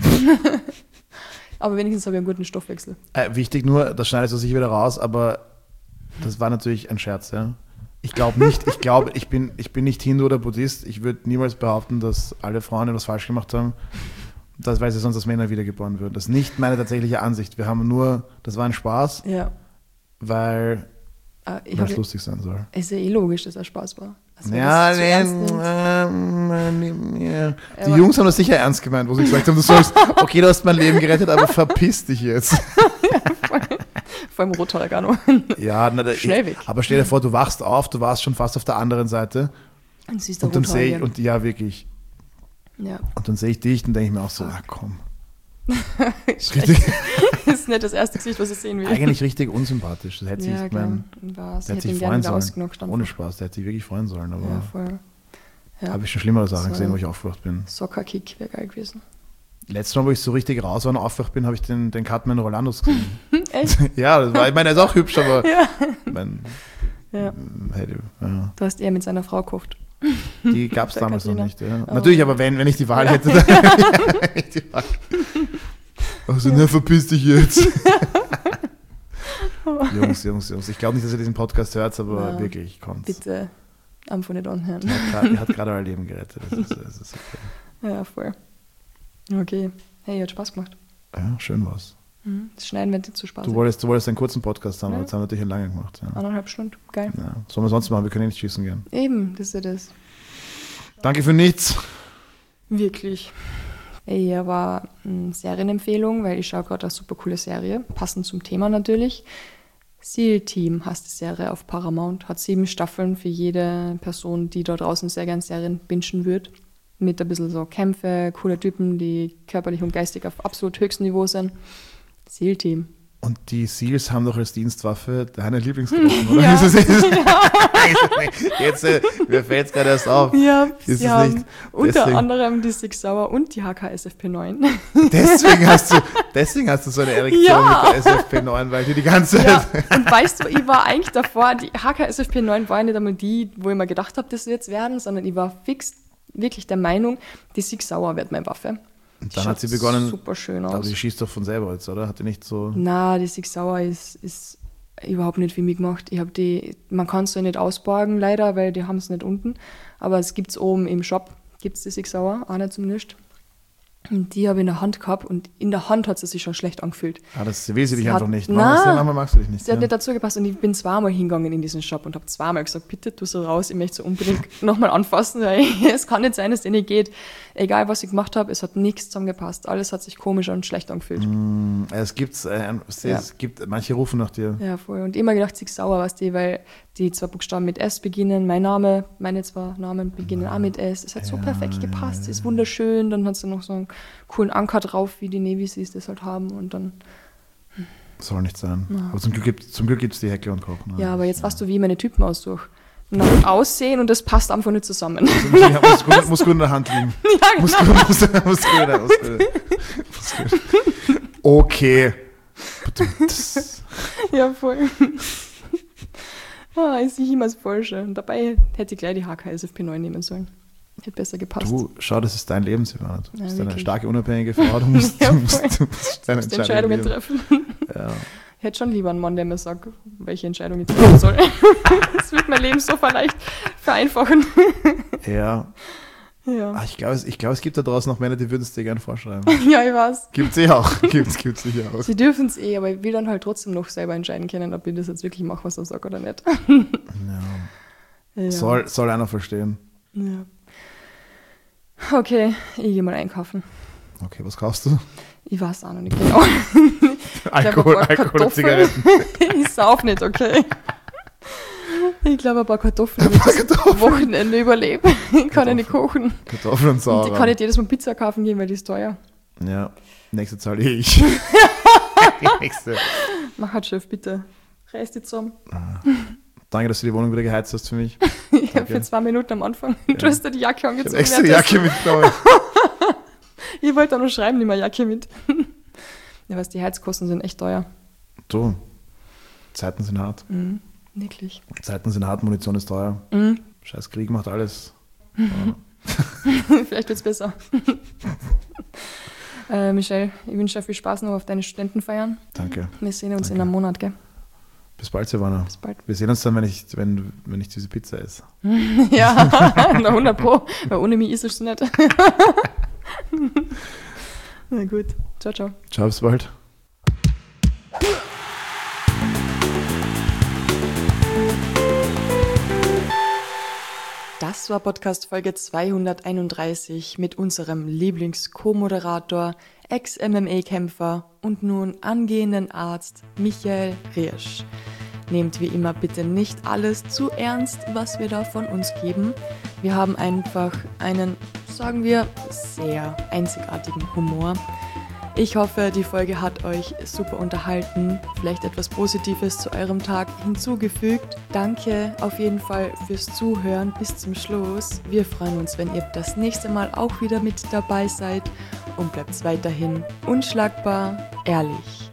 Aber wenigstens habe ich einen guten Stoffwechsel. Äh, wichtig nur, das schneidest du sicher wieder raus, aber das war natürlich ein Scherz, ja. Ich glaube nicht, ich glaube, ich bin, ich bin nicht Hindu oder Buddhist. Ich würde niemals behaupten, dass alle Frauen etwas falsch gemacht haben, das, weil sie sonst als Männer wiedergeboren würden. Das ist nicht meine tatsächliche Ansicht. Wir haben nur, das war ein Spaß, Ja. weil Ah, ich es hab, lustig sein soll. ist ja eh logisch, dass er Spaß war. Also, wenn Ja, das zu nee, ernst nimmt. ähm, nee, ja. Die Aber- Jungs haben das sicher ernst gemeint, wo sie gesagt haben, du sollst, okay, du hast mein Leben gerettet, aber verpiss dich jetzt. Vor allem rothaarig auch noch. Ja, na, da, Schnell weg. Aber stell dir vor, du wachst auf, du warst schon fast auf der anderen Seite Und siehst du und dann sehe ich, rothaarig. und ja, wirklich, Ja, und dann sehe ich dich und denke ich mir auch so, ah komm. schlecht. Richtig, Das ist nicht das erste Gesicht, was ich sehen will. eigentlich richtig unsympathisch. Das hätte sich, ja, ich klar. mein, Was? der Ich hätte hätte sich ihn gerne freuen wieder sollen. ausgenockt. Ohne Spaß, der hätte sich wirklich freuen sollen, aber Ja, voll. Ja. habe ich schon schlimmere Sachen So gesehen, ein- wo ich aufgewacht bin. Soccer-Kick wäre geil gewesen. Letztes Mal, wo ich so richtig raus war und aufgewacht bin, habe ich den, den Cutman Rolandos gesehen. Echt? Ja, das war, ich meine, er ist auch hübsch, aber Ja. mein, Ja. hätte, ja, Du hast eher mit seiner Frau gehofft. die gab es Der damals noch Katrina. nicht. Ja. Oh. Natürlich, aber wenn, wenn ich die Wahl hätte, dann hätte ich die Wahl. Also, ne, verpiss dich jetzt. Jungs, Jungs, Jungs. Ich glaube nicht, dass ihr diesen Podcast hört, aber Ja. wirklich, kommt. Bitte einfach nicht anhören. Er hat gerade euer Leben gerettet. Das ist, das ist okay. Ja, voll. Okay. Hey, hat Spaß gemacht. Ja, schön war's. Mhm. Das Schneiden wird nicht zu Spaß. Du wolltest, du wolltest einen kurzen Podcast haben, Ja. aber jetzt haben wir natürlich einen langen gemacht. Ja. Eineinhalb Stunden. Geil. Ja. Sollen wir sonst machen? Wir können eh nicht schießen gehen. Eben, das ist ja das. Danke für nichts. Wirklich. Ey, ja, war eine Serienempfehlung, weil ich schaue gerade eine super coole Serie, passend zum Thema natürlich. SEAL Team heißt die Serie auf Paramount, hat sieben Staffeln für jede Person, die da draußen sehr gern Serien bingen wird. Mit ein bisschen so Kämpfe, coole Typen, die körperlich und geistig auf absolut höchstem Niveau sind. SEAL Team. Und die Seals haben doch als Dienstwaffe deine Lieblingsgruppen, oder? Ja. Ist es, ist es, jetzt, äh, mir fällt es gerade erst auf. Ja, Ist sie es haben nicht unter deswegen- anderem die Sig Sauer und die H K S F P neun. Deswegen hast du, deswegen hast du so eine Erektion Ja. mit der S F P neun, weil du die ganze Zeit... Ja, und weißt du, ich war eigentlich davor, die H K S F P neun war ja nicht einmal die, wo ich mir gedacht habe, das wird es werden, sondern ich war fix wirklich der Meinung, die Sig Sauer wird meine Waffe. Und Die dann hat sie schaut begonnen, super schön aber aus. sie schießt doch von selber jetzt, oder? Hat die nicht so... Na, die Sig Sauer ist, ist überhaupt nicht für mich gemacht. Ich habe die, man kann es ja nicht ausborgen leider, weil die haben es nicht unten. Aber es gibt es oben im Shop, gibt es die Sig Sauer, auch nicht zumindest. Und die habe ich in der Hand gehabt und in der Hand hat sie sich schon schlecht angefühlt. Ah, das will sie dich Sie einfach hat- nicht. Na, Mama, sehr, Mama magst du dich nicht. Sie hat Ja. nicht dazu gepasst und ich bin zweimal hingegangen in diesen Shop und habe zweimal gesagt, bitte tu so raus, ich möchte so unbedingt nochmal anfassen, weil es kann nicht sein, dass es nicht geht. Egal, was ich gemacht habe, es hat nichts zusammengepasst. Alles hat sich komisch und schlecht angefühlt. Mm, Es gibt, äh, es Ja. gibt, manche rufen nach dir. Ja, voll. Und immer gedacht, Sig Sauer, weißt du, weil die zwei Buchstaben mit S beginnen, mein Name, meine zwei Namen beginnen auch mit S. Es hat so Ja, perfekt gepasst, ist wunderschön. Dann hat sie noch so einen coolen Anker drauf, wie die Navy Seals das halt haben. Und dann, Soll nicht sein. Aber zum Glück gibt es zum Glück gibt's die Heckler und Koch. Ne? ja, aber jetzt weißt du, wie ich meine Typen aussuche. Nach Aussehen und das passt einfach nicht zusammen. Ja, muss, gut, muss gut in der Hand liegen. Ja, Muss genau. gut, muss, muss gut, muss gut, muss gut. Okay. Das- Ja, voll. Ah, ich sehe immer das Falsche. Und dabei hätte ich gleich die H K S F P neun nehmen sollen. Hätte besser gepasst. Du, schau, das ist dein Lebenswert. Du Ja, bist eine wirklich. starke, unabhängige Frau. Du musst, Ja, du musst, voll. du musst deine Die Entscheidungen Entscheidungen treffen. Ja. Ich hätte schon lieber einen Mann, der mir sagt, welche Entscheidung ich treffen soll. Das wird mein Leben so vielleicht vereinfachen. ja. Ja. Ah, ich glaube, es, ich glaub, es gibt da draußen noch Männer, die würden es dir gerne vorschreiben. Ja, ich weiß. Gibt's eh auch. Gibt's, gibt's sicher auch. Sie dürfen es eh, aber ich will dann halt trotzdem noch selber entscheiden können, ob ich das jetzt wirklich mache, was er sagt oder nicht. Ja. Ja. Soll, soll einer verstehen. Ja. Okay, ich gehe mal einkaufen. Okay, was kaufst du? Ich weiß auch noch nicht genau. Alkohol, Alkohol und Zigaretten. Ich sauf nicht, okay. Ich glaube, ein paar Kartoffeln, damit ich das Wochenende überlebe. Ich kann ja nicht kochen. Kartoffeln und Sauerrahm. Und ich kann nicht jedes Mal Pizza kaufen gehen, weil die ist teuer. Ja, nächste zahle ich. Nächste. Mach halt, Chef, bitte. Reiß die zusammen. Danke, dass du die Wohnung wieder geheizt hast für mich. Ja, für zwei Minuten am Anfang. Ja. Du hast dir die Jacke angezogen. Ich habe extra die Jacke mitgenommen. Ich wollte auch noch schreiben, nimm mal Jacke mit. Ja, was die Heizkosten sind echt teuer. Du, Zeiten sind hart. Mhm, wirklich. Zeiten sind hart, Munition ist teuer. Mhm. Scheiß Krieg macht alles. Mhm. Vielleicht wird es besser. äh, Michelle, ich wünsche dir viel Spaß noch auf deine Studentenfeiern. Danke. Wir sehen uns Danke. in einem Monat, gell? Bis bald, Silvana. Bis bald. Wir sehen uns dann, wenn ich, wenn, wenn ich diese Pizza esse. Ja, na hundert Pro, weil ohne mich isst es nicht. Na gut, ciao, ciao. Ciao, bis bald. Das war Podcast-Folge zweihunderteinunddreißig mit unserem Lieblings-Co-Moderator, Ex-M M A-Kämpfer und nun angehenden Arzt Michael Riersch. Nehmt wie immer bitte nicht alles zu ernst, was wir da von uns geben. Wir haben einfach einen, sagen wir, sehr einzigartigen Humor. Ich hoffe, die Folge hat euch super unterhalten, vielleicht etwas Positives zu eurem Tag hinzugefügt. Danke auf jeden Fall fürs Zuhören bis zum Schluss. Wir freuen uns, wenn ihr das nächste Mal auch wieder mit dabei seid und bleibt weiterhin unschlagbar ehrlich.